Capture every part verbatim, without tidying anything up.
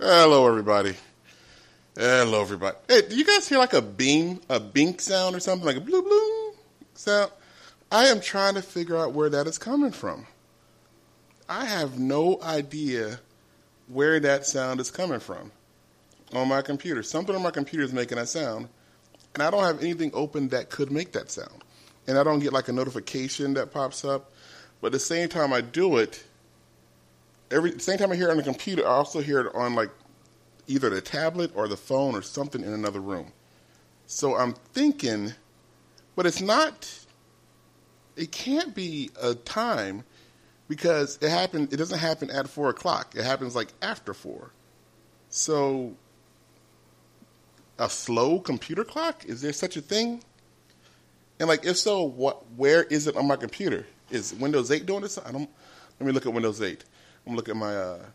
Hello, everybody. Hello, everybody. Hey, do you guys hear like a beam, a bink sound or something, like a blue blue sound? I am trying to figure out where that is coming from. I have no idea where that sound is coming from on my computer. Something on my computer is making that sound, and I don't have anything open that could make that sound. And I don't get like a notification that pops up. But at the same time I do it, every same time I hear it on the computer, I also hear it on like either the tablet or the phone or something in another room. So I'm thinking, but it's not, it can't be a time because it happened, it doesn't happen at four o'clock. It happens like after four. So a slow computer clock? Is there such a thing? And like, if so, what, where is it on my computer? Is Windows eight doing this? I don't, let me look at Windows eight. I'm going to look at my, uh,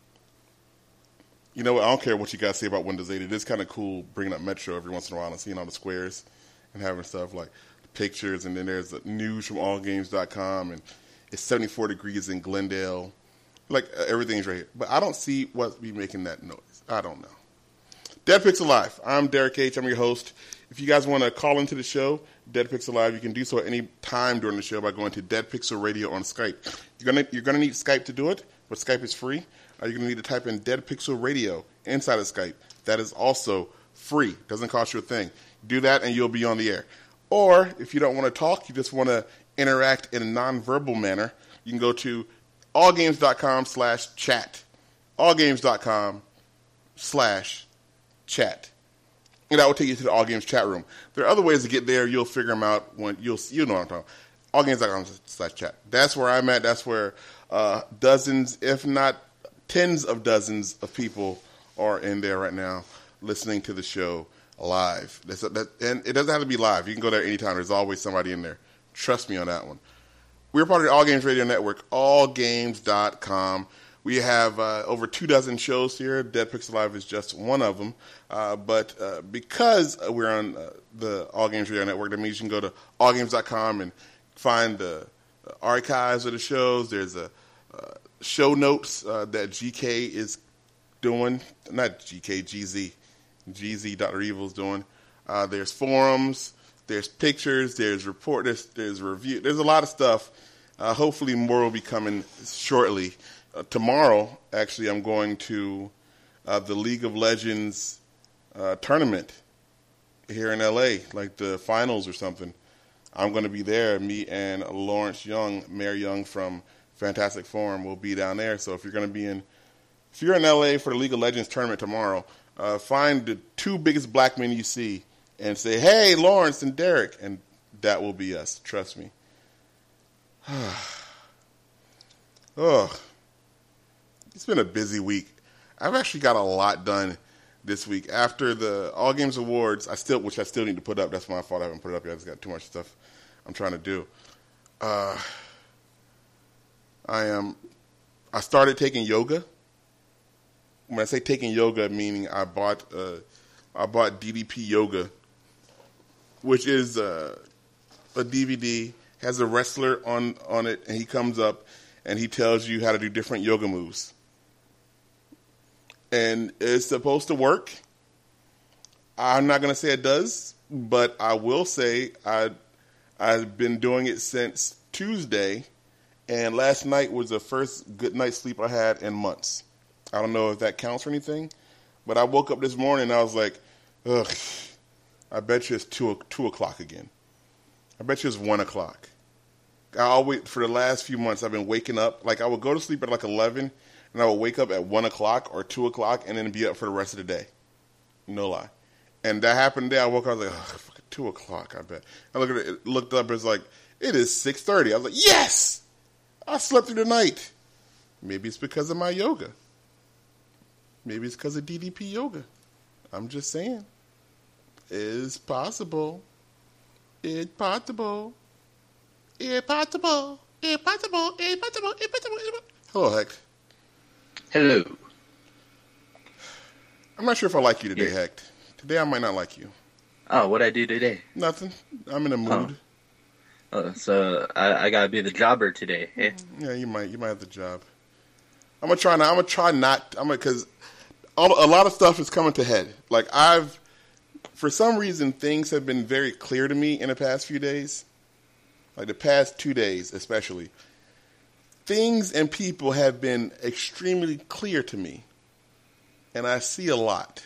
you know what, I don't care what you guys say about Windows eight. It is kind of cool bringing up Metro every once in a while and seeing all the squares and having stuff like pictures. And then there's the news from all games dot com, and it's seventy-four degrees in Glendale. Like, uh, everything's right here. But I don't see what's be making that noise. I don't know. Dead Pixel Live. I'm Derek H. I'm your host. If you guys want to call into the show, Dead Pixel Live, you can do so at any time during the show by going to Dead Pixel Radio on Skype. You're gonna you're gonna need Skype to do it, but Skype is free. Uh, you're gonna need to type in Dead Pixel Radio inside of Skype. That is also free. Doesn't cost you a thing. Do that and you'll be on the air. Or if you don't want to talk, you just want to interact in a non-verbal manner, you can go to allgames.com slash chat. allgames.com slash chat. And that will take you to the All Games chat room. There are other ways to get there. You'll figure them out when you'll you know what I'm talking about. allgames.com slash chat. That's where I'm at. That's where uh, dozens, if not tens of dozens of people are in there right now listening to the show live. That's, that, and it doesn't have to be live. You can go there anytime. There's always somebody in there. Trust me on that one. We're part of the All Games Radio Network, all games dot com. We have uh, over two dozen shows here. Dead Pixel Live is just one of them. Uh, but uh, because we're on uh, the All Games Radio Network, that means you can go to all games dot com and find the archives of the shows. There's a uh, show notes uh, that G K is doing. Not G K, G Z. G Z dot Evil is doing. Uh, there's forums. There's pictures. There's report. There's, there's review. There's a lot of stuff. Uh, hopefully more will be coming shortly. Uh, tomorrow, actually, I'm going to uh, the League of Legends uh, tournament here in L A, like the finals or something. I'm going to be there. Me and Lawrence Young, Mayor Young from Fantastic Forum will be down there. So if you're going to be in, if you're in L A for the League of Legends tournament tomorrow, uh, find the two biggest black men you see and say, "Hey, Lawrence and Derek," and that will be us. Trust me. Oh. It's been a busy week. I've actually got a lot done this week. After the All Games Awards, I still, which I still need to put up. That's my fault. I haven't put it up yet. I just got too much stuff I'm trying to do. Uh, I am. I started taking yoga. When I say taking yoga, meaning I bought. Uh, I bought D D P Yoga, which is uh, a D V D. Has a wrestler on on it, and he comes up and he tells you how to do different yoga moves. And it's supposed to work. I'm not going to say it does, but I will say I, I've been doing it since Tuesday, and last night was the first good night's sleep I had in months. I don't know if that counts for anything, but I woke up this morning and I was like, ugh, I bet you it's two, two o'clock again. I bet you it's one o'clock. I always, for the last few months, I've been waking up. Like, I would go to sleep at like eleven, and I would wake up at one o'clock or two o'clock and then be up for the rest of the day. No lie. And that happened today. I woke up, I was like, oh, fucking two o'clock, I bet. I looked at it, looked up, it's like, it is six thirty. I was like, yes! I slept through the night. Maybe it's because of my yoga. Maybe it's because of D D P Yoga. I'm just saying. It's possible. It's possible. It's possible. It's possible. It's possible. It's possible. Hello, Hecht. Hello. I'm not sure if I like you today, Yeah. Hecht. Today I might not like you. Oh, what'd I do today? Nothing. I'm in a mood. Oh, oh so I, I gotta be the jobber today, eh? Yeah, you might. You might have the job. I'm gonna try not. I'm gonna try not. I'm gonna because all, a lot of stuff is coming to head. Like I've, for some reason, things have been very clear to me in the past few days. Like the past two days, especially. Things and people have been extremely clear to me. And I see a lot.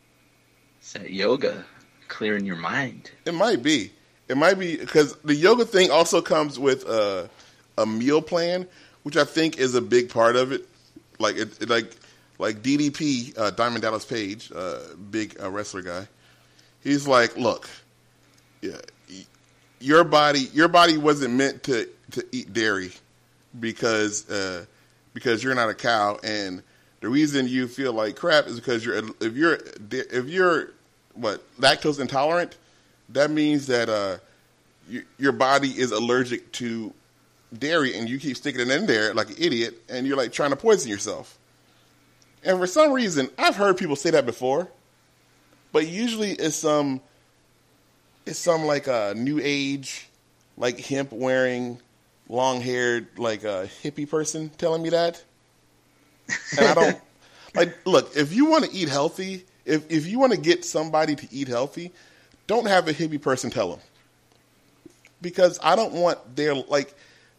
Is that yoga? Clearing your mind. It might be. It might be because the yoga thing also comes with a, a meal plan, which I think is a big part of it. Like it, it like like D D P, uh, Diamond Dallas Page, uh, big uh, wrestler guy. He's like, look, yeah, your body your body wasn't meant to, to eat dairy because uh, because you're not a cow, and the reason you feel like crap is because you're if you're if you're what lactose intolerant, that means that uh, you, your body is allergic to dairy, and you keep sticking it in there like an idiot, and you're like trying to poison yourself. And for some reason, I've heard people say that before, but usually it's some it's some like a new age, like hemp wearing, long haired like a hippie person telling me that. And I don't like. Look, if you want to eat healthy, if if you want to get somebody to eat healthy, don't have a hippie person tell them, because I don't want their like.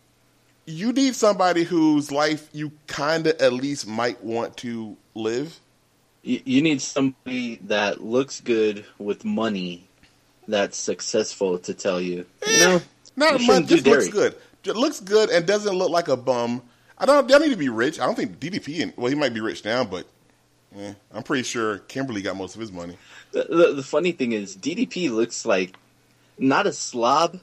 You need somebody whose life you kind of at least might want to live. You, you need somebody that looks good with money, that's successful to tell you. You know, not you much. do Just looks dairy. good. Just looks good and doesn't look like a bum. I don't. They don't need to be rich. I don't think D D P. And, well, he might be rich now, but eh, I'm pretty sure Kimberly got most of his money. The, the, the funny thing is, D D P looks like not a slob,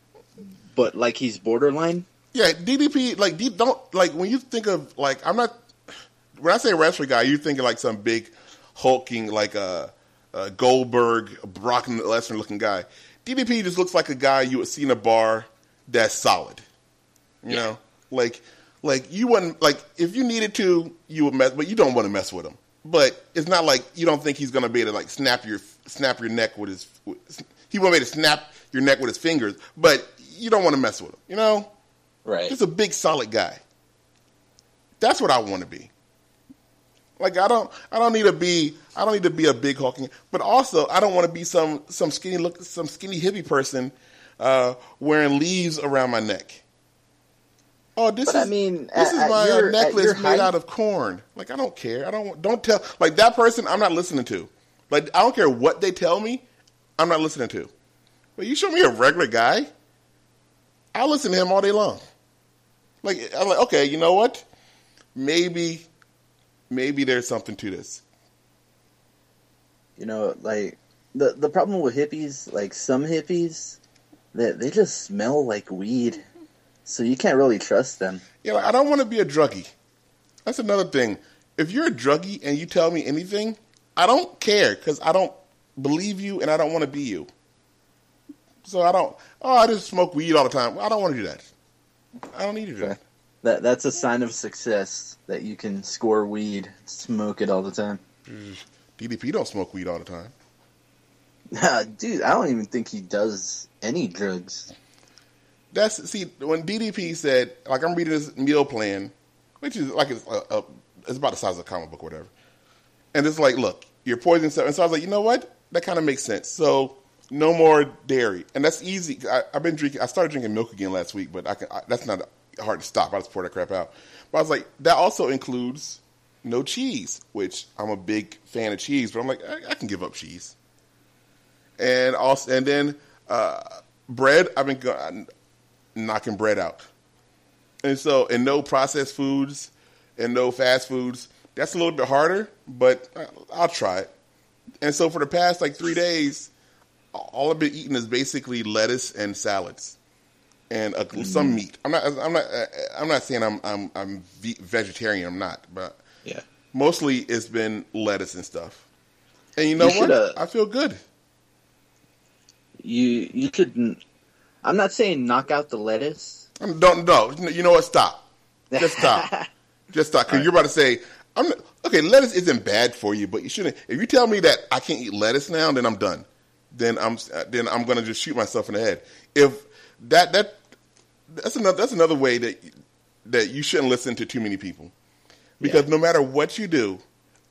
but like he's borderline. Yeah, D D P. Like, D, don't like when you think of like. I'm not. When I say wrestler guy, you're thinking like some big, hulking like a, a Goldberg, Brock Lesnar looking guy. D D P just looks like a guy you would see in a bar that's solid. You yeah. know, like. Like, you wouldn't, like, if you needed to, you would mess, but you don't want to mess with him. But it's not like you don't think he's going to be able to, like, snap your snap your neck with his, with, he won't be able to snap your neck with his fingers, but you don't want to mess with him, you know? Right. Just a big, solid guy. That's what I want to be. Like, I don't, I don't need to be, I don't need to be a big hulking, but also, I don't want to be some, some skinny look, some skinny hippie person uh, wearing leaves around my neck. Oh, this but is I mean, this at, is my your, necklace made height, out of corn. Like, I don't care. I don't don't tell like that person. I'm not listening to. Like, I don't care what they tell me. I'm not listening to. But you show me a regular guy, I'll listen to him all day long. Like, I'm like, okay, you know what? Maybe, maybe there's something to this. You know, like the the problem with hippies, like some hippies, they they just smell like weed. So you can't really trust them. Yeah, like, I don't want to be a druggie. That's another thing. If you're a druggie and you tell me anything, I don't care because I don't believe you and I don't want to be you. So I don't, oh, I just smoke weed all the time. Well, I don't want to do that. I don't need to do that. that. That's a sign of success, that you can score weed, smoke it all the time. D D P don't smoke weed all the time. Dude, I don't even think he does any drugs. That's see when D D P said, like, I'm reading this meal plan, which is like it's, a, a, it's about the size of a comic book or whatever, and it's like, look, you're poisoning stuff, and so I was like, you know what, that kind of makes sense. So no more dairy, and that's easy. I, I've been drinking. I started drinking milk again last week, but I can. I, that's not hard to stop. I just pour that crap out. But I was like, that also includes no cheese, which I'm a big fan of cheese, but I'm like, I, I can give up cheese, and also, and then uh, bread. I've been going. knocking bread out. And so, and no processed foods and no fast foods. That's a little bit harder, but I'll try it. And so for the past like three days, all I've been eating is basically lettuce and salads and uh, mm-hmm. some meat. I'm not, I'm not, I'm not saying I'm, I'm, I'm vegetarian. I'm not, but yeah, mostly it's been lettuce and stuff. And you know you what? Uh, I feel good. You, you could I'm not saying knock out the lettuce. Don't no. You know what? Stop. Just stop. Just stop. Because right. You're about to say, "I'm not, okay." Lettuce isn't bad for you, but you shouldn't. If you tell me that I can't eat lettuce now, then I'm done. Then I'm then I'm going to just shoot myself in the head. If that that that's another that's another way that that you shouldn't listen to too many people, because yeah. no matter what you do,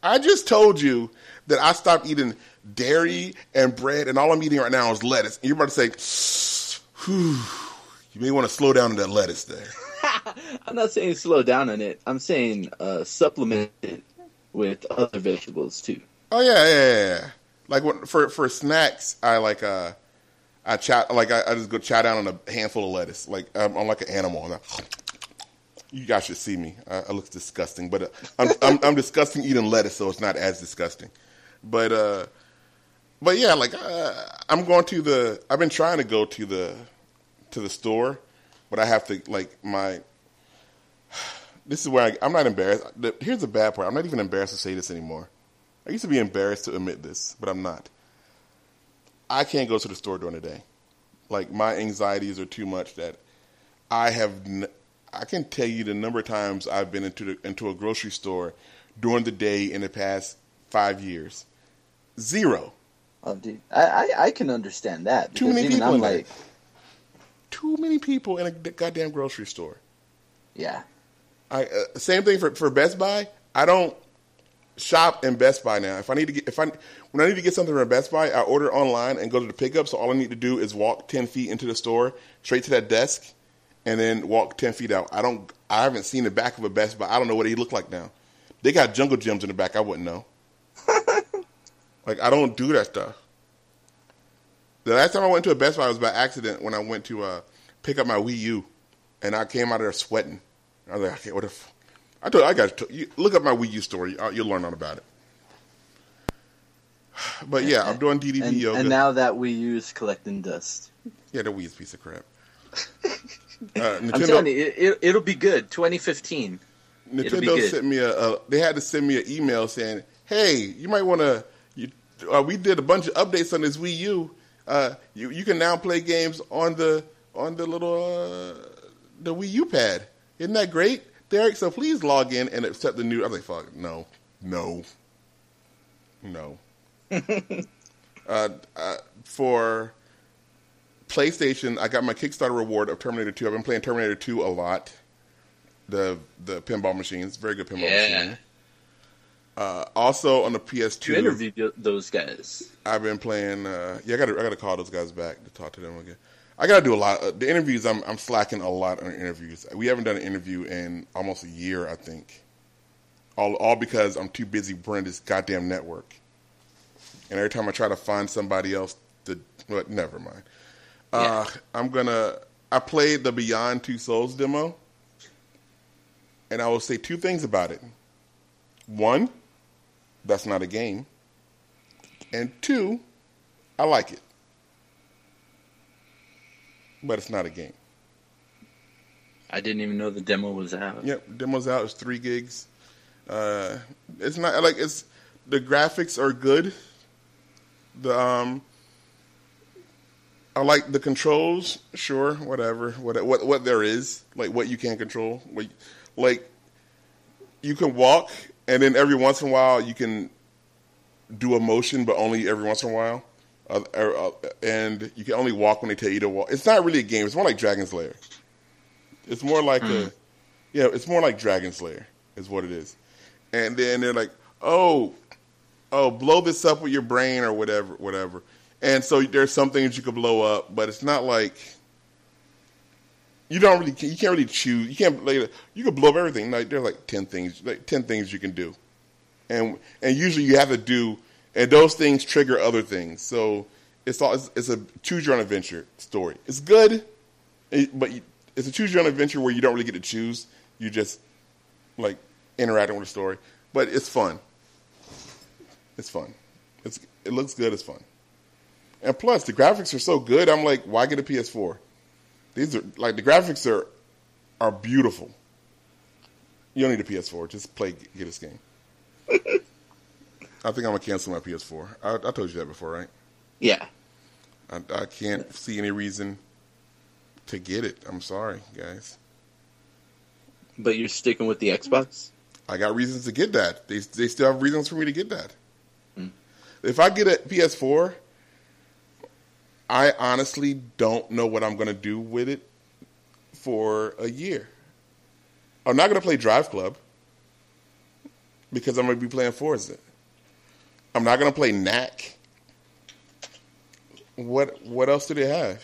I just told you that I stopped eating dairy and bread, and all I'm eating right now is lettuce. And you're about to say, whew, you may want to slow down on that lettuce there. I'm not saying slow down on it. I'm saying uh, supplement it with other vegetables too. Oh yeah, yeah, yeah. yeah. Like when, for for snacks, I like uh, I chow like I, I just go chow down on a handful of lettuce. Like I'm, I'm like an animal. I, you guys should see me. I, I look disgusting, but uh, I'm, I'm I'm disgusting eating lettuce, so it's not as disgusting. But uh, but yeah, like uh, I'm going to the. I've been trying to go to the to the store, but I have to like my. This is where I, I'm not embarrassed. The, here's the bad part. I'm not even embarrassed to say this anymore. I used to be embarrassed to admit this, but I'm not. I can't go to the store during the day. Like, my anxieties are too much that I have... N- I can tell you the number of times I've been into the, into a grocery store during the day in the past five years. Zero. Oh, dude. I, I, I can understand that. Too many people I'm in like, there. Too many people in a goddamn grocery store. Yeah. I uh, same thing for, for Best Buy. I don't shop in Best Buy now. If I need to get if I when I need to get something from Best Buy, I order online and go to the pickup. So all I need to do is walk ten feet into the store, straight to that desk, and then walk ten feet out. I don't. I haven't seen the back of a Best Buy. I don't know what he look like now. They got jungle gyms in the back. I wouldn't know. Like I don't do that stuff. The last time I went to a Best Buy was by accident when I went to uh, pick up my Wii U, and I came out of there sweating. I was like, okay, what if? I told you, I got to you, look up my Wii U story. You'll learn all about it. But yeah, I'm doing D D B and, yoga. And now that Wii U's collecting dust. Yeah, the Wii's a piece of crap. Uh, I'm telling you, it, it, it'll be good. twenty fifteen. Nintendo sent me a, a. They had to send me an email saying, "Hey, you might want to. Uh, we did a bunch of updates on this Wii U. Uh, you you can now play games on the on the little uh, the Wii U pad. Isn't that great, Derek? So please log in and accept the new." I was like, "Fuck, no, no, no." uh, uh, for PlayStation, I got my Kickstarter reward of Terminator two. I've been playing Terminator two a lot. The the pinball machines, very good pinball yeah. machine. Uh, also on the P S two, you interviewed those guys. I've been playing. Uh, yeah, I got I got to call those guys back to talk to them again. I got to do a lot. Of, the interviews, I'm I'm slacking a lot on interviews. We haven't done an interview in almost a year, I think. All all because I'm too busy running this goddamn network. And every time I try to find somebody else, to, well, never mind. Uh, yeah. I'm gonna. I played the Beyond Two Souls demo, and I will say two things about it. One, that's not a game, and two, I like it. But it's not a game. I didn't even know the demo was out. Yep, demo's out. It's three gigs. Uh, it's not like it's the graphics are good. The um, I like the controls. Sure, whatever. What what what there is, like what you can control. Like, like you can walk, and then every once in a while you can do a motion, but only every once in a while. Uh, uh, and you can only walk when they tell you to walk. It's not really a game. It's more like Dragon's Lair. It's more like mm. a, yeah, it's more like Dragon's Lair is what it is. And then they're like, oh, oh, blow this up with your brain or whatever, whatever. And so there's some things you can blow up, but it's not like you don't really, you can't really choose. You can't, like, you can blow up everything. Like there's like ten things, like ten things you can do, and and usually you have to do. And those things trigger other things. So it's all it's, it's a choose your own adventure story. It's good, but it's a choose your own adventure where you don't really get to choose. You just like interacting with the story. But it's fun. It's fun. It's it looks good. It's fun. And plus the graphics are so good. I'm like, why get a P S four? These are like the graphics are are beautiful. You don't need a P S four. Just play get this game. I think I'm going to cancel my P S four. I, I told you that before, right? Yeah. I, I can't see any reason to get it. I'm sorry, guys. But you're sticking with the Xbox? I got reasons to get that. They they still have reasons for me to get that. Mm. If I get a P S four, I honestly don't know what I'm going to do with it for a year. I'm not going to play Drive Club. because I'm going to be playing Forza. I'm not going to play Knack. What What else do they have?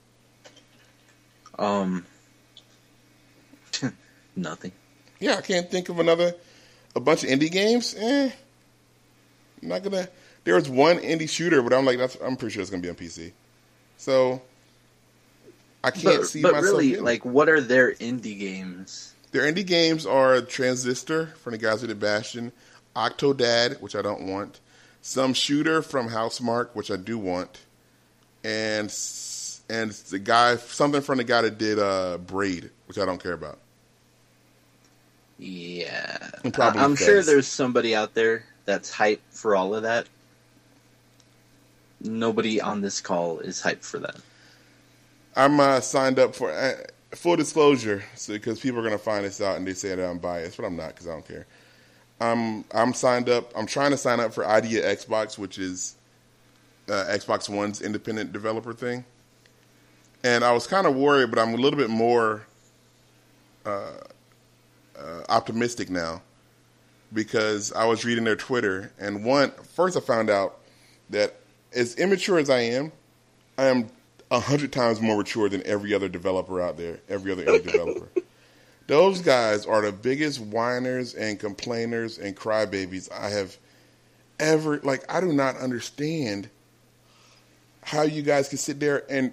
Um, nothing. Yeah, I can't think of another. A bunch of indie games. Eh, I'm not gonna. There was one indie shooter, but I'm like, that's. I'm pretty sure it's gonna be on P C. So I can't but, see but myself. really, getting it. like, what are their indie games? Their indie games are Transistor from the guys who did Bastion, Octodad, which I don't want, some shooter from Housemarque, which I do want, and and the guy something from the guy that did uh, Braid, which I don't care about. Yeah, And probably I'm sure Fez. there's somebody out there that's hyped for all of that. Nobody on this call is hyped for that. I'm uh, signed up for uh, full disclosure, so because people are going to find this out and they say that I'm biased, but I'm not because I don't care. I'm I'm signed up. I'm trying to sign up for Idea Xbox, which is uh, Xbox One's independent developer thing. And I was kind of worried, but I'm a little bit more uh, uh, optimistic now because I was reading their Twitter, and one first I found out that as immature as I am, I am a hundred times more mature than every other developer out there, every other indie developer. Those guys are the biggest whiners and complainers and crybabies I have ever, like, I do not understand how you guys can sit there and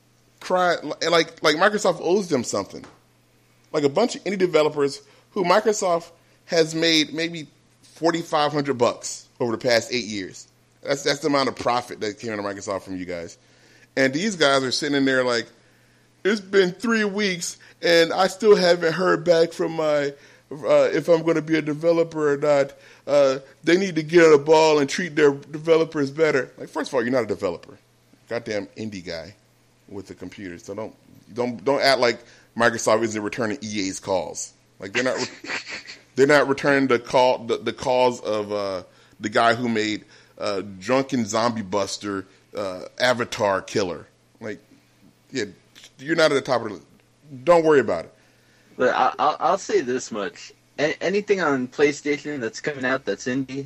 cry, like, like Microsoft owes them something. Like a bunch of indie developers who Microsoft has made maybe forty-five hundred bucks over the past eight years. That's, that's the amount of profit that came into Microsoft from you guys. And these guys are sitting in there like, it's been three weeks and I still haven't heard back from my, uh, if I'm going to be a developer or not. Uh, they need to get on the ball and treat their developers better. Like, first of all, you're not a developer. Goddamn indie guy with the computer. So don't don't don't act like Microsoft isn't returning E A's calls. Like they're not they're not returning the call the, the calls of uh, the guy who made uh, Drunken Zombie Buster uh, Avatar Killer. Like, yeah, you're not at the top of the. Don't worry about it. But I, I'll, I'll say this much: A- anything on PlayStation that's coming out that's indie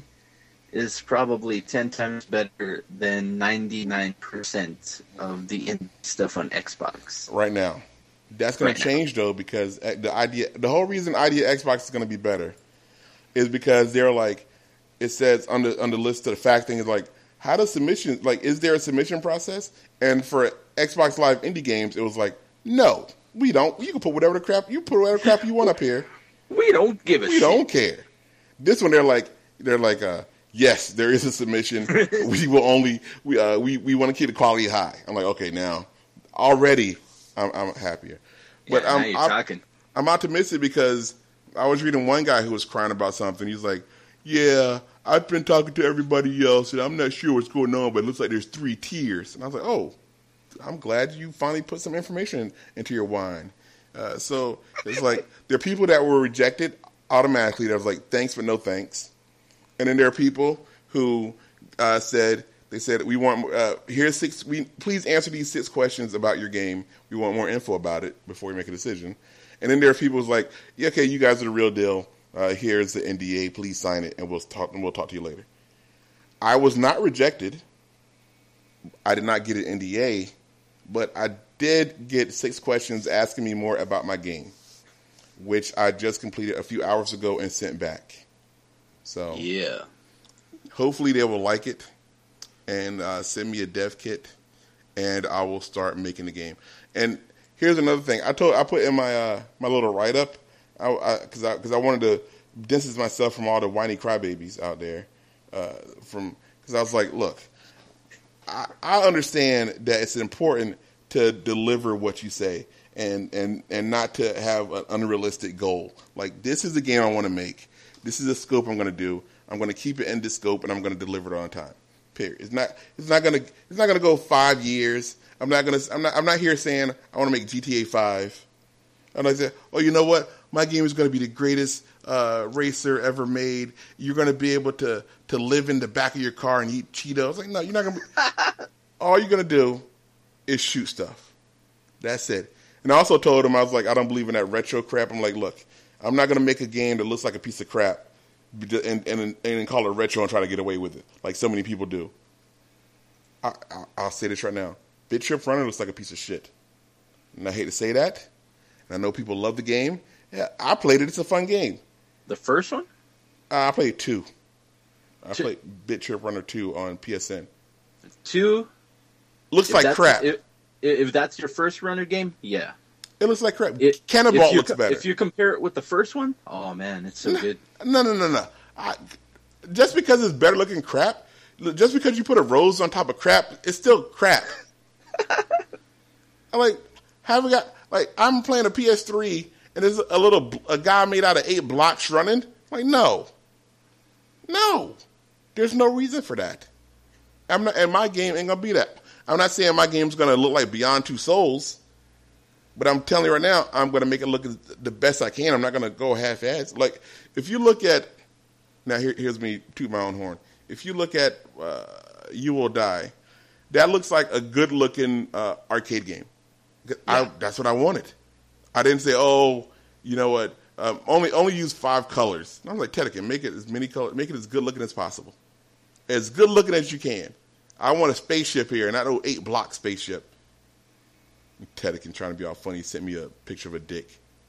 is probably ten times better than ninety-nine percent of the indie stuff on Xbox Right now. That's going Right to now. change though, because the idea, the whole reason Idea Xbox is going to be better is because they're like, it says on the on the list of the fact thing is like, how does submission, like, is there a submission process? And for Xbox Live indie games, it was like, no, we don't. You can put whatever the crap you put whatever crap you want up here. We don't give a We shit. don't care. This one, they're like, they're like, uh, yes, there is a submission. we will only we uh, we we want to keep the quality high. I'm like, okay, now already I'm, I'm happier. But Yeah, now I'm, you're I'm talking. I'm optimistic because I was reading one guy who was crying about something. He's like, yeah, I've been talking to everybody else, and I'm not sure what's going on, but it looks like there's three tiers. And I was like, oh, I'm glad you finally put some information into your wine. Uh, so it's like there are people that were rejected automatically that was like, thanks, but no thanks. And then there are people who uh, said, they said, we want, uh, here's six, we, please answer these six questions about your game. We want more info about it before we make a decision. And then there are people who's like, yeah, okay, you guys are the real deal. Uh, here's the N D A. Please sign it, and we'll talk. And we'll talk to you later. I was not rejected. I did not get an N D A, but I did get six questions asking me more about my game, which I just completed a few hours ago and sent back. So Yeah. hopefully they will like it and uh, send me a dev kit, and I will start making the game. And here's another thing. I told I put in my uh, my little write up. I because I because I, I wanted to distance myself from all the whiny crybabies out there. Uh, from because I was like, look, I, I understand that it's important to deliver what you say and and and not to have an unrealistic goal. Like, this is the game I want to make. This is the scope I'm going to do. I'm going to keep it in this scope, and I'm going to deliver it on time. Period. It's not. It's not going to. It's not going to go five years. I'm not going to. I'm not. I'm not here saying I want to make G T A five. And I said, oh, you know what? My game is going to be the greatest uh, racer ever made. You're going to be able to to live in the back of your car and eat Cheetos. Like, no, you're not going to. All you're going to do is shoot stuff. That's it. And I also told him, I was like, I don't believe in that retro crap. I'm like, look, I'm not going to make a game that looks like a piece of crap and and and call it retro and try to get away with it, like so many people do. I, I, I'll say this right now: Bit Trip Runner looks like a piece of shit, and I hate to say that. And I know people love the game. Yeah, I played it. It's a fun game. The first one? Uh, I played two. I two. played Bit Trip Runner two on P S N. Two? Looks if like crap. If, if that's your first runner game, yeah. It looks like crap. It, Cannonball you, looks better. If you compare it with the first one, oh man, it's so no, good. No, no, no, no. I, just because it's better looking crap, just because you put a rose on top of crap, it's still crap. I'm like, haven't got like I'm playing a P S three and there's a little a guy made out of eight blocks running. I'm like, no, no, there's no reason for that. I'm not, and my game ain't gonna be that. I'm not saying my game's gonna look like Beyond Two Souls, but I'm telling you right now, I'm gonna make it look the best I can. I'm not gonna go half-assed. Like if you look at now, here, here's me toot my own horn. If you look at uh, You Will Die, that looks like a good-looking uh, arcade game. Yeah. I, that's what I wanted. I didn't say, oh, you know what? Um, only only use five colors. And I was like, Tedekin, make it as many colors, make it as good-looking as possible, as good-looking as you can. I want a spaceship here, not an eight-block spaceship. Tedekin trying to be all funny sent me a picture of a dick.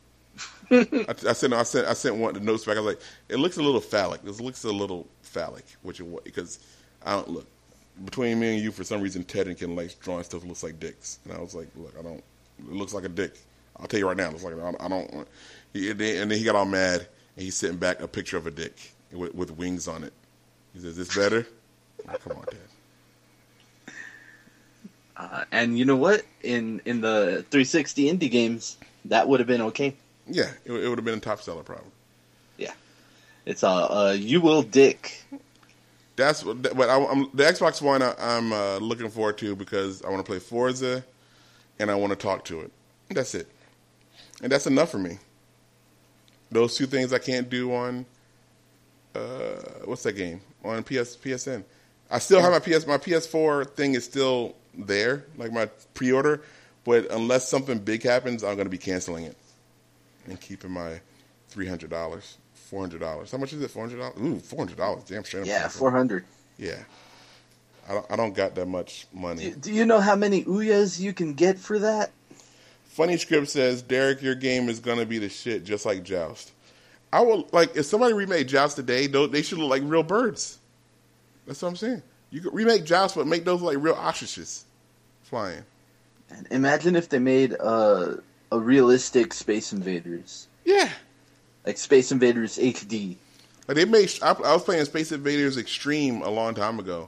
I, I sent I sent I sent one of the notes back. I was like, it looks a little phallic. This looks a little phallic, which it because I don't look between me and you for some reason. Tedekin likes drawing stuff that looks like dicks, and I was like, look, I don't. It looks like a dick. I'll tell you right now, it looks like I don't. I don't he, and then he got all mad and he's sitting back a picture of a dick with, with wings on it. He says, "Is this better?" Oh, come on, Dad. Uh, and you know what? In in the three sixty indie games, that would have been okay. Yeah, it, it would have been a top seller probably. Yeah, it's a uh, uh, You Will Dick. That's what. But I, I'm, the Xbox One I, I'm uh, looking forward to because I want to play Forza, and I want to talk to it. That's it, and that's enough for me. Those two things I can't do on uh, what's that game on P S P S N. I still have my P S my P S four thing is still there, like my pre-order, but unless something big happens, I'm going to be canceling it and keeping my three hundred dollars, four hundred dollars. How much is it? Four hundred dollars? Ooh, four hundred dollars. Damn straight. Yeah, four hundred. Yeah, I don't, I don't got that much money. Do, do you know how many Ouya's you can get for that? Funny Script says, Derek, your game is going to be the shit, just like Joust. I will like if somebody remade Joust today, they should look like real birds. That's what I'm saying. You could remake Joust, but make those like real ostriches flying. And imagine if they made uh, a realistic Space Invaders. Yeah, like Space Invaders H D. Like they made. I, I was playing Space Invaders Extreme a long time ago.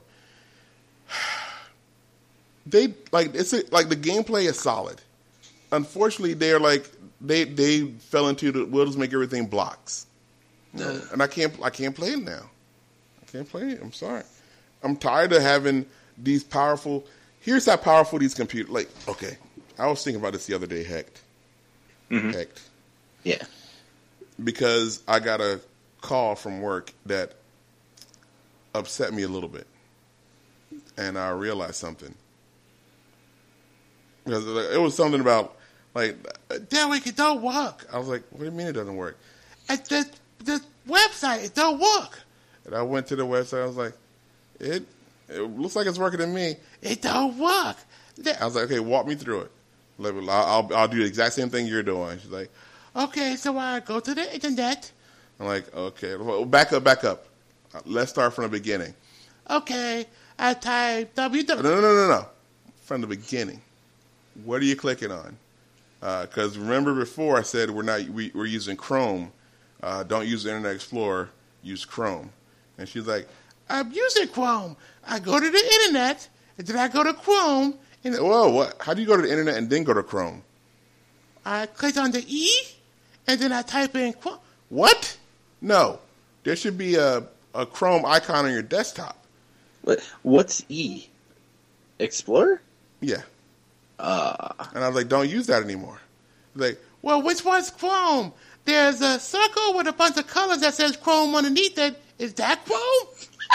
They like it's a, like the gameplay is solid. Unfortunately, they're like they they fell into the we'll just make everything blocks, Uh. and I can't I can't play it now. I can't play it. I'm sorry. I'm tired of having these powerful. Here's how powerful these computers. Like, okay, I was thinking about this the other day. Hecked, mm-hmm. hecked. Yeah, because I got a call from work that upset me a little bit, and I realized something. Because it was something about like, Derek, it don't work. I was like, what do you mean it doesn't work? At the the website, it don't work. And I went to the website. I was like, it it looks like it's working to me. It don't work. I was like, okay, walk me through it. Like, I'll, I'll I'll do the exact same thing you're doing. She's like, okay, so I go to the internet. I'm like, okay, well, back up, back up. Let's start from the beginning. Okay, I type W W. No, no, no, no, no. From the beginning. What are you clicking on? Because uh, remember before I said we're not we, we're using Chrome. Uh, don't use Internet Explorer. Use Chrome. And she's like, I'm using Chrome. I go to the internet, and then I go to Chrome. And whoa, what? How do you go to the internet and then go to Chrome? I click on the E, and then I type in Chrome. What? No, there should be a a Chrome icon on your desktop. What? What's E? Explorer? Yeah. Uh, and I was like, don't use that anymore. Like, well, which one's Chrome? There's a circle with a bunch of colors that says Chrome underneath it. Is that Chrome?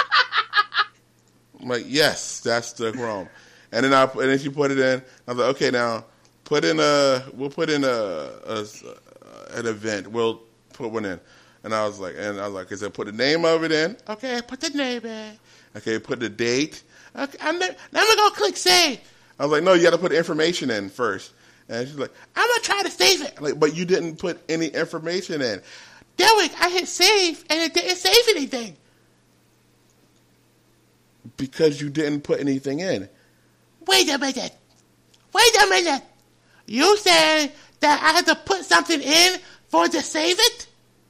I'm like, yes, that's the Chrome. And then I and then she put it in. I was like, okay, now put in a. We'll put in a, a an event. We'll put one in. And I was like, and I was like, I said, put the name of it in. Okay, put the name in. Okay, put the date. Okay, I'm not, now I'm going to go click save. I was like, no, you got to put the information in first. And she's like, I'm going to try to save it. I'm like, but you didn't put any information in. Derek, I hit save and it didn't save anything. Because you didn't put anything in. Wait a minute. Wait a minute. You said that I had to put something in for to save it?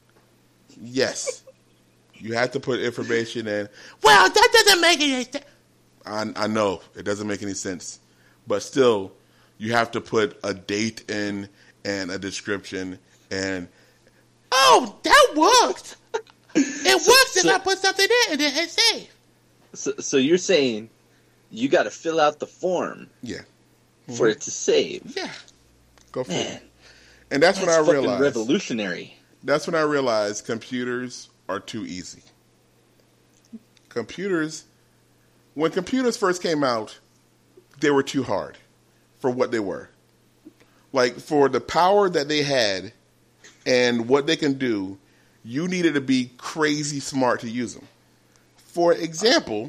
Yes. You have to put information in. Well, that doesn't make any sense. I, I know. It doesn't make any sense. But still, you have to put a date in and a description. And, oh, that worked. It so, works if so, I put something in and then hit save. So, so you're saying you got to fill out the form yeah. Mm-hmm. for it to save? Yeah. Go for Man, it. And that's, that's when I realized. Revolutionary. That's when I realized computers are too easy. Computers, when computers first came out, they were too hard for what they were. Like, for the power that they had and what they can do, you needed to be crazy smart to use them. For example,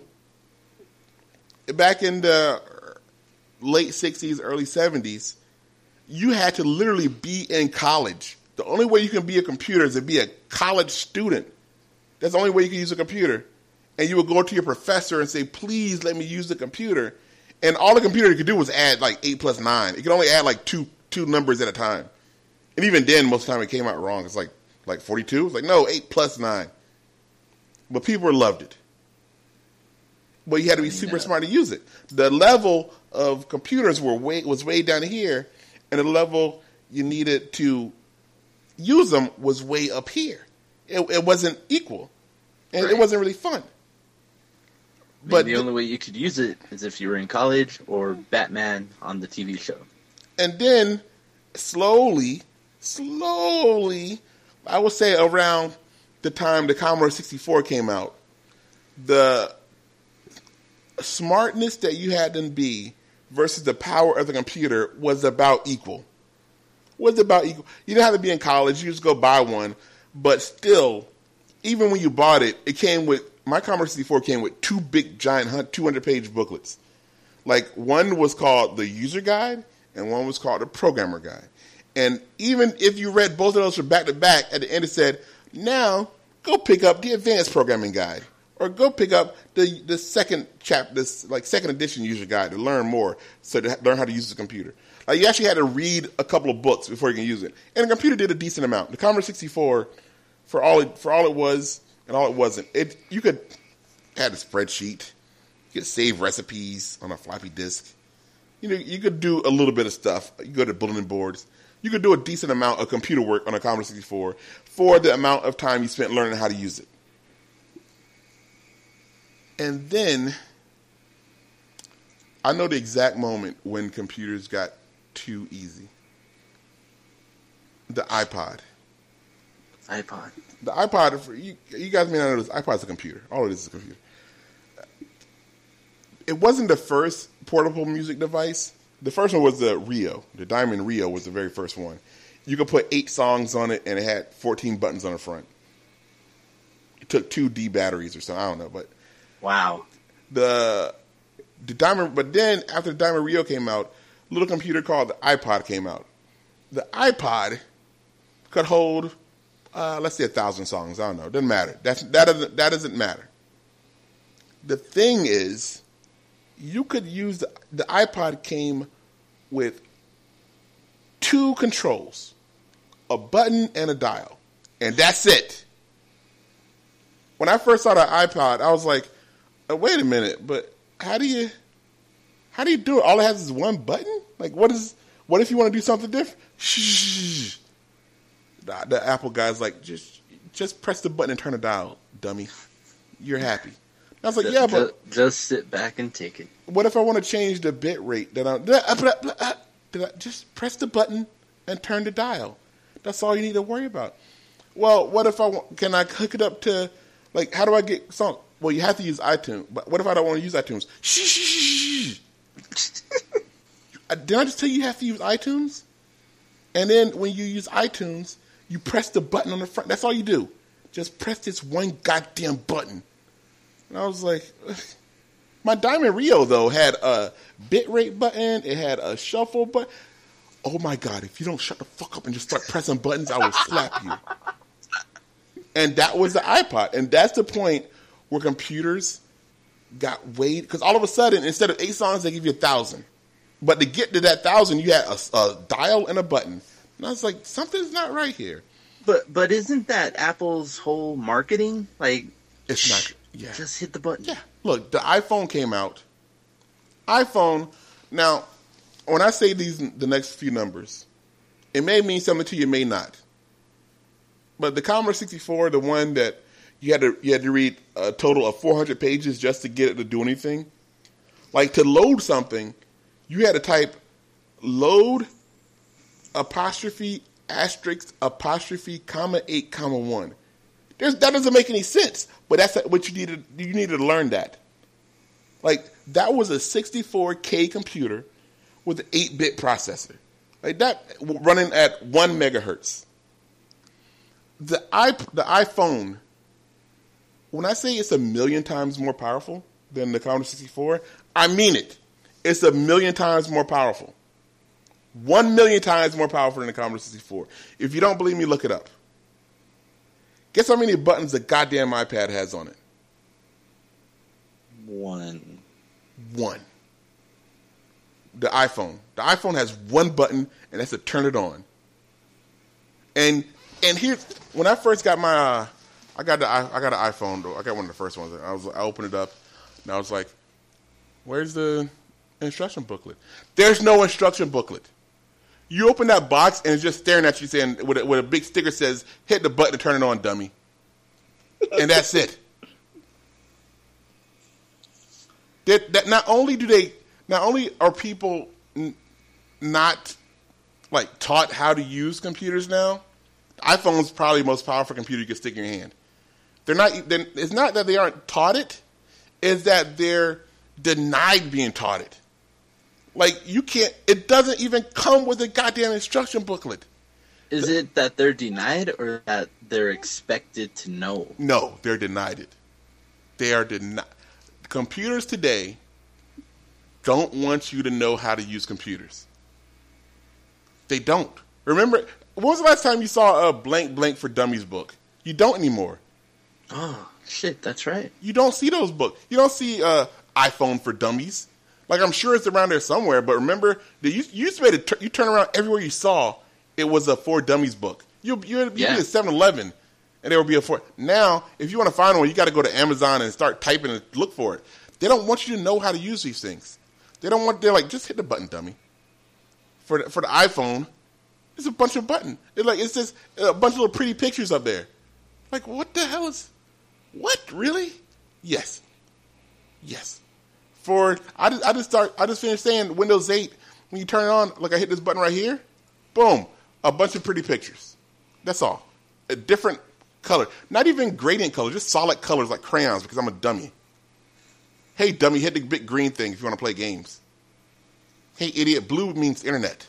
back in the late sixties, early seventies, you had to literally be in college. The only way you can be a computer is to be a college student. That's the only way you can use a computer. And you would go to your professor and say, please let me use the computer. And all the computer could do was add like eight plus nine. It could only add like two two numbers at a time. And even then, most of the time it came out wrong. It's like like forty-two. It's like, no, eight plus nine. But people loved it. But you had to be super smart to use it. The level of computers were way was way down here, and the level you needed to use them was way up here. It, it wasn't equal, and right. It wasn't really fun. I mean, but the only way you could use it is if you were in college or Batman on the T V show. And then, slowly, slowly, I would say around the time the Commodore sixty-four came out, the smartness that you had to be versus the power of the computer was about equal. Was about equal. You didn't have to be in college. You just go buy one. But still, even when you bought it, it came with, my Commodore sixty-four came with two big, giant, two hundred page booklets. Like, one was called the user guide, and one was called the programmer guide. And even if you read both of those from back to back, at the end it said, now go pick up the advanced programming guide. Or go pick up the the second chap, this like second edition user guide to learn more, so to learn how to use the computer. Like, you actually had to read a couple of books before you can use it. And the computer did a decent amount. The Commodore sixty-four, for all it, for all it was and all it wasn't, it you could add a spreadsheet, you could save recipes on a floppy disk. You know, you could do a little bit of stuff. You could go to bulletin boards. You could do a decent amount of computer work on a Commodore sixty-four for the amount of time you spent learning how to use it. And then, I know the exact moment when computers got too easy. The iPod. iPod. The iPod, for you, you guys may not know this, iPod's a computer. All it is is a computer. It wasn't the first portable music device. The first one was the Rio. The Diamond Rio was the very first one. You could put eight songs on it, and it had fourteen buttons on the front. It took two D batteries or something. I don't know, but... Wow. The the Diamond, but then after the Diamond Rio came out, a little computer called the iPod came out. The iPod could hold, uh, let's say, a thousand songs. I don't know. It doesn't matter. That's, that doesn't that doesn't matter. The thing is, you could use the the iPod came with two controls, a button and a dial, and that's it. When I first saw the iPod, I was like, oh, wait a minute, but how do you how do you do it? All it has is one button? Like, what is what if you want to do something different? Shh. The, the Apple guy's like, just just press the button and turn the dial, dummy. You're happy. I was like, yeah, but just sit back and take it. What if I want to change the bit rate? Then I did I just press the button and turn the dial? That's all you need to worry about. Well, what if I want, can I hook it up to, like, how do I get song? Well, you have to use iTunes. But what if I don't want to use iTunes? Shh, shh, shh, shh. Didn't I just tell you you have to use iTunes? And then when you use iTunes, you press the button on the front. That's all you do. Just press this one goddamn button. And I was like, my Diamond Rio, though, had a bitrate button. It had a shuffle button. Oh, my God. If you don't shut the fuck up and just start pressing buttons, I will slap you. And that was the iPod. And that's the point where computers got way... Because all of a sudden, instead of eight songs, they give you a thousand. But to get to that thousand, you had a, a dial and a button. And I was like, something's not right here. But but isn't that Apple's whole marketing? Like, it's shh, not. Yeah. Just hit the button. Yeah. Look, the iPhone came out. iPhone. Now, when I say these, the next few numbers, it may mean something to you, it may not. But the Commodore sixty-four, the one that you had to you had to read a total of four hundred pages just to get it to do anything. Like to load something, you had to type load apostrophe asterisk apostrophe comma eight comma one. There's, that doesn't make any sense, but that's what you needed. You needed to learn that. Like that was a sixty-four K computer with an eight bit processor, like that running at one megahertz. The i the iPhone. When I say it's a million times more powerful than the Commodore sixty-four, I mean it. It's a million times more powerful. One million times more powerful than the Commodore sixty-four. If you don't believe me, look it up. Guess how many buttons the goddamn iPad has on it? One. One. The iPhone. The iPhone has one button, and that's to turn it on. And and here, when I first got my, uh, I got the I got an iPhone. Though I got one of the first ones. I was I opened it up, and I was like, "Where's the instruction booklet?" There's no instruction booklet. You open that box and it's just staring at you saying, with a, with a big sticker says, hit the button to turn it on, dummy. And that's it. That, that not only do they, not only are people n- not like taught how to use computers now, the iPhone's probably the most powerful computer you can stick in your hand. They're not, they're, it's not that they aren't taught it, it's that they're denied being taught it. Like, you can't, it doesn't even come with a goddamn instruction booklet. Is the, it that they're denied or that they're expected to know? No, they're denied it. They are denied. Computers today don't want you to know how to use computers. They don't. Remember, when was the last time you saw a Blank Blank for Dummies book? You don't anymore. Oh, shit, that's right. You don't see those books. You don't see uh, iPhone for Dummies. Like, I'm sure it's around there somewhere, but remember, the, you, you used to be able to, you turn around everywhere you saw, it was a For Dummies book. You, you, you'd yeah. be at seven eleven, and there would be a For. Now, if you want to find one, you got to go to Amazon and start typing and look for it. They don't want you to know how to use these things. They don't want, they're like, just hit the button, dummy. For the, for the iPhone, it's a bunch of buttons. It's like, it's just a bunch of little pretty pictures up there. Like, what the hell is, what, really? Yes. Yes. For I just I just start I just finished saying Windows eight, when you turn it on, like I hit this button right here, boom, a bunch of pretty pictures. That's all. A different color. Not even gradient color, just solid colors like crayons because I'm a dummy. Hey dummy, hit the big green thing if you want to play games. Hey idiot, blue means internet.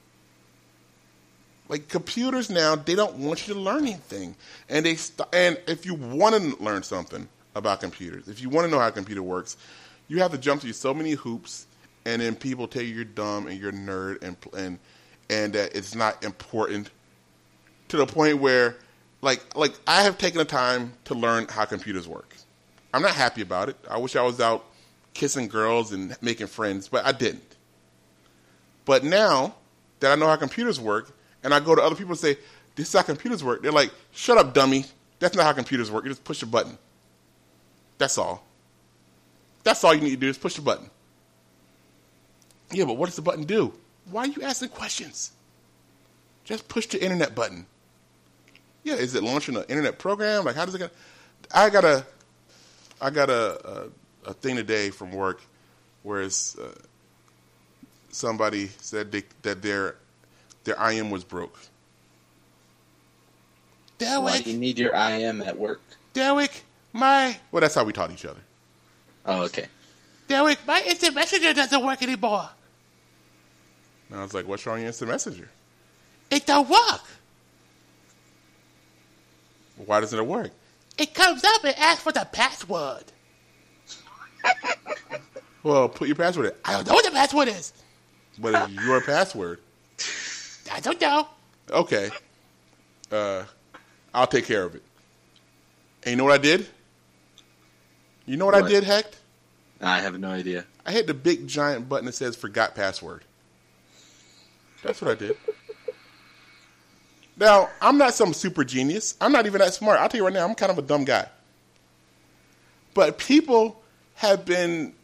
Like computers now, they don't want you to learn anything. And they st- and if you want to learn something about computers, if you want to know how a computer works, you have to jump through so many hoops, and then people tell you you're dumb and you're a nerd, and and and that it's not important. To the point where, like, like I have taken the time to learn how computers work. I'm not happy about it. I wish I was out kissing girls and making friends, but I didn't. But now that I know how computers work, and I go to other people and say, "This is how computers work," they're like, "Shut up, dummy. That's not how computers work. You just push a button. That's all." That's all you need to do is push the button. Yeah, but what does the button do? Why are you asking questions? Just push the internet button. Yeah, is it launching an internet program? Like, how does it go? I got a, I got a, a, a thing today from work where it's, uh, somebody said they, that their their I M was broke. Derek, why do you need your I M at work? Derek, my... Well, that's how we taught each other. Oh, okay. Derek, my instant messenger doesn't work anymore. And I was like, what's wrong with your instant messenger? It don't work. Why doesn't it work? It comes up and asks for the password. Well, put your password in. I don't know what the password is. What is your password? I don't know. Okay. Uh, I'll take care of it. And you know what I did? You know what, what? I did, Hecht? I have no idea. I hit the big giant button that says forgot password. That's what I did. Now, I'm not some super genius. I'm not even that smart. I'll tell you right now, I'm kind of a dumb guy. But people have been,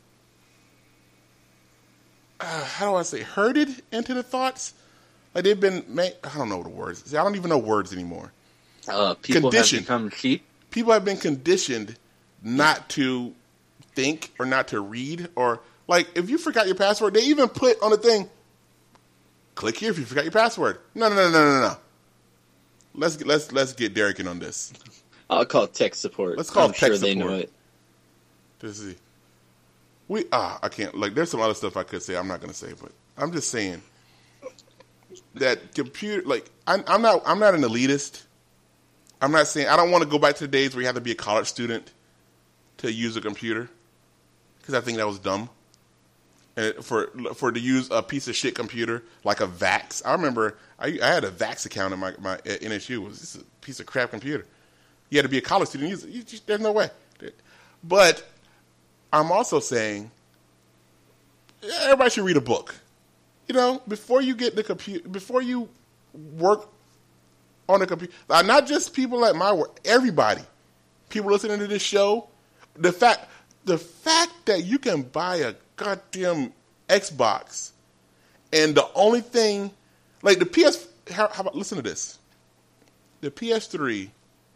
uh, how do I say, herded into the thoughts. Like they've been, I don't know what the words is. I don't even know words anymore. Uh, people conditioned. have become sheep. People have been conditioned not to think or not to read. Or, like, if you forgot your password, they even put on the thing, click here if you forgot your password. No, no, no, no, no, no. Let's get, let's let's get Derek in on this. I'll call tech support. Let's call I'm tech sure support. They know it. This is we ah I can't like. There's some other stuff I could say. I'm not going to say, but I'm just saying that computer. Like I'm, I'm not I'm not an elitist. I'm not saying I don't want to go back to the days where you had to be a college student to use a computer because I think that was dumb. And for for to use a piece of shit computer like a VAX. I remember I, I had a VAX account in my, my at N S U. It was just a piece of crap computer. You had to be a college student. Use it. You just, there's no way. But I'm also saying everybody should read a book. You know, before you get the computer, before you work on the computer, not just people at my work, everybody, people listening to this show, the fact, the fact that you can buy a goddamn Xbox and the only thing, like the P S, how, how about, listen to this, the P S three,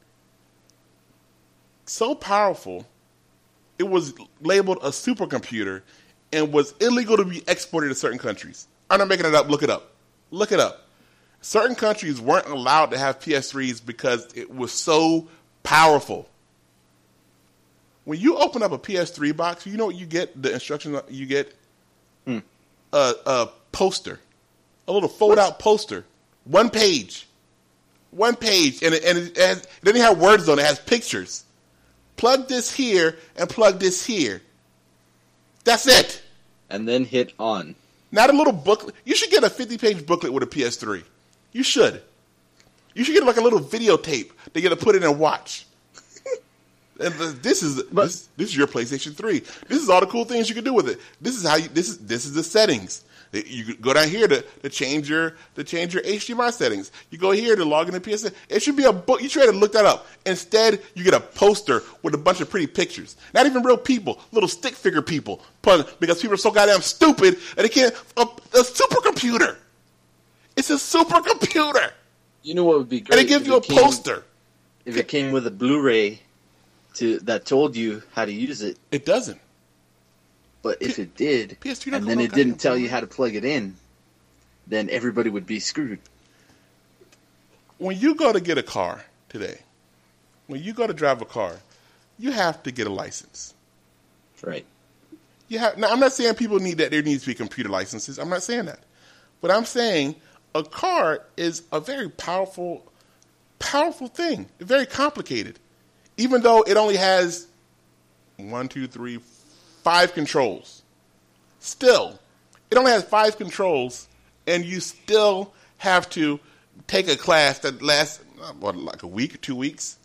so powerful, it was labeled a supercomputer and was illegal to be exported to certain countries. I'm not making it up. Look it up. Look it up. Certain countries weren't allowed to have P S threes because it was so powerful. When you open up a P S three box, you know what you get? The instructions you get? Hmm. A, a poster. A little fold-out poster. One page. One page. And, it, and it, has, it doesn't have words on it. It has pictures. Plug this here and plug this here. That's it. And then hit on. Not a little booklet. You should get a fifty-page booklet with a P S three. You should. You should get like a little videotape that you got to put in and watch. And this is but, this, this is your PlayStation three. This is all the cool things you can do with it. This is how you. This is this is the settings. You go down here to, to change your to change your H D M I settings. You go here to log into P S N. It should be a book. You try to look that up. Instead, you get a poster with a bunch of pretty pictures. Not even real people, little stick figure people. Because people are so goddamn stupid that they can't. A, a supercomputer. It's a supercomputer. You know what would be great? And it gives you a came, poster. If it came with a Blu-ray to that told you how to use it. It doesn't. But if P- it did, P S two and then it didn't tell you how to plug it in, then everybody would be screwed. When you go to get a car today, when you go to drive a car, you have to get a license. Right. You have, now, I'm not saying people need that. There needs to be computer licenses. I'm not saying that. But I'm saying a car is a very powerful, powerful thing. Very complicated. Even though it only has one, two, three, five controls. Still, it only has five controls, and you still have to take a class that lasts, what, like a week or two weeks?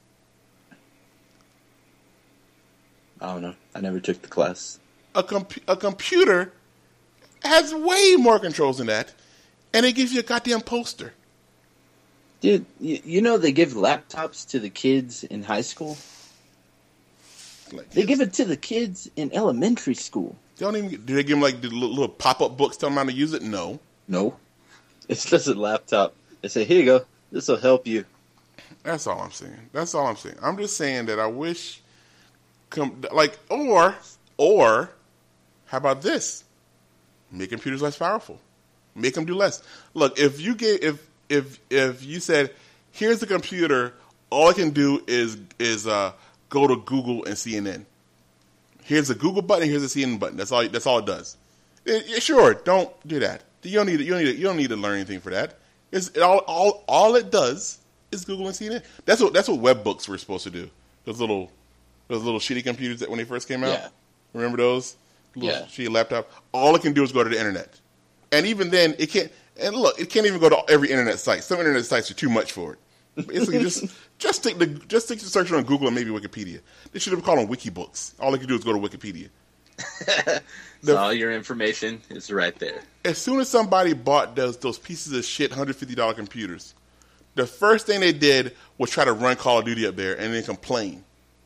I don't know. I never took the class. A, comp- a computer has way more controls than that, and it gives you a goddamn poster. Dude, you, you know they give laptops to the kids in high school? Like, they give it to the kids in elementary school. They don't even. Do they give them like the little, little pop-up books telling them how to use it? No. No. It's just a laptop. They say, here you go. This will help you. That's all I'm saying. That's all I'm saying. I'm just saying that I wish, com- like, or, or, how about this? Make computers less powerful. Make them do less. Look, if you get, if if if you said, here's the computer, all it can do is is uh. go to Google and C N N. Here's a Google button. Here's a C N N button. That's all. That's all it does. It, it, sure, don't do that. You don't need. You don't need. You don't need to learn anything for that. It's it all. All. All it does is Google and C N N. That's what that's what web books were supposed to do. Those little those little shitty computers that when they first came out. Yeah. Remember those? Little Yeah. shitty laptop. All it can do is go to the internet, and even then, it can't. And look, it can't even go to every internet site. Some internet sites are too much for it. Basically, just just stick the just stick to searching on Google and maybe Wikipedia. They should have called them Wikibooks. All they can do is go to Wikipedia. So The- all your information is right there. As soon as somebody bought those those pieces of shit one hundred fifty dollars computers, the first thing they did was try to run Call of Duty up there and then complain.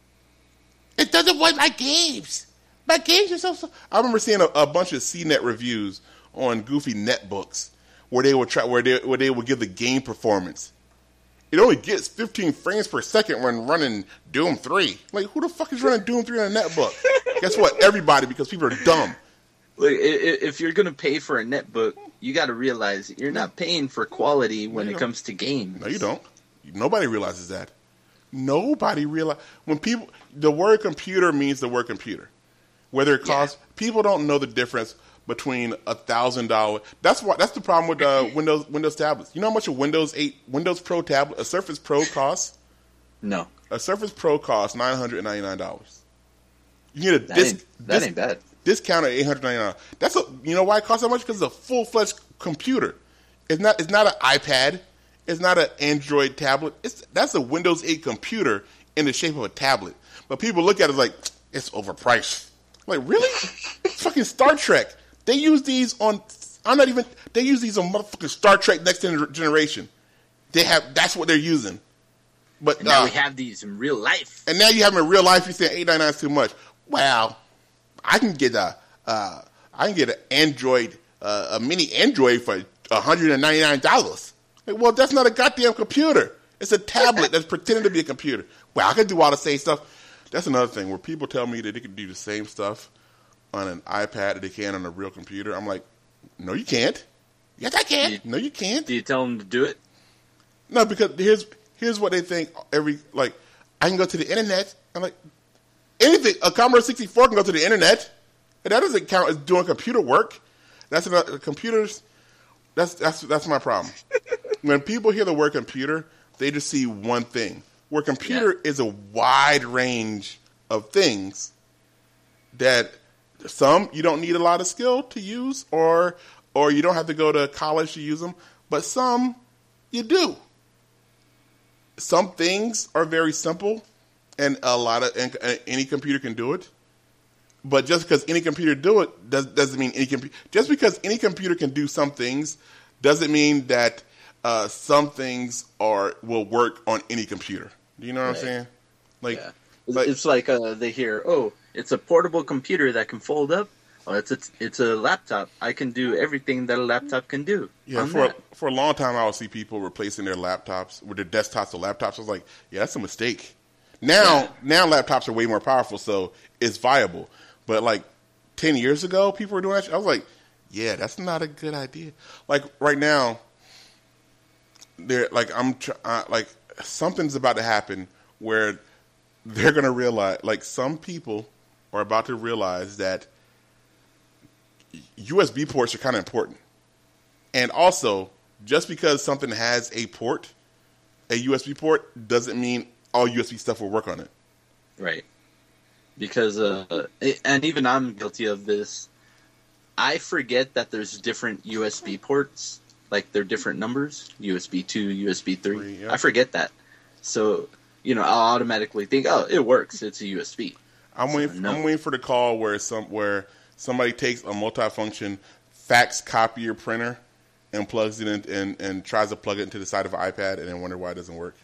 It doesn't work my games. My games are so. so. I remember seeing a, a bunch of C net reviews on goofy netbooks where they would try where they where they would give the game performance. It only gets fifteen frames per second when running Doom three. Like, who the fuck is running Doom three on a netbook? Guess what? Everybody, because people are dumb. Look, i- i- if you're going to pay for a netbook, you got to realize you're not paying for quality when you it don't. comes to games. No, you don't. Nobody realizes that. Nobody realize when people the word computer means the word computer. Whether it costs people don't know the difference between a thousand dollar. That's what that's the problem with uh, Windows Windows tablets. You know how much a Windows eight Windows Pro tablet, a Surface Pro costs? No, A Surface Pro costs nine hundred and ninety nine dollars. You get a that, disc, ain't, that disc- ain't bad. discount at eight hundred ninety nine. That's a you know why it costs that much? Because it's a full fledged computer. It's not it's not an iPad. It's not an Android tablet. It's that's a Windows eight computer in the shape of a tablet. But people look at it like it's overpriced. Like, really? It's fucking Star Trek. They use these on. I'm not even. They use these on motherfucking Star Trek Next Generation. They have. That's what they're using. But And now uh, we have these in real life. and now you have them in real life. You saying eight ninety nine is too much. Well, I can get a. Uh, I can get an Android, uh, a mini Android for one hundred and ninety nine dollars. Like, well, that's not a goddamn computer. It's a tablet that's pretending to be a computer. Well, I can do all the same stuff. That's another thing where people tell me that they can do the same stuff on an iPad that they can on a real computer. I'm like, no, you can't. Yes, I can. You- No, you can't. Do you tell them to do it? No, because here's here's what they think. Every like, I can go to the internet. I'm like, anything. A Commodore sixty-four can go to the internet, and that doesn't count as doing computer work. That's another computers. That's that's that's my problem. When people hear the word computer, they just see one thing. Where computer Yeah. is a wide range of things that some you don't need a lot of skill to use, or or you don't have to go to college to use them, but some you do. Some things are very simple, and a lot of and, uh, any computer can do it. But just because any computer do it does, doesn't mean any computer. Just because any computer can do some things doesn't mean that uh, some things are will work on any computer. Do you know what Right. I'm saying? Like, Yeah. like It's like uh, they hear, oh, it's a portable computer that can fold up. Oh, it's a, it's a laptop. I can do everything that a laptop can do. yeah. on For a, that. for a long time, I would see people replacing their laptops with their desktops to laptops. I was like, yeah, that's a mistake. Now, Yeah. now laptops are way more powerful, so it's viable. But like ten years ago, people were doing that shit. I was like, yeah, that's not a good idea. Like right now, they're like I'm tr- uh, like something's about to happen where they're gonna realize, like some people are about to realize that U S B ports are kind of important, and also just because something has a port, a U S B port, doesn't mean all U S B stuff will work on it. Right. Because, uh, and even I'm guilty of this. I forget that there's different U S B ports, like they're different numbers, U S B two, U S B three. Three, yeah. I forget that. So, you know, I'll automatically think, oh, it works. It's a U S B. I'm waiting. no. I'm waiting for the call where some where somebody takes a multifunction fax copier printer and plugs it in and, and tries to plug it into the side of an iPad and then wonder why it doesn't work.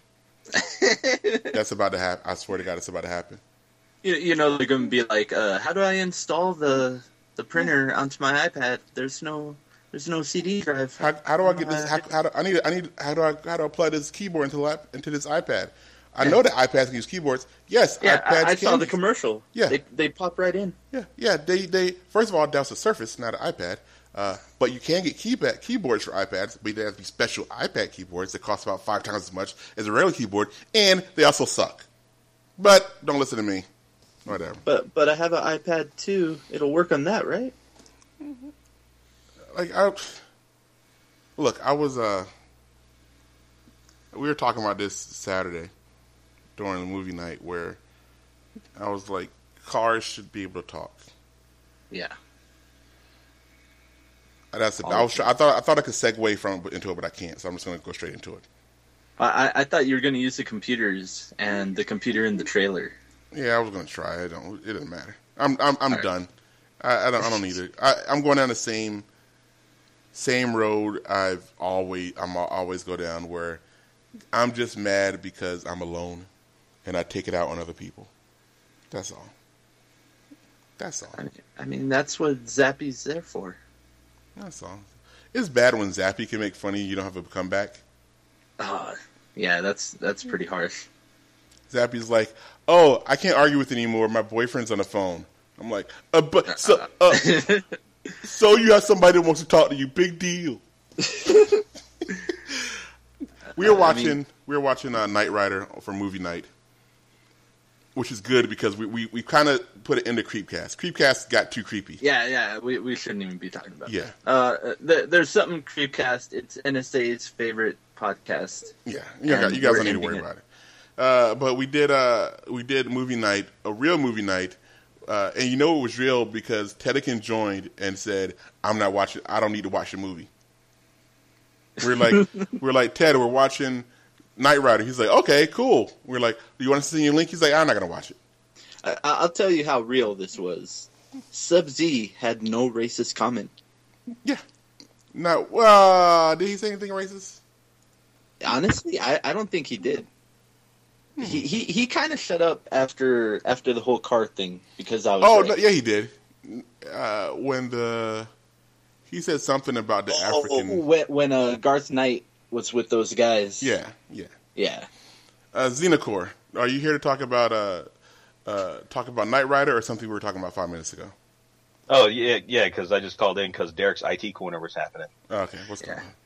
That's about to happen. I swear to God, it's about to happen. You, you know, they're going to be like, uh, how do I install the the printer onto my iPad? There's no there's no C D drive. How, how do I get this? How, how do I need? I need. How do I? How do I plug this keyboard into the lap, into this iPad? I know that iPads can use keyboards. Yes, Yeah, iPads I, I can saw the use- commercial. Yeah. They, they pop right in. Yeah, yeah. They they first of all, that's a Surface, not an iPad. Uh, but you can get keypad keyboards for iPads, but they have to be special iPad keyboards that cost about five times as much as a regular keyboard, and they also suck. But don't listen to me. Whatever. But but I have an iPad too. It'll work on that, right? Like I look, I was uh, we were talking about this Saturday during the movie night where I was like, cars should be able to talk. Yeah. That's it. I was. I thought. I thought I could segue from into it, but I can't. So I'm just going to go straight into it. I, I thought you were going to use the computers and the computer in the trailer. Yeah, I was going to try. It don't. It doesn't matter. I'm. I'm. I'm All done. Right. I, I don't. I don't need it. I, I'm going down the same. Same road I've always. I'm always go down where I'm just mad because I'm alone, and I take it out on other people. That's all. That's all. I mean, I mean that's what Zappy's there for. That's all. It's bad when Zappy can make fun of you. You don't have a comeback. Oh, yeah, that's that's pretty harsh. Zappy's like, oh, I can't argue with anymore. My boyfriend's on the phone. I'm like, uh, but so, uh, so you have somebody that wants to talk to you. Big deal. we were watching. I mean, we were watching uh, Knight Rider for movie night, which is good because we we, we kind of put it into Creepcast. Creepcast got too creepy. Yeah, yeah, we we shouldn't even be talking about. Yeah. That. Uh, th- there's something Creepcast. It's N S A's favorite podcast. Yeah, you, got, you guys don't need to worry it. about it. Uh, but we did uh, we did movie night, a real movie night, uh, and you know it was real because Tedekin joined and said, "I'm not watching. I don't need to watch the movie." We're like, we're like Ted, we're watching Knight Rider. He's like, "Okay, cool." We're like, "Do you want to see your link?" He's like, "I'm not gonna watch it." I- I'll tell you how real this was. Sub-Z had no racist comment. Yeah. No. Uh, did he say anything racist? Honestly, I, I don't think he did. Hmm. He he, he kind of shut up after after the whole car thing because I was. Oh right. no, yeah, he did. Uh, when the he said something about the oh, African when when uh, Garth Knight was with those guys. Yeah, yeah, yeah. Uh, Xenocore, are you here to talk about uh, uh, talk about Knight Rider or something we were talking about five minutes ago? Oh yeah, yeah. Because I just called in because Derek's I T corner was happening. Okay, what's yeah. going on?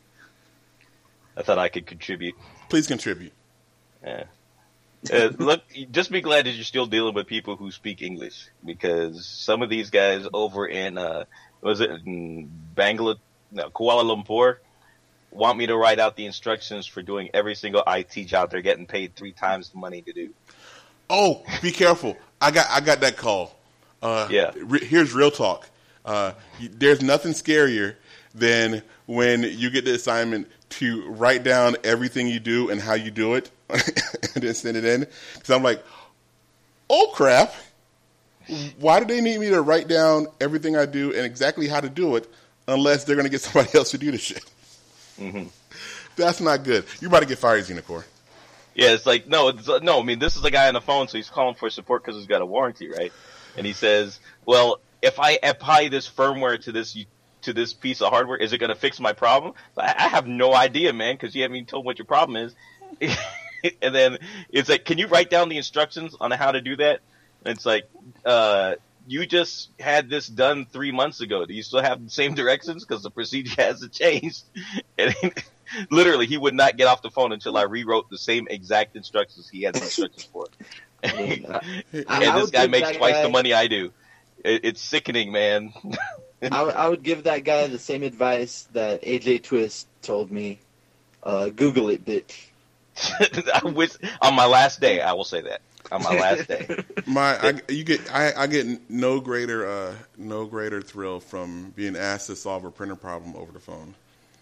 I thought I could contribute. Please contribute. Yeah. Uh, look, just be glad that you're still dealing with people who speak English because some of these guys over in uh, was it in Bangla, no, Kuala Lumpur, want me to write out the instructions for doing every single I T job they're getting paid three times the money to do. Oh, be careful! I got I got that call. Uh, yeah. Re- here's real talk. Uh, there's nothing scarier than when you get the assignment to write down everything you do and how you do it and then send it in. Because I'm like, oh, crap. Why do they need me to write down everything I do and exactly how to do it unless they're going to get somebody else to do the shit? Mm-hmm. That's not good. You're about to get fired, Xenocore. Yeah, it's like, no, it's, no, I mean, this is a guy on the phone, so he's calling for support because he's got a warranty, right? And he says, well, if I apply this firmware to this to this piece of hardware, is it going to fix my problem? I, I have no idea, man, because you haven't even told what your problem is. And then it's like, can you write down the instructions on how to do that? And it's like, uh, you just had this done three months ago. Do you still have the same directions? Because the procedure hasn't changed. And literally, he would not get off the phone until I rewrote the same exact instructions he had the instructions for. And this guy makes twice guy, the money I do. It, it's sickening, man. I, w- I would give that guy the same advice that A J Twist told me. Uh, Google it, bitch. I wish, on my last day, I will say that. On my last day. My, I, you get, I, I get no greater, uh, no greater thrill from being asked to solve a printer problem over the phone.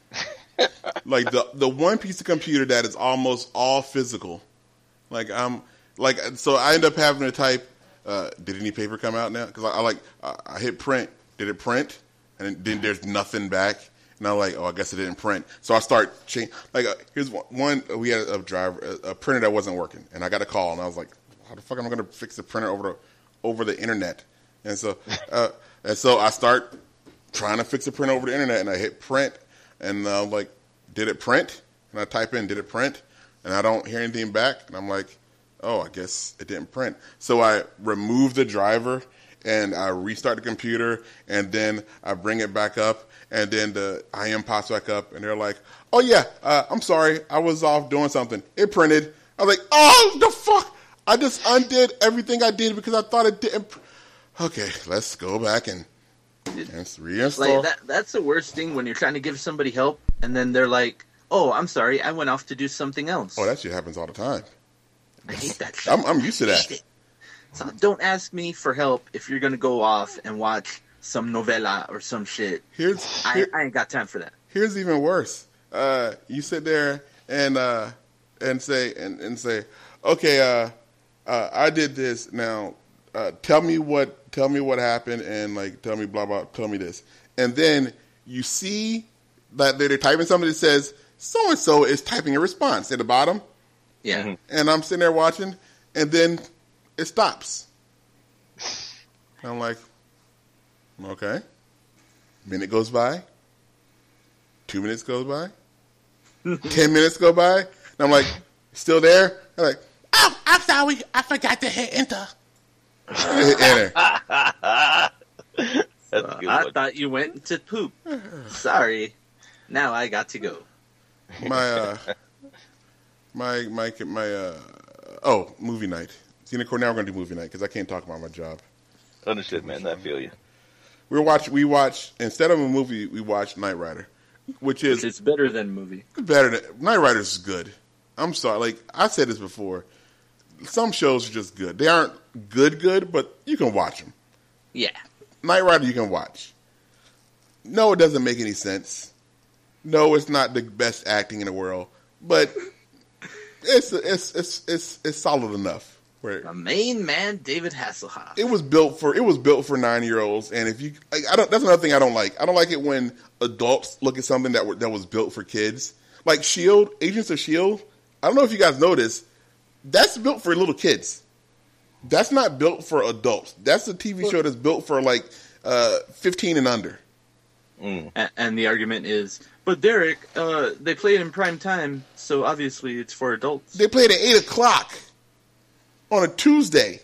Like the the one piece of computer that is almost all physical. Like I'm, like so I end up having to type. Uh, did any paper come out now? Because I, I like I, I hit print. Did it print? And then there's nothing back. And I'm like, oh, I guess it didn't print. So I start change. Like uh, here's one, one. We had a driver, a, a printer that wasn't working, and I got a call, and I was like, how the fuck am I going to fix the printer over the over the internet? And so, uh, and so I start trying to fix the printer over the internet, and I hit print, and I'm uh, like, did it print? And I type in, did it print? And I don't hear anything back, and I'm like, oh, I guess it didn't print. So I remove the driver, and I restart the computer, and then I bring it back up, and then the I M pops back up, and they're like, oh, yeah, uh, I'm sorry. I was off doing something. It printed. I was like, oh, the fuck? I just undid everything I did because I thought it didn't. Pr- okay, let's go back and, and reinstall. Like that, that's the worst thing when you're trying to give somebody help, and then they're like, oh, I'm sorry, I went off to do something else. Oh, that shit happens all the time. I hate that shit. I'm, I'm used to I hate that. it. So don't ask me for help if you're gonna go off and watch some novela or some shit. Here's I, here, I ain't got time for that. here's even worse. Uh, you sit there and uh, and say and, and say, okay, uh, uh, I did this. Now, uh, tell me what tell me what happened, and like tell me blah blah. Tell me this, and then you see that they're typing something that says so and so is typing a response at the bottom, Yeah. Mhm. and I'm sitting there watching, and then it stops. And I'm like, okay. Minute goes by. Two minutes goes by. Ten minutes go by. And I'm like, still there? I'm like, oh, I'm sorry. I forgot to hit enter. Hit enter. That's a Uh, good I one. thought you went to poop. Sorry. Now I got to go. My, uh, my, my, my, uh, oh, movie night. Tina Cornell, we're going to do movie night because I can't talk about my job. Understood, man. I feel you. We watch, we watch, instead of a movie, we watch Knight Rider, which is It's better than movie. better than, Knight Rider is good. I'm sorry. Like, I said this before. Some shows are just good. They aren't good, good, but you can watch them. Yeah. Knight Rider you can watch. No, it doesn't make any sense. No, it's not the best acting in the world, but it's it's it's it's it's solid enough. Where The main man, David Hasselhoff. it was built for it was built for nine year olds, and if you like, I don't. That's another thing I don't like. I don't like it when adults look at something that were, that was built for kids, like Shield, Agents of Shield. I don't know if you guys noticed. That's built for little kids. That's not built for adults. That's a T V show that's built for like uh, fifteen and under. Mm. A- and the argument is, but Derek, uh, they play it in prime time, so obviously it's for adults. They played at eight o'clock on a Tuesday.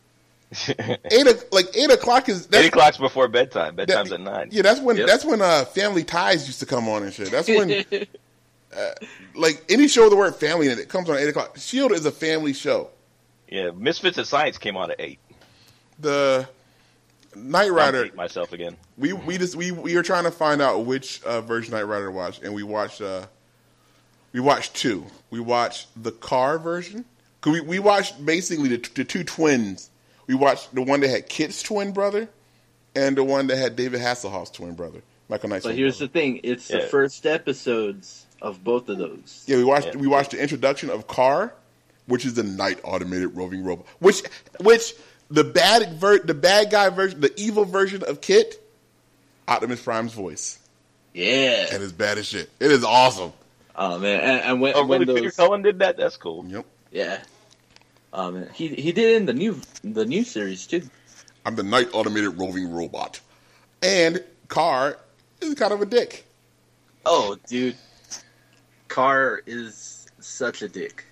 eight o- like eight o'clock is that's, Eight o'clock's before bedtime. that- Bedtime's at nine. Yeah, that's when Yep. that's when uh, Family Ties used to come on and shit. That's when uh, like any show with the word family in it, it comes on at eight o'clock. Shield is a family show. Yeah, Misfits of Science came on at eight. The Knight I'm Rider. dating myself again. We we just we we were trying to find out which uh, version of Knight Rider to watch, and we watched uh, we watched two. We watched the car version. 'Cause we we watched basically the, the two twins. We watched the one that had Kit's twin brother, and the one that had David Hasselhoff's twin brother, Michael Knight's. But twin here's brother. the thing: it's the Yeah. first episodes of both of those. Yeah, we watched Yeah. we watched the introduction of Car, which is the Knight automated roving robot. Which which the bad ver- the bad guy version, the evil version of Kit, Optimus Prime's voice, Yeah. and it's bad as shit. It is awesome. Oh man, and, and when, Oh, when really? Peter those, Cullen did that? That's cool. Yep, yeah, um, he he did it in the new the new series too. I'm the Knight automated roving robot, and Car is kind of a dick. Oh, dude, Carr is such a dick.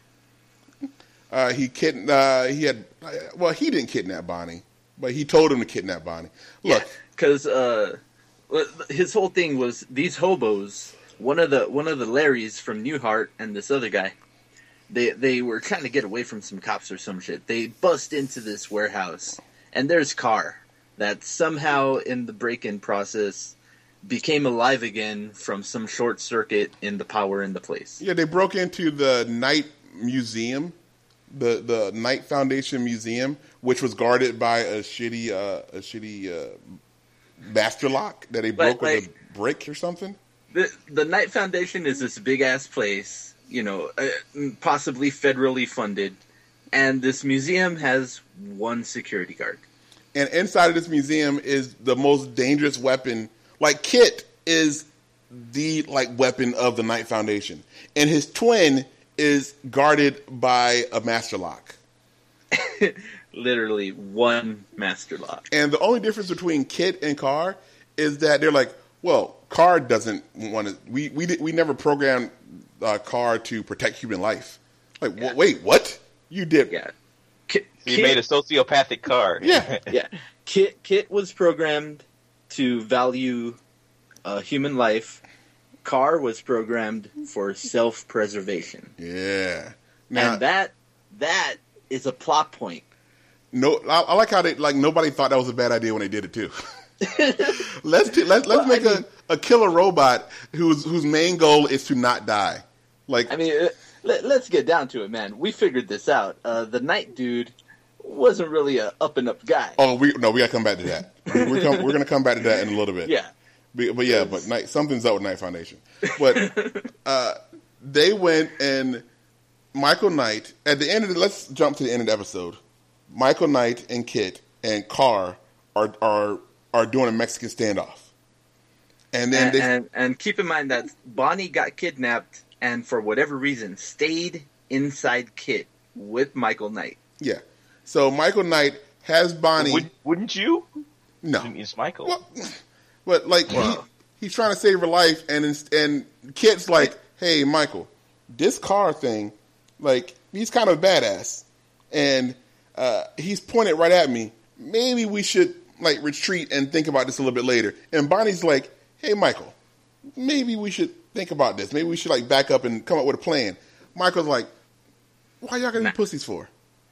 Uh, he kid uh, he had well he didn't kidnap Bonnie, but he told him to kidnap Bonnie. Look, because uh, well, his whole thing was these hobos. One of the one of the Larrys from Newhart and this other guy, they they were trying to get away from some cops or some shit. They bust into this warehouse, and there's Carr that somehow in the break-in process became alive again from some short circuit in the power in the place. yeah, they broke into the Knight Museum, the the Knight Foundation Museum, which was guarded by a shitty uh, a shitty uh, master lock that they broke But, with a brick or something. The the Knight Foundation is this big ass place, you know, uh, possibly federally funded, and this museum has one security guard. And inside of this museum is the most dangerous weapon. Like Kit is the like weapon of the Knight Foundation, and his twin is guarded by a master lock. Literally one master lock. And the only difference between Kit and Carr is that they're like, well, Carr doesn't want to. We we did, we never programmed uh, Carr to protect human life. Like, Yeah. wh- wait, what? You did? Yeah. Kit, He Kit- made a sociopathic car. Yeah. yeah. Kit Kit was programmed to value uh, human life. Carr was programmed for self-preservation. Yeah. Now, And that that is a plot point. no, I, I like how they like nobody thought that was a bad idea when they did it too. let's t- let's let's Well, make I mean- a, a killer robot whose whose main goal is to not die. Like, I mean, uh, let, let's get down to it, man. We figured this out. Uh, the Knight dude wasn't really a up and up guy. oh, we no, we gotta come back to that. We're come, we're gonna come back to that in a little bit. Yeah. But, but yeah, but Night, something's up with Night Foundation. But uh, they went and Michael Knight at the end of the, let's jump to the end of the episode. Michael Knight and Kit and Carr are are are doing a Mexican standoff, and then And, they, and, and keep in mind that Bonnie got kidnapped and for whatever reason stayed inside Kit with Michael Knight. yeah. So Michael Knight has Bonnie. Would, wouldn't you? no, It's Michael. Well, but like Wow. he, he's trying to save her life, and it's- and Kit's like, "Hey, Michael, this car thing, like he's kind of badass, and uh, he's pointed right at me. Maybe we should like retreat and think about this a little bit later." And Bonnie's like, "Hey, Michael, maybe we should think about this. Maybe we should like back up and come up with a plan." Michael's like, "Why y'all gonna be pussies for?"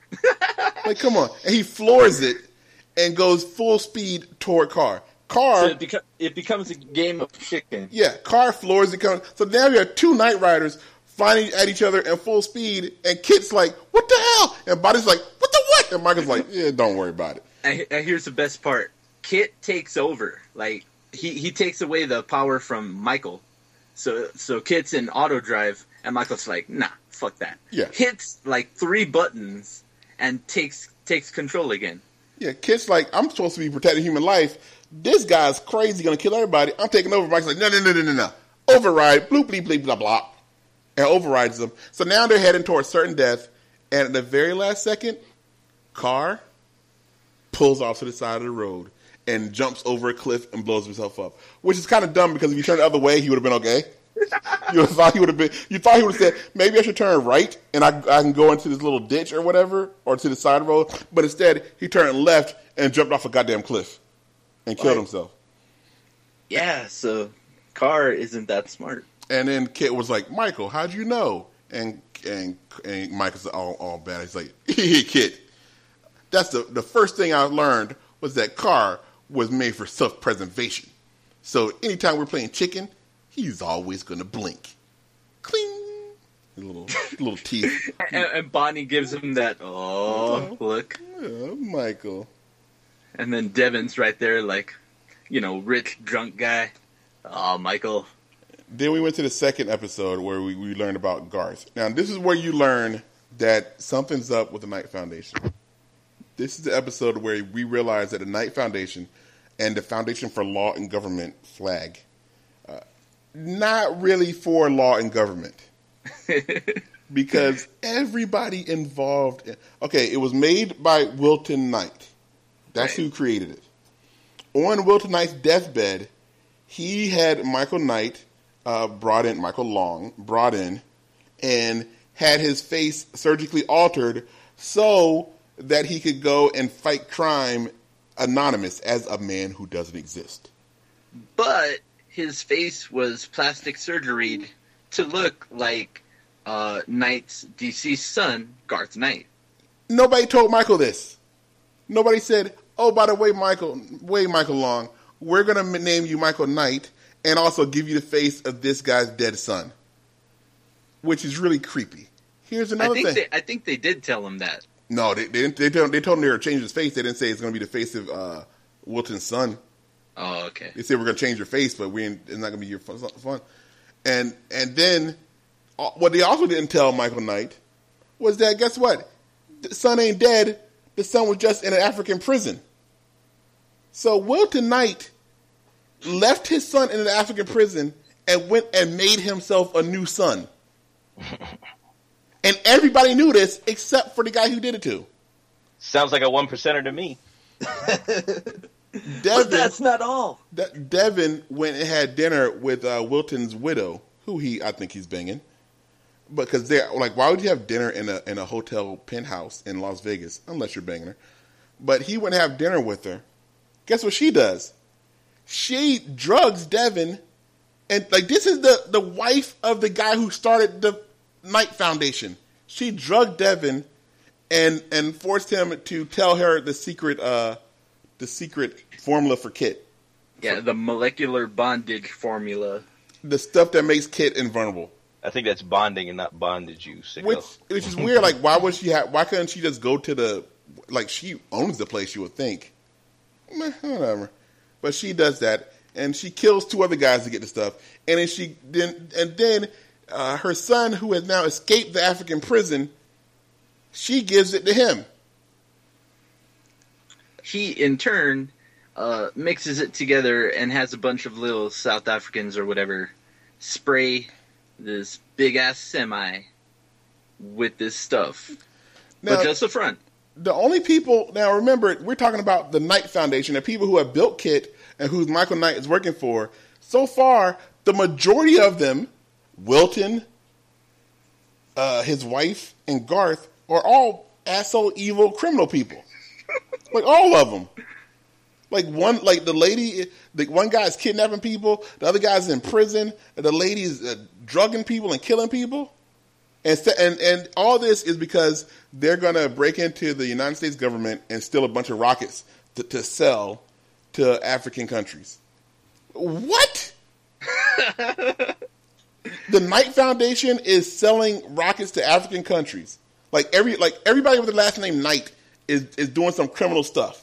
Like, come on, and he floors it and goes full speed toward Carr. Carr. So it, beco- it becomes a game of chicken. Yeah, Carr floors it. Comes, so now we have two Night Riders fighting at each other in full speed, and Kit's like, "What the hell?" And Body's like, "What the what?" And Michael's like, "Yeah, don't worry about it." And, and here's the best part. Kit takes over. Like, he, he takes away the power from Michael. So so Kit's in auto drive, and Michael's like, nah, fuck that. Yeah. Hits, like, three buttons and takes takes control again. Yeah, Kit's like, "I'm supposed to be protecting human life. This guy's crazy, gonna kill everybody. I'm taking over." Michael's like, "No, no, no, no, no, no. Override, bloop, bleep, bleep, blah, blah," and overrides them. So now they're heading towards certain death, and at the very last second, Carr pulls off to the side of the road and jumps over a cliff and blows himself up, which is kind of dumb because if you turned the other way, he would have been okay. You would have thought he would have been. You thought he would have said, "Maybe I should turn right and I, I can go into this little ditch or whatever, or to the side road." But instead, he turned left and jumped off a goddamn cliff and killed Right. himself. Yeah, so Carr isn't that smart. And then Kit was like, "Michael, how'd you know?" And and and Michael's all all bad. He's like, "Kit, that's the the first thing I learned was that Carr was made for self preservation. So anytime we're playing chicken, he's always gonna blink, cling, little little teeth." And, and Bonnie gives him that, oh, look. Yeah, Michael. And then Devin's right there, like, you know, rich, drunk guy. Oh, Michael. Then we went to the second episode where we, we learned about Garth. Now, this is where you learn that something's up with the Knight Foundation. This is the episode where we realize that the Knight Foundation and the Foundation for Law and Government flag, uh, not really for law and government. Because everybody involved... In, okay, it was made by Wilton Knight. That's who created it. On Wilton Knight's deathbed, he had Michael Knight uh, brought in, Michael Long brought in, and had his face surgically altered so that he could go and fight crime anonymous as a man who doesn't exist. But his face was plastic surgeryed to look like uh, Knight's deceased son, Garth Knight. Nobody told Michael this. Nobody said, "Oh, by the way, Michael, way Michael Long, we're going to name you Michael Knight and also give you the face of this guy's dead son," which is really creepy. Here's another I think thing. they, I think they did tell him that. No, they, they didn't. They told, they told him they were changing his face. They didn't say it's going to be the face of uh, Wilton's son. Oh, okay. They said we're going to change your face, but we ain't, it's not going to be your fun, fun. And and then uh, what they also didn't tell Michael Knight was that, guess what? The son ain't dead. The son was just in an African prison. So Wilton Knight left his son in an African prison and went and made himself a new son. And everybody knew this except for the guy who did it to. Sounds like a one percenter to me. Devin, But that's not all. De- Devin went and had dinner with uh, Wilton's widow, who he I think he's banging. Because they're like, why would you have dinner in a in a hotel penthouse in Las Vegas unless you're banging her? But he went and have dinner with her. Guess what she does? She drugs Devin, and like this is the the wife of the guy who started the Knight Foundation. She drugged Devin and and forced him to tell her the secret uh the secret formula for Kit. Yeah, the molecular bondage formula. The stuff that makes Kit invulnerable. I think that's bonding and not bondage, you sicko. Which, which is weird. Like, why would she have? Why couldn't she just go to the? Like, she owns the place. You would think. Meh, whatever. But she does that, and she kills two other guys to get the stuff, and then she then and then uh, her son, who has now escaped the African prison, she gives it to him. He, in turn, uh, mixes it together and has a bunch of little South Africans or whatever spray this big ass semi with this stuff, Now, but just the front. The only people now, remember, we're talking about the Knight Foundation, the people who have built Kit and who Michael Knight is working for. So far, the majority of them, Wilton, uh, his wife, and Garth, are all asshole, evil, criminal people. Like all of them. Like one, like the lady, the one guy's kidnapping people, the other guy's in prison, and the lady's uh, drugging people and killing people. And, and and all this is because they're going to break into the United States government and steal a bunch of rockets to, to sell to African countries. What? The Knight Foundation is selling rockets to African countries. Like every like everybody with the last name Knight is is doing some criminal stuff.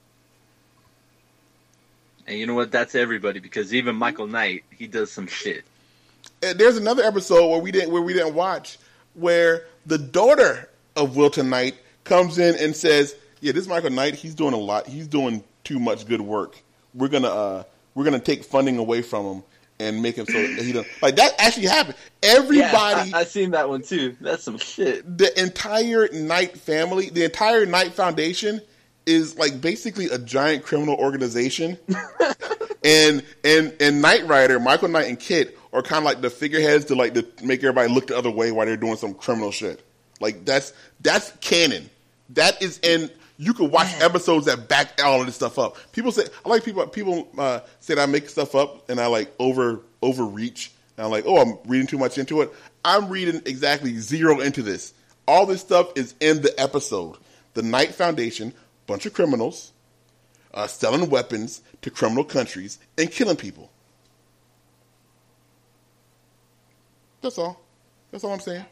And you know what? That's everybody, because even Michael Knight, he does some shit. And there's another episode where we didn't where we didn't watch, where the daughter of Wilton Knight comes in and says, "Yeah, this Michael Knight, he's doing a lot. He's doing too much good work. We're gonna uh, we're gonna take funding away from him and make him so that he don't." Like that actually happened. Everybody, yeah, I, I seen that one too. That's some shit. The entire Knight family, the entire Knight Foundation, is like basically a giant criminal organization. and and and Knight Rider, Michael Knight, and Kit are kind of like the figureheads to like to make everybody look the other way while they're doing some criminal shit. Like that's that's canon. That is in. You can watch episodes that back all of this stuff up. People say I like people. People uh, say that I make stuff up and I like over overreach. And I'm like, oh, I'm reading too much into it. I'm reading exactly zero into this. All this stuff is in the episode. The Knight Foundation, bunch of criminals, uh, selling weapons to criminal countries and killing people. That's all. That's all I'm saying.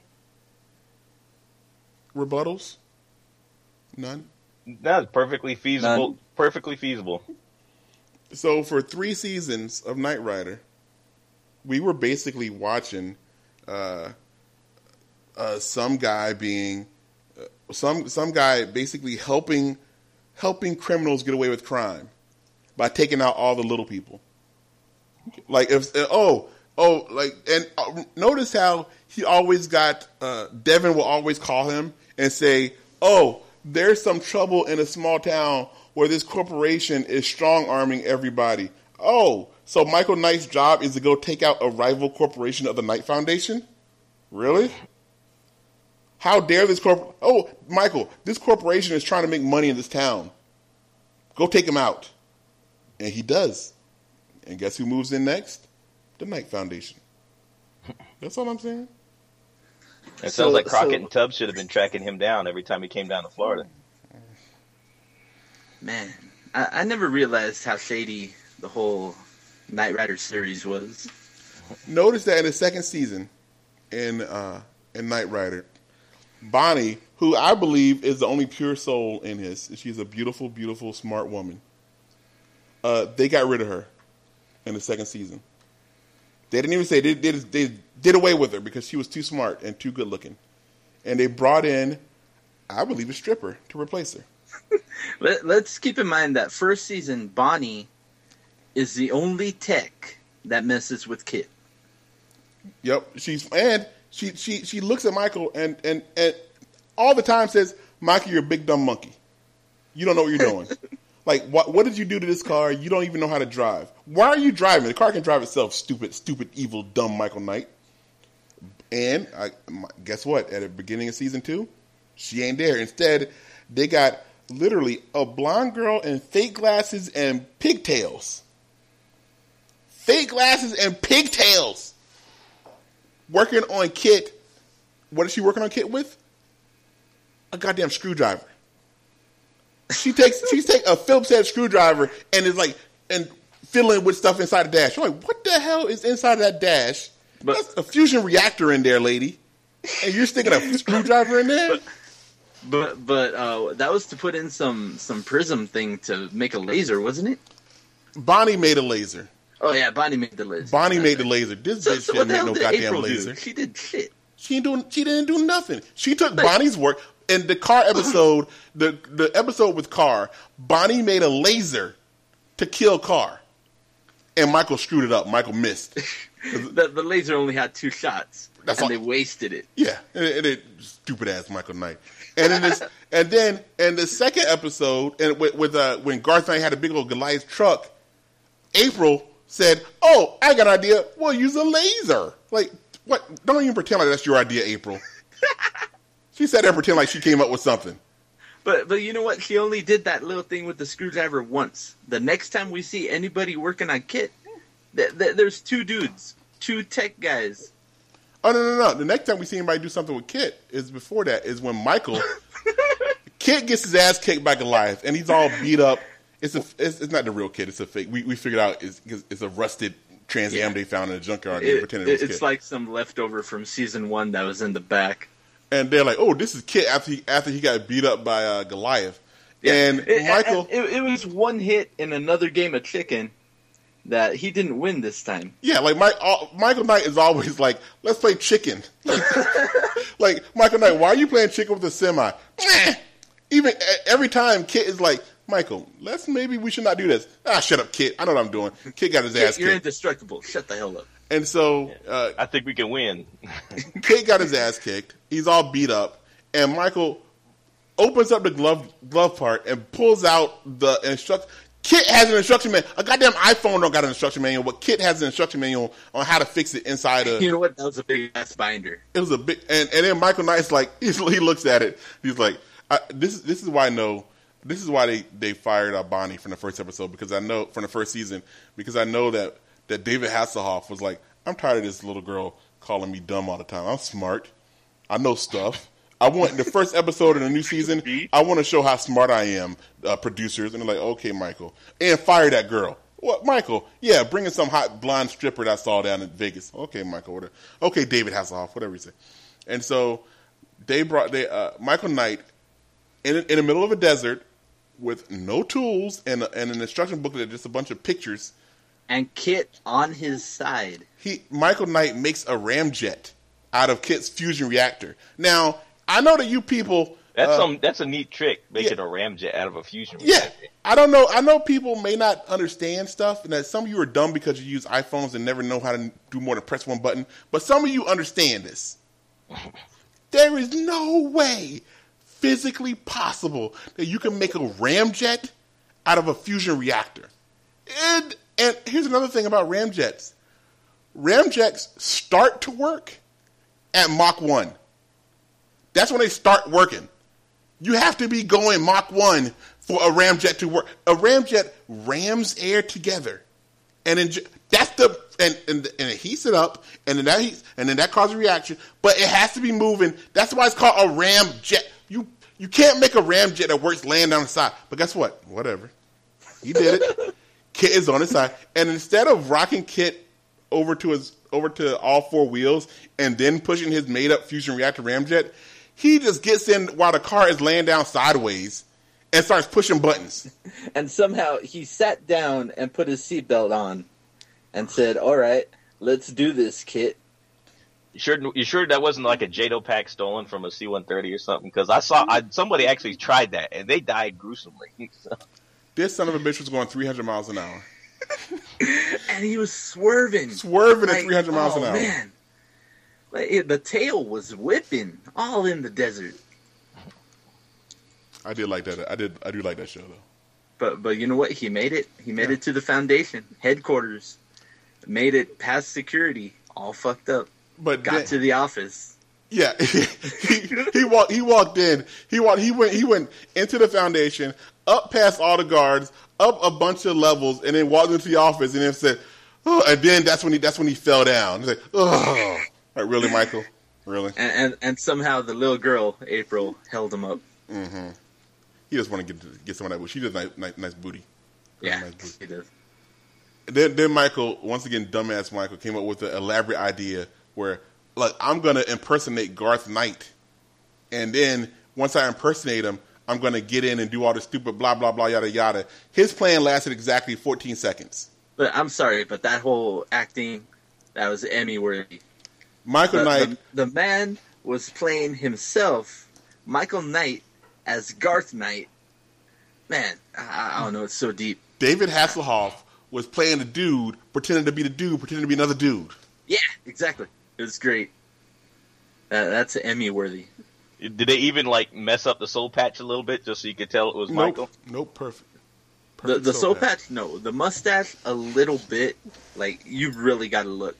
Rebuttals? None? That's perfectly feasible. None. Perfectly feasible. So for three seasons of Knight Rider, we were basically watching uh, uh, some guy being uh, some some guy basically helping helping criminals get away with crime by taking out all the little people. Like if uh, oh oh like and uh, notice how he always got uh, Devin will always call him and say, oh, there's some trouble in a small town where this corporation is strong arming everybody. Oh, so Michael Knight's job is to go take out a rival corporation of the Knight Foundation? Really? How dare this corp? Oh, Michael, this corporation is trying to make money in this town. Go take him out. And he does. And guess who moves in next? The Knight Foundation. That's all I'm saying. It So- sounds like Crockett so- and Tubbs should have been tracking him down every time he came down to Florida. Man, I, I never realized how shady the whole Knight Rider series was. Notice that in the second season in uh, in Knight Rider, Bonnie, who I believe is the only pure soul in his, she's a beautiful, beautiful, smart woman. Uh, they got rid of her in the second season. They didn't even say they did. They did away with her because she was too smart and too good looking, and they brought in, I believe, a stripper to replace her. Let, let's keep in mind that first season, Bonnie is the only tech that messes with Kit. Yep, she's and she she she looks at Michael and and and all the time says, "Michael, you're a big dumb monkey. You don't know what you're doing. Like, what what did you do to this car? You don't even know how to drive. Why are you driving? The car can drive itself. Stupid, stupid, evil, dumb Michael Knight." And I, guess what? At the beginning of season two, she ain't there. Instead, they got literally a blonde girl in fake glasses and pigtails. Fake glasses and pigtails. Working on Kit. What is she working on Kit with? A goddamn screwdriver. She takes she's take a Phillips head screwdriver and is like and fiddling with stuff inside the dash. You're like, what the hell is inside that dash? But, That's a fusion reactor in there, lady. And you're sticking a screwdriver in there? But but, but uh, that was to put in some, some prism thing to make a laser, wasn't it? Bonnie made a laser. Oh, yeah, Bonnie made the laser. Bonnie That's made right. the laser. This So, bitch so didn't what the make hell no did goddamn April laser. do? She did shit. She ain't doing. She didn't do nothing. She took Bonnie's work. In the car episode, the the episode with Carr, Bonnie made a laser to kill Carr, and Michael screwed it up. Michael missed. the, the laser only had two shots, That's and all- they wasted it. Yeah, and it, and it stupid ass Michael Knight. And in this, and then in the second episode, and with, with uh, when Garth Knight had a big old Goliath truck, April said, "Oh, I got an idea. We'll use a laser." Like, what? Don't even pretend like that's your idea, April. She said that pretend like she came up with something. But but you know what? She only did that little thing with the screwdriver once. The next time we see anybody working on Kit, th- th- there's two dudes, two tech guys. Oh no no no! The next time we see anybody do something with Kit is before that. Is when Michael Kit gets his ass kicked by Goliath, and he's all beat up. It's a it's, it's not the real Kit. It's a fake. We we figured out it's it's a rusted Trans Am Yeah. they found in a junkyard. They It, pretended it was it's Kit. like some leftover from season one that was in the back. And they're like, "Oh, this is Kit after he after he got beat up by uh, Goliath." And It- Michael, it, it was one hit in another game of chicken that he didn't win this time. yeah, like Mike, uh, Michael Knight is always like, "Let's play chicken." Like Michael Knight, why are you playing chicken with a semi? Eh. Even uh, every time Kit is like, "Michael, let's maybe we should not do this." Ah, shut up, Kit. I know what I'm doing. Kit got his ass You're kicked, indestructible. Shut the hell up. and so uh, I think we can win. Kit got his ass kicked. He's all beat up, and Michael opens up the glove glove part and pulls out the instruct. Kit has an instruction manual. A goddamn iPhone don't got an instruction manual, but Kit has an instruction manual on how to fix it inside of. You know what? That was a big ass binder. It was a big, and, and then Michael Knight's like, he's, he looks at it. He's like, I, this this is why I know. This is why they, they fired uh, Bonnie from the first episode, because I know from the first season, because I know that, that David Hasselhoff was like, I'm tired of this little girl calling me dumb all the time. I'm smart. I know stuff. I want the first episode of the new season. I want to show how smart I am. Uh, producers, and they're like, okay, Michael, and fire that girl. What, Michael? Yeah, bring in some hot blonde stripper that I saw down in Vegas. Okay, Michael. Whatever. Okay, David Hasselhoff. Whatever you say. And so they brought they uh, Michael Knight in in the middle of a desert with no tools and and an instruction booklet, just a bunch of pictures. And Kit on his side. He Michael Knight makes a ramjet out of Kit's fusion reactor. Now I know that you people. That's uh, some. That's a neat trick, making yeah. a ramjet out of a fusion Yeah, reactor. I don't know. I know people may not understand stuff, and that some of you are dumb because you use iPhones and never know how to do more than press one button. But some of you understand this. There is no way physically possible that you can make a ramjet out of a fusion reactor. And and here's another thing about ramjets: ramjets start to work at Mach one. That's when they start working. You have to be going Mach one for a ramjet to work. A ramjet rams air together, and then that's the and, and and it heats it up, and then that heats, and then that causes a reaction. But it has to be moving. That's why it's called a ramjet. You you can't make a ramjet that works laying down the side. But guess what? Whatever. He did it. Kit is on his side, and instead of rocking Kit over to his over to all four wheels and then pushing his made up fusion reactor ramjet, he just gets in while the car is laying down sideways and starts pushing buttons. And somehow he sat down and put his seatbelt on and said, all right, let's do this, Kit. You sure? You sure that wasn't like a J D O pack stolen from a C one thirty or something? Because I saw I, somebody actually tried that and they died gruesomely. So. This son of a bitch was going three hundred miles an hour. And he was swerving. Swerving at Like, three hundred miles oh, an hour. Man. Like, it, the tail was whipping all in the desert. I did like that. I did. I do like that show though. But but you know what? He made it. He made yeah. it to the foundation headquarters. Made it past security, all fucked up. But got then, to the office. Yeah, he, he walked. He walked in. He walked. He went. He went into the foundation, up past all the guards, up a bunch of levels, and then walked into the office, and then said, "Oh!" And then that's when he. That's when he fell down. He's like, "Oh, like, really, Michael? Really?" And, and and somehow the little girl April held him up. Mm-hmm. He just want to get get some of that. She does nice, nice, nice booty. Yeah, nice booty. she does. then, then Michael, once again, dumbass Michael, came up with an elaborate idea where, like, I'm going to impersonate Garth Knight. And then once I impersonate him, I'm going to get in and do all this stupid blah, blah, blah, yada, yada. His plan lasted exactly fourteen seconds. But I'm sorry, but that whole acting, that was Emmy-worthy. Michael the, Knight. The, the man was playing himself, Michael Knight, as Garth Knight. Man, I, I don't know, it's so deep. David Hasselhoff was playing the dude, pretending to be the dude, pretending to be another dude. Yeah, exactly. It was great. Uh, that's Emmy-worthy. Did they even like mess up the soul patch a little bit just so you could tell it was nope. Michael? Nope, perfect. The, perfect the soul patch? patch, no. The mustache, a little bit. Like, you really got to look.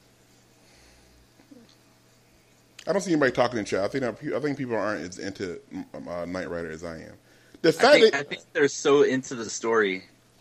I don't see anybody talking in chat. I think I think people aren't as into uh, Knight Rider as I am. The I fact think, that I think they're so into the story.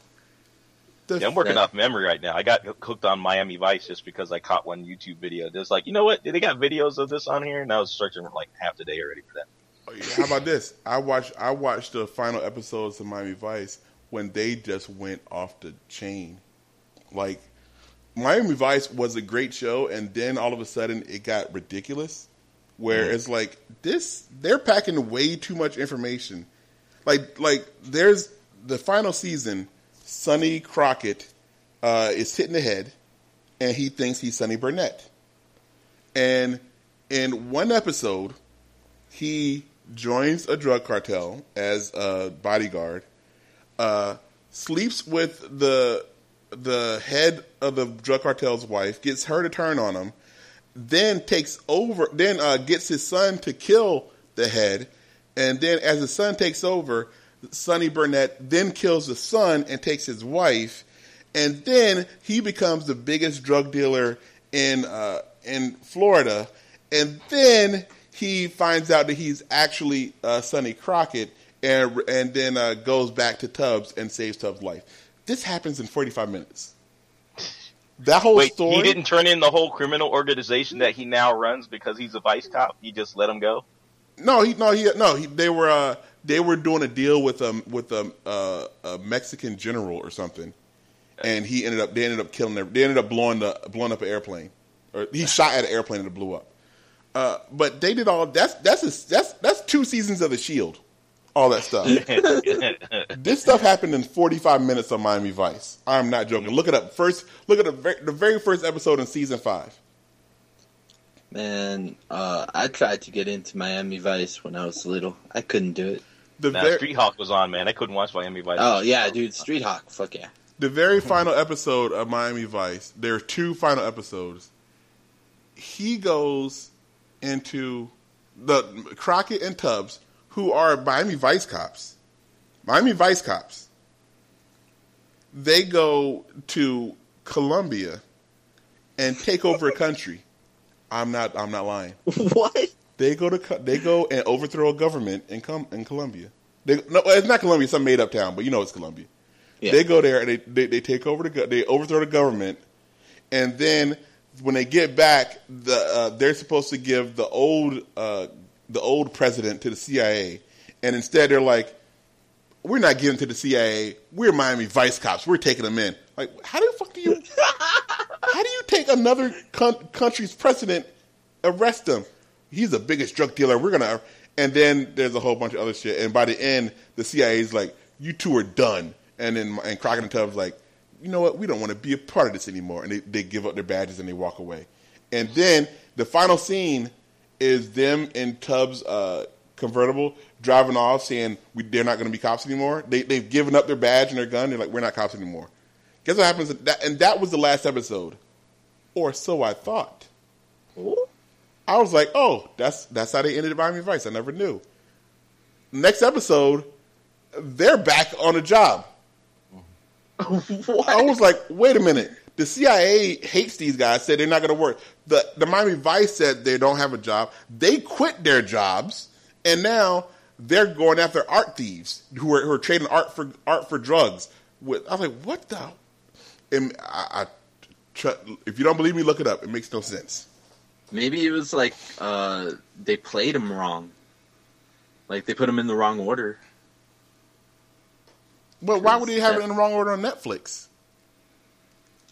the Yeah, I'm working that- off memory right now. I got hooked on Miami Vice just because I caught one YouTube video. There's like, you know what? They got videos of this on here, and I was searching for like half the day already for that. How about this? I watched I watched the final episodes of Miami Vice when they just went off the chain. Like, Miami Vice was a great show, and then all of a sudden it got ridiculous, where it's like this they're packing way too much information. Like like there's the final season, Sonny Crockett uh, is hitting the head, and he thinks he's Sonny Burnett. And in one episode, he joins a drug cartel as a bodyguard, uh, sleeps with the the head of the drug cartel's wife, gets her to turn on him, then takes over, then uh, gets his son to kill the head, and then as the son takes over, Sonny Burnett then kills the son and takes his wife, and then he becomes the biggest drug dealer in uh, in Florida, and then he finds out that he's actually uh, Sonny Crockett, and and then uh, goes back to Tubbs and saves Tubbs' life. This happens in forty-five minutes. That whole Wait, story. he didn't turn in the whole criminal organization that he now runs because he's a vice cop? He just let him go? No, he no he no he, they were uh, they were doing a deal with um with a, uh, a Mexican general or something, and he ended up they ended up killing them. They ended up blowing the blowing up an airplane, or he shot at an airplane and it blew up. Uh, but they did all that's that's a, that's that's two seasons of The Shield, all that stuff. This stuff happened in forty-five minutes on Miami Vice. I'm not joking. Look it up. First, look at the very, the very first episode in season five. Man, uh, I tried to get into Miami Vice when I was little. I couldn't do it. The Nah, ver- Street Hawk was on, man. I couldn't watch Miami Vice. Oh, yeah, dude. Street Hawk. Fuck yeah. The very final episode of Miami Vice, there are two final episodes. He goes into the Crockett and Tubbs, who are Miami Vice cops. Miami Vice cops. They go to Colombia and take over a country. I'm not. I'm not lying. What? They go to. They go and overthrow a government in Com- in Colombia. They, no, it's not Colombia. It's some made up town, but you know it's Colombia. Yeah. They go there and they, they, they take over the go- they overthrow the government, and then when they get back, the uh, they're supposed to give the old uh, the old president to the C I A, and instead they're like, we're not giving to the C I A. We're Miami Vice cops. We're taking them in. Like, how the fuck do you how do you take another con- country's president, arrest him? He's the biggest drug dealer. We're gonna, and then there's a whole bunch of other shit. And by the end, the C I A is like, you two are done. And then and Crockett and Tubbs like, you know what? We don't want to be a part of this anymore. And they, they give up their badges and they walk away. And then the final scene is them in Tubbs' uh, convertible driving off, saying we, they're not going to be cops anymore. They, they've given up their badge and their gun. They're like, we're not cops anymore. Guess what happens? That, and that was the last episode, or so I thought. Ooh. I was like, oh, that's that's how they ended Miami Vice. I never knew. Next episode, they're back on the job. What? I was like, wait a minute. The C I A hates these guys, said they're not going to work. The, the Miami Vice said they don't have a job. They quit their jobs, and now they're going after art thieves who are, who are trading art for art for drugs. With, I was like, what the? And I, I, if you don't believe me, look it up. It makes no sense. Maybe it was like uh, they played him wrong. Like they put him in the wrong order. But why would they have it in the wrong order on Netflix?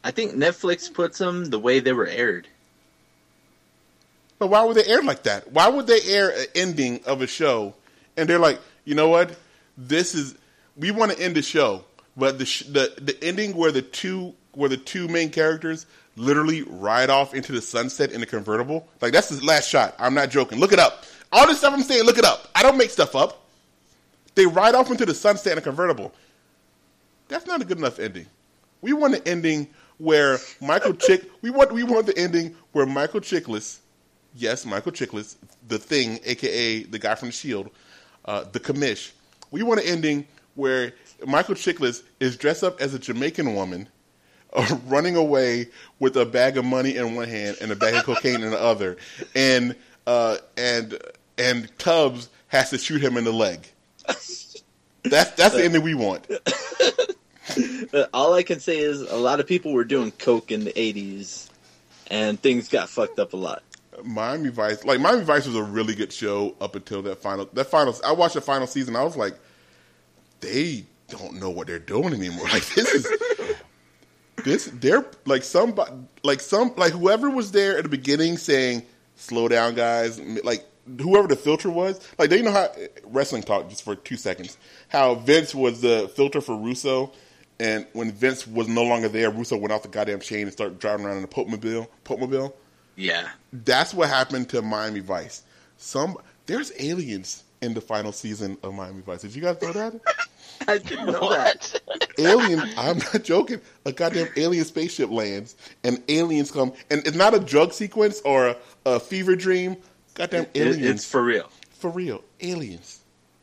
I think Netflix puts them the way they were aired. But why would they air like that? Why would they air an ending of a show and they're like, you know what? This is we want to end the show, but the sh- the the ending where the two where the two main characters literally ride off into the sunset in a convertible, like that's the last shot. I'm not joking. Look it up. All this stuff I'm saying, look it up. I don't make stuff up. They ride off into the sunset in a convertible. That's not a good enough ending. We want an ending where Michael Chick. We want we want the ending where Michael Chiklis, yes, Michael Chiklis, the Thing, aka the guy from the Shield, uh, the commish. We want an ending where Michael Chiklis is dressed up as a Jamaican woman, uh, running away with a bag of money in one hand and a bag of cocaine in the other, and uh, and and Tubbs has to shoot him in the leg. That's that's the ending we want. All I can say is a lot of people were doing coke in the eighties, and things got fucked up a lot. Miami Vice, like Miami Vice was a really good show up until that final. That final, I watched the final season. I was like, they don't know what they're doing anymore. Like this is this. They're like some, like some, like whoever was there at the beginning saying, "Slow down, guys." Like whoever the filter was, like they know how wrestling talk just for two seconds. How Vince was the filter for Russo. And when Vince was no longer there, Russo went off the goddamn chain and started driving around in a Popemobile. Popemobile. Yeah. That's what happened to Miami Vice. Some There's aliens in the final season of Miami Vice. Did you guys know that? I didn't know that. Alien, I'm not joking. A goddamn alien spaceship lands, and aliens come. And it's not a drug sequence or a, a fever dream. Goddamn it, aliens. It's for real. For real. Aliens.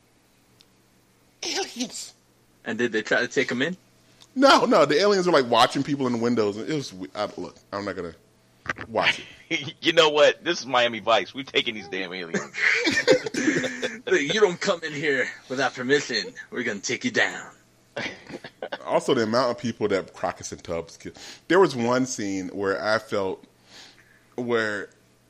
Aliens. And did they try to take them in? No, no, the aliens were like watching people in the windows. It was I, look. I'm not gonna watch it. You know what? This is Miami Vice. We're taking these damn aliens. You don't come in here without permission. We're gonna take you down. Also, the amount of people that Crocus and Tubbs killed. There was one scene where I felt where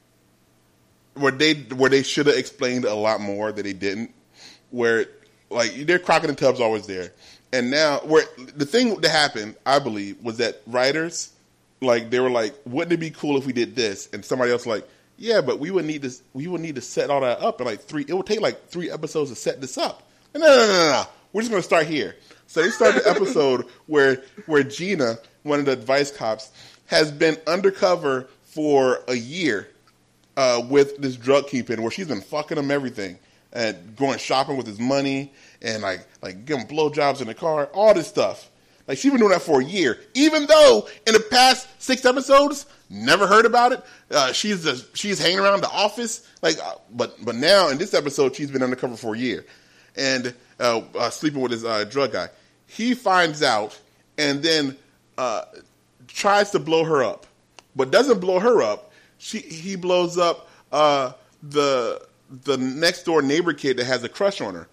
where they where they should have explained a lot more that they didn't. Where like they're Crockett and Tubbs always there. And now, where the thing that happened, I believe, was that writers, like, they were like, "Wouldn't it be cool if we did this?" And somebody else like, "Yeah, but we would need to, we would need to set all that up in like three. It would take like three episodes to set this up." And no, no, no, no, no. We're just going to start here. So they started the episode where where Gina, one of the Vice cops, has been undercover for a year uh, with this drug kingpin, where she's been fucking him everything and going shopping with his money. And like, like giving blowjobs in the car, all this stuff. Like she's been doing that for a year, even though in the past six episodes, never heard about it. Uh, she's just, she's hanging around the office, like, uh, but but now in this episode, she's been undercover for a year, and uh, uh, sleeping with his uh, drug guy. He finds out, and then uh, tries to blow her up, but doesn't blow her up. She he blows up uh, the the next door neighbor kid that has a crush on her.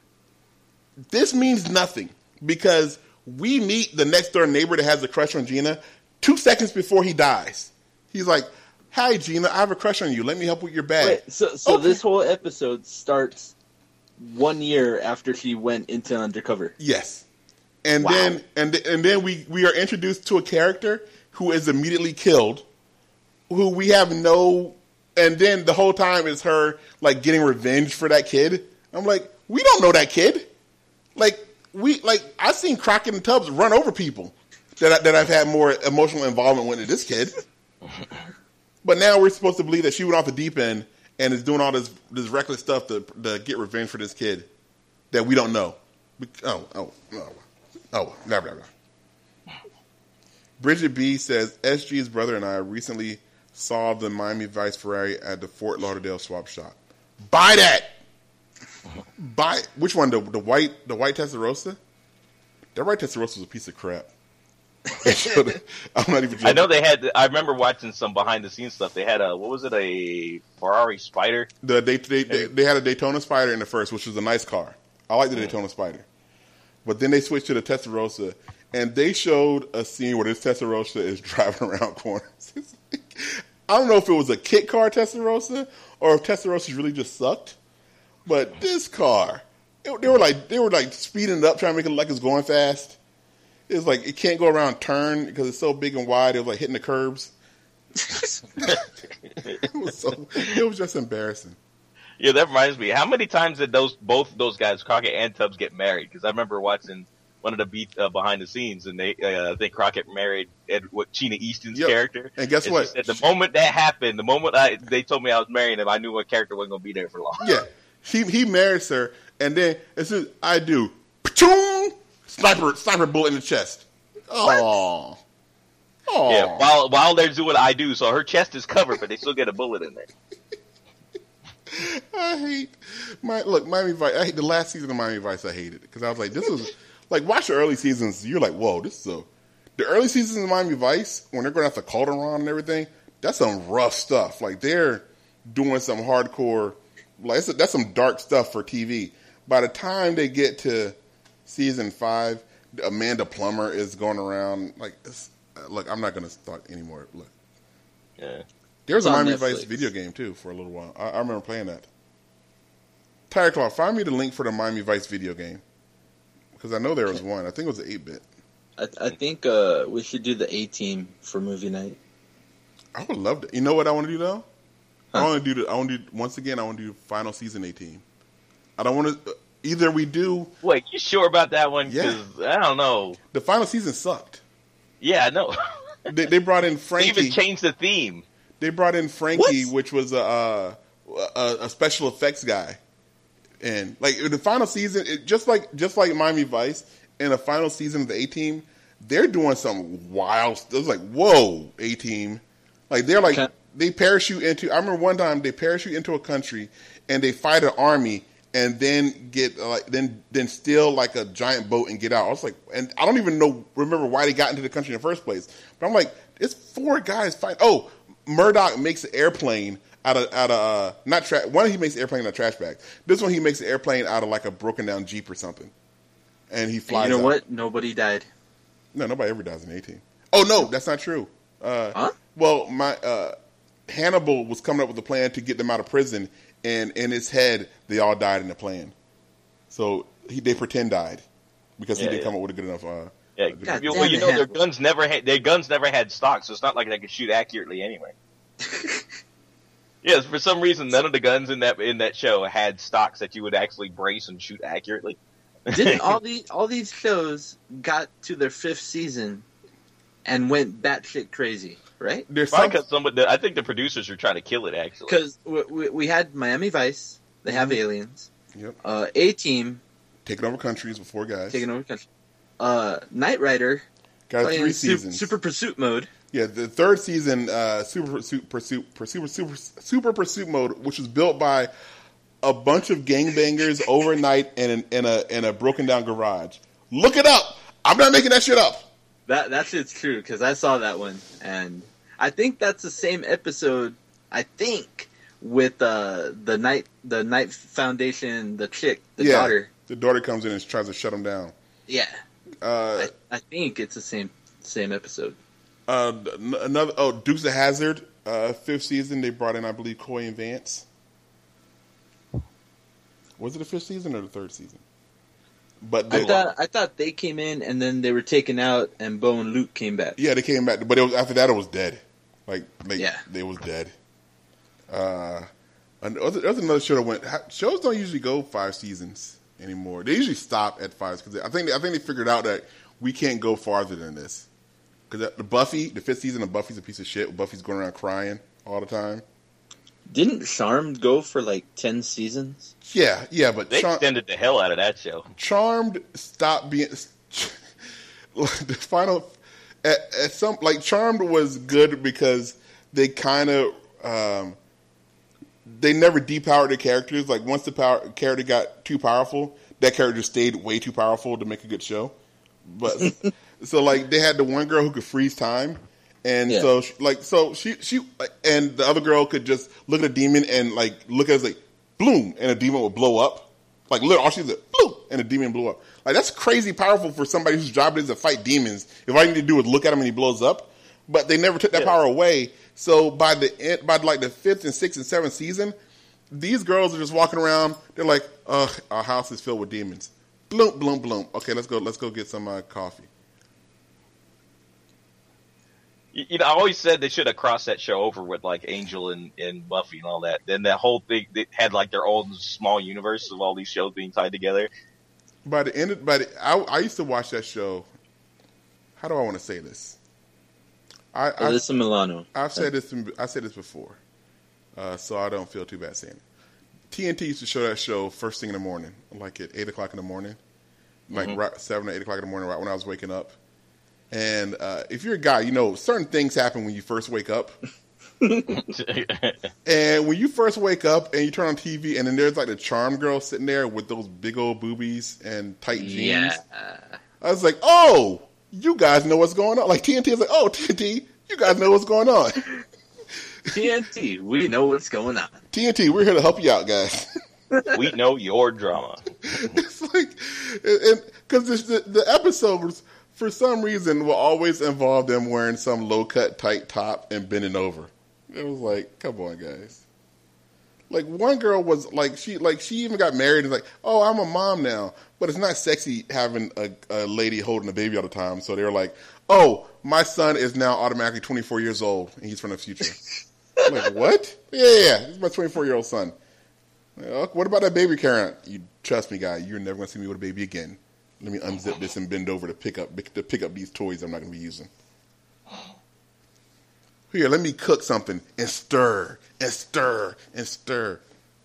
This means nothing because we meet the next door neighbor that has a crush on Gina two seconds before he dies. He's like, "Hi, Gina, I have a crush on you. Let me help with your bag." Wait, so so okay. This whole episode starts one year after she went into undercover. Yes, and wow. then and and then we, we are introduced to a character who is immediately killed, who we have no, and then the whole time is her like getting revenge for that kid. I'm like, we don't know that kid. Like we like I've seen Crockett and Tubbs run over people that I, that I've had more emotional involvement with than this kid. But now we're supposed to believe that she went off the deep end and is doing all this this reckless stuff to to get revenge for this kid that we don't know. Oh oh oh oh blah blah blah. Bridget B says S G's brother and I recently saw the Miami Vice Ferrari at the Fort Lauderdale swap shop. Buy that. Buy which one? The the white the white Testarossa? That white Testarossa was a piece of crap. I'm not even joking. I know they had. I remember watching some behind the scenes stuff. They had a what was it? A Ferrari Spider. The they they, they they had a Daytona Spider in the first, which was a nice car. I like the Daytona Spider, but then they switched to the Testarossa, and they showed a scene where this Testarossa is driving around corners. I don't know if it was a kit car Testarossa or if Testarossas really just sucked. But this car, they were like they were like speeding it up, trying to make it look like it's going fast. It's like it can't go around turn because it's so big and wide. It was like hitting the curbs. it was so. It was just embarrassing. Yeah, that reminds me. How many times did those both those guys, Crockett and Tubbs, get married? Because I remember watching one of the beat uh, behind the scenes, and they uh, I think Crockett married Ed, what Sheena Easton's yep. character. And guess and what? Said, the moment that happened, the moment I, they told me I was marrying him, I knew my character wasn't going to be there for long. Yeah, he he marries her, and then as soon as I do, pa-choom, sniper sniper bullet in the chest. Oh, oh. Yeah, while while they're doing I do, so her chest is covered, but they still get a bullet in there. I hate my look Miami Vice. I hate the last season of Miami Vice. I hated it because I was like, this was like watch the early seasons. You're like, whoa, this is a the early seasons of Miami Vice when they're going after Calderon and everything. That's some rough stuff. Like they're doing some hardcore, like that's, that's some dark stuff for T V. By the time they get to season five, Amanda Plummer is going around like, it's, look, I'm not going to start anymore. Look, yeah. There was It's a on Miami Netflix. Vice video game, too, for a little while. I, I remember playing that. Tire Claw, find me the link for the Miami Vice video game. Because I know there was one. I think it was an eight-bit. I, I think uh, we should do the A-Team for movie night. I would love to. You know what I want to do, though? I Huh. want to do, the, I want to do, once again, I want to do final season eighteen. I don't want to, either we do, Wait, you sure about that one? Yeah. Because I don't know. the final season sucked. Yeah, I know. They, they brought in They Frankie. even changed the theme. They brought in Frankie, What? which was a, a a special effects guy, and like in the final season, it, just like just like Miami Vice, in the final season of the A Team, they're doing some wild. It was like, whoa, A Team, like they're like Okay. they parachute into. I remember one time they parachute into a country and they fight an army, and then get uh, like then then steal like a giant boat and get out. I was like, and I don't even know remember why they got into the country in the first place, but I'm like, it's four guys fighting. Oh. Murdoch makes an airplane out of out of uh, not tra- one he makes an airplane out of trash bags. This one he makes an airplane out of like a broken down Jeep or something, and he flies. And you know out. what? Nobody died. No, nobody ever dies in eighteen. Oh no, that's not true. Uh, Huh? Well, my uh, Hannibal was coming up with a plan to get them out of prison, and in his head they all died in the plan. So he, they pretend died because he Yeah, didn't yeah. come up with a good enough. Uh, Yeah, God you, damn well, you it, know their Hannibal. guns never had their guns never had stock, so it's not like they could shoot accurately anyway. Yes, for some reason, none of the guns in that in that show had stocks that you would actually brace and shoot accurately. Didn't all these all these shows got to their fifth season and went batshit crazy, right? there's Probably some, because some of the, I think the producers are trying to kill it. Actually, Because we, we, we had Miami Vice. They have aliens. Yep. Uh, A-Team taking over countries with four guys. taking over the country. Uh, Knight Rider Got playing three su- seasons. Super Pursuit mode. Yeah, the third season, uh, Super Pursuit, Pursuit, Pursuit, Super, Super Pursuit Mode, which was built by a bunch of gangbangers overnight in, an, in a in a broken down garage. Look it up. I'm not making that shit up. That that shit's true because I saw that one, and I think that's the same episode. I think with uh, the Knight the Knight Foundation, the chick, the yeah, daughter. the daughter comes in and tries to shut him down. Yeah, Uh, I, I think it's the same same episode. uh, n- another oh, Dukes of Hazzard, uh, fifth season. They brought in, I believe, Coy and Vance. Was it the fifth season or the third season? But I they, thought I thought they came in and then they were taken out, and Bo and Luke came back. yeah, they came back, but it was, after that, it was dead. Like, like Yeah. they was dead. Uh, and there was there was another show that went. ha- Shows don't usually go five seasons anymore. They usually stop at five because I think I think they figured out that we can't go farther than this. Because the Buffy, the fifth season of Buffy's a piece of shit. Buffy's going around crying all the time. Didn't Charmed go for like ten seasons? Yeah, yeah, but they Char- extended the hell out of that show. Charmed stopped being the final. At, at some like Charmed was good because they kind of um, they never depowered the characters. Like once the power character got too powerful, that character stayed way too powerful to make a good show. But so like they had the one girl who could freeze time, and Yeah. so she, like so she she and the other girl could just look at a demon and like look at it as like bloom, and a demon would blow up. Like literally, all she did, bloom, and a demon blew up. Like that's crazy powerful for somebody whose job it is to fight demons. If all you need to do is look at him and he blows up, but they never took that Yeah. power away. So by the end, by like the fifth and sixth and seventh season, these girls are just walking around. They're like, "Ugh, our house is filled with demons." Bloom, bloom, bloom. Okay, let's go. Let's go get some uh, coffee. You know, I always said they should have crossed that show over with like Angel and, and Buffy and all that. Then that whole thing they had like their own small universe of all these shows being tied together. By the end, of, by the, I, I used to watch that show. How do I want to say this? I, I Alyssa Milano. I've said this. I said this before, uh, so I don't feel too bad saying it. T N T used to show that show first thing in the morning, like at eight o'clock in the morning, like Mm-hmm. right, seven or eight o'clock in the morning, right when I was waking up. And uh, if you're a guy, you know certain things happen when you first wake up. And when you first wake up and you turn on T V, and then there's like the charm girl sitting there with those big old boobies and tight jeans. Yeah. I was like, oh, you guys know what's going on. Like T N T was like, oh, T N T, you guys know what's going on. T N T, we know what's going on. T N T, we're here to help you out, guys. We know your drama. It's like, because the, the episodes, for some reason, will always involve them wearing some low-cut, tight top and bending over. It was like, come on, guys. Like, one girl was, like, she like she even got married and like, oh, I'm a mom now. But it's not sexy having a, a lady holding a baby all the time. So they were like, oh, my son is now automatically twenty-four years old, and he's from the future. I'm like, what? Yeah, yeah, yeah. This is my twenty-four-year-old son. Like, what about that baby carrying? You trust me, guy. You're never going to see me with a baby again. Let me unzip this and bend over to pick up to pick up these toys I'm not going to be using. Here, let me cook something and stir and stir and stir.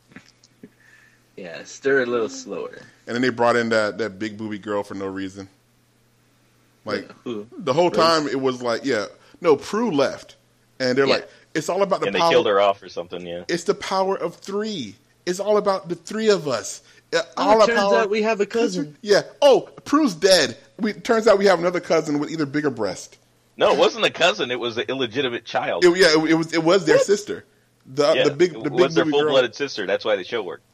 Yeah, stir a little slower. And then they brought in that, that big booby girl for no reason. Like, Who? the whole time it was like, yeah, no, Prue left. And they're Yeah. like, it's all about the And they power. killed her off or something, yeah. It's the power of three. It's all about the three of us. Uh, Oh, all it our turns power- out we have a cousin. Yeah. Oh, Prue's dead. We turns out we have another cousin with either bigger breast. No, it wasn't a cousin. It was an illegitimate child. It, yeah, it, it was. It was their sister. The yeah, the big the it big was their booby girl. full-blooded sister. That's why the show worked.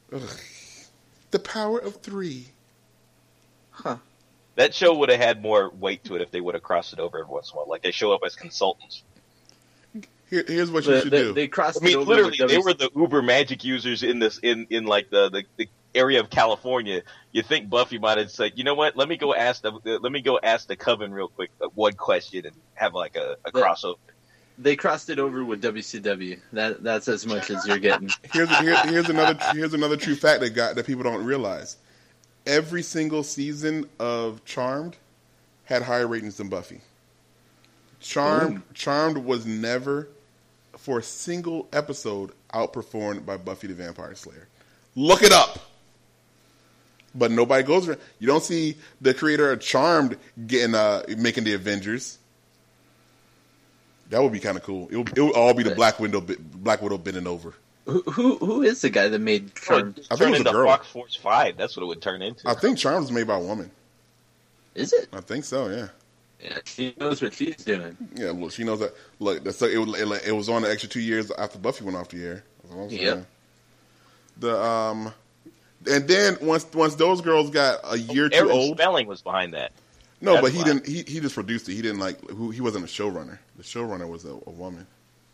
The power of three. Huh. That show would have had more weight to it if they would have crossed it over every once in a while. Like they show up as consultants. Here, here's what you They, should they, do. they crossed I mean, it over literally, with they W- were the uber magic users in this in, in like the, the, the area of California. You think Buffy might have said, you know what? Let me go ask the let me go ask the Coven real quick uh, one question and have like a, a But- crossover. They crossed it over with W C W. That that's as much as you're getting. Here's here, here's another here's another true fact that got that people don't realize. Every single season of Charmed had higher ratings than Buffy. Charmed Ooh. Charmed was never for a single episode outperformed by Buffy the Vampire Slayer. Look it up. But nobody goes around. You don't see the creator of Charmed getting uh, making the Avengers. That would be kind of cool. It would, it would all be the Black Widow, Black Widow bending over. Who, who who is the guy that made Or Charmed? I think turn it was a into girl. Fox Force Five. That's what it would turn into. I think Charmed was made by a woman. Is it? I think so. Yeah. Yeah, she knows what she's doing. Yeah. Look, she knows that. Look, that's, it, it, it was on the extra two years after Buffy went off the air. That's what I'm saying. Yep. The um, and then once once those girls got a year too Aaron old. Spelling was behind that. No, That's but he why. didn't. He he just produced it. He didn't like. Who he wasn't a showrunner. The showrunner was a, a woman.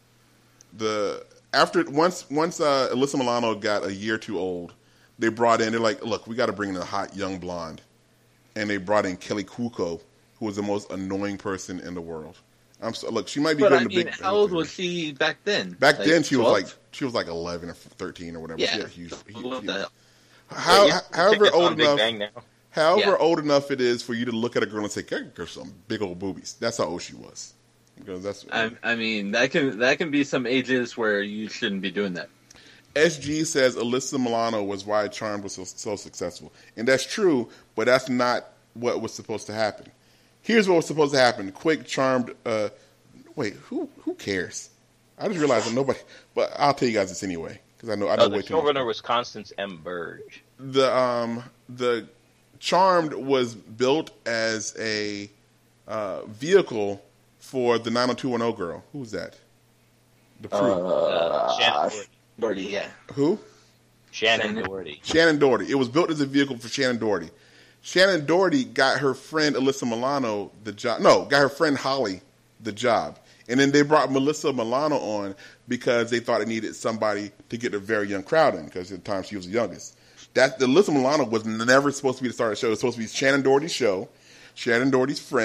The after once once uh, Alyssa Milano got a year too old, they brought in. They're like, look, we got to bring in a hot young blonde, and they brought in Kelly Kuko, who was the most annoying person in the world. I'm so, look, she might be But good I in the mean, big. how old was she back then? Back Like then, she was twelve? like she was like eleven or thirteen or whatever. Yeah. She had huge, huge, What the hell? How, Yeah, you however take this on old Big enough, Bang now. however Yeah. old enough it is for you to look at a girl and say, "That girl's some big old boobies." That's how old she was. Because that's I, I mean, that can that can be some ages where you shouldn't be doing that. S G says Alyssa Milano was why Charmed was so, so successful, and that's true. But that's not what was supposed to happen. Here's what was supposed to happen: quick, Charmed. Uh, wait, who who cares? I just realized that nobody. But I'll tell you guys this anyway because I know I know Oh, the way too much. showrunner was Constance M. Burge. The um the Charmed was built as a uh, vehicle for the nine oh two one oh girl. Who was that? The Prue. Uh, Shannon Doherty. Doherty, yeah. Who? Shannon Shannon- Doherty. Shannon Doherty. It was built as a vehicle for Shannon Doherty. Shannon Doherty got her friend Alyssa Milano the job. No, got her friend Holly the job. And then they brought Melissa Milano on because they thought it needed somebody to get a very young crowd in because at the time she was the youngest. That the Alyssa Milano was never supposed to be the star of the show. It was supposed to be Shannon Doherty's show, Shannon Doherty's friend,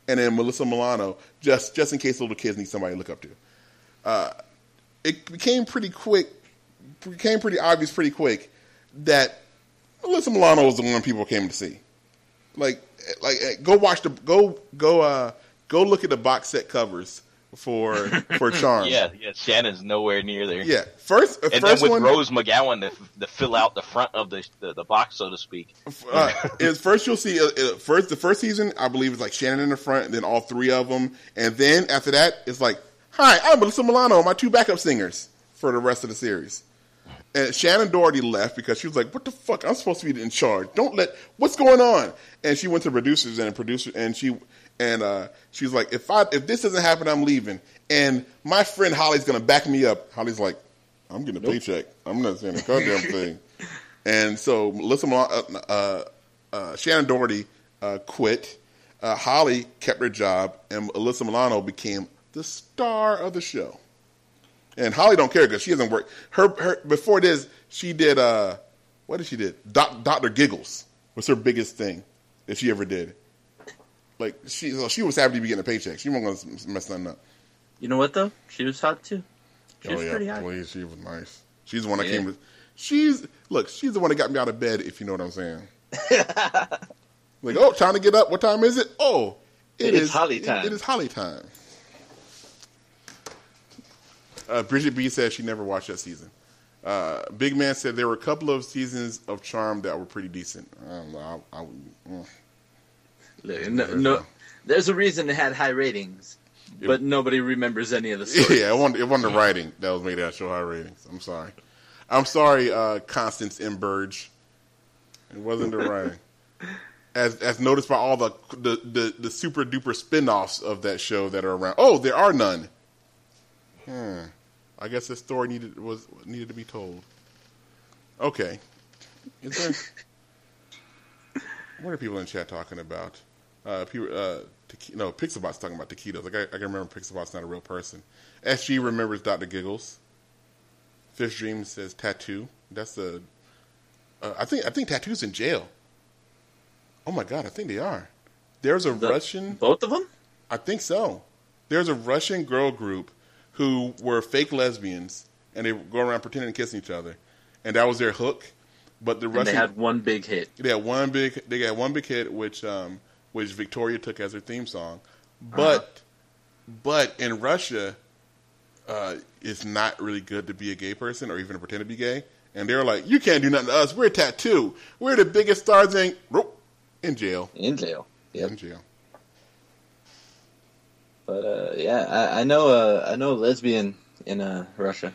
and then Melissa Milano, just just in case little kids need somebody to look up to. Uh, it became pretty quick, became pretty obvious pretty quick that Melissa Milano was the one people came to see. Like, like go watch the go go uh, go look at the box set covers for for Charmed. Yeah, yeah. Shannon's nowhere near there. Yeah, first uh, and first then with one, Rose McGowan to, to fill out the front of the the, the box, so to speak. Uh, is first you'll see uh, uh, first the first season I believe is like Shannon in the front, and then all three of them, and then after that it's like, hi, I'm Melissa Milano, my two backup singers for the rest of the series. And Shannon Doherty left because she was like, what the fuck? I'm supposed to be in charge. Don't let, what's going on? And she went to producers and producer, and she, and, uh, she was like, if I, if this doesn't happen, I'm leaving. And my friend Holly's going to back me up. Holly's like, I'm getting a nope. paycheck. I'm not saying a goddamn thing. And so Melissa, uh, uh, uh, Shannon Doherty, uh, quit. Uh, Holly kept her job, and Alyssa Milano became the star of the show. And Holly don't care because she hasn't worked. Her, her before this, she did uh, what did she did? Doc, Doctor Giggles was her biggest thing that she ever did. Like she, so she was happy to be getting a paycheck. She wasn't going to mess nothing up. You know what though? She was hot too. She oh was yeah, pretty hot. please, she was nice. She's the one that yeah. came with. She's look. She's the one that got me out of bed. If you know what I'm saying. Like, oh, time to get up. What time is it? Oh, it, it is, is Holly time. It, it is Holly time. Uh, Bridget B said she never watched that season. Uh, Big Man said there were a couple of seasons of Charmed that were pretty decent. I don't know. I, I, mm. Look, no, no, there's a reason it had high ratings, it, but nobody remembers any of the stories. Yeah, it wasn't, it wasn't the writing that was made that show high ratings. I'm sorry. I'm sorry, uh, Constance M. Burge. It wasn't the writing. As as noticed by all the the, the, the super duper spin-offs of that show that are around. Oh, there are none. Hmm. I guess this story needed was needed to be told. Okay. Is there, what are people in chat talking about? Uh, people, uh, te- no, Pixelbot's talking about taquitos. Like I, I can remember Pixelbot's not a real person. S G remembers Doctor Giggles. Fish Dream says Tattoo. That's the. Uh, I think I think Tattoo's in jail. Oh my god, I think they are. There's a the, Russian. Both of them? I think so. There's a Russian girl group who were fake lesbians, and they go around pretending to kiss each other, and that was their hook. But the and Russian they had one big hit. They had one big. They got one big hit, which um, which Victoria took as her theme song. But uh-huh. but in Russia, uh, it's not really good to be a gay person or even to pretend to be gay. And they're like, you can't do nothing to us. We're Tattoo. We're the biggest stars in in jail. In jail. Yep. In jail. But uh, yeah, I, I know uh, I know a lesbian in uh, Russia.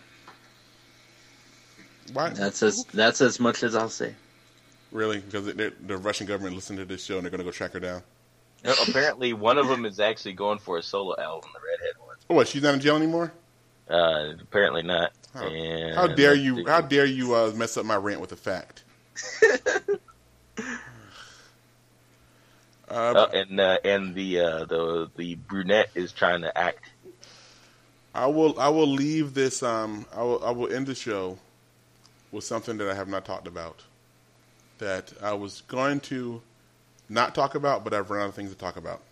Why? That's as that's as much as I'll say. Really? Because the, the Russian government listened to this show and they're going to go track her down. No, apparently, one of them is actually going for a solo album. The redhead one. Oh, what? She's not in jail anymore? Uh, apparently not. How, and how dare you? How dare you uh, mess up my rant with a fact? Uh, uh, and uh, and the uh, the the brunette is trying to act. I will I will leave this. Um, I will I will end the show with something that I have not talked about. That I was going to not talk about, but I've run out of things to talk about.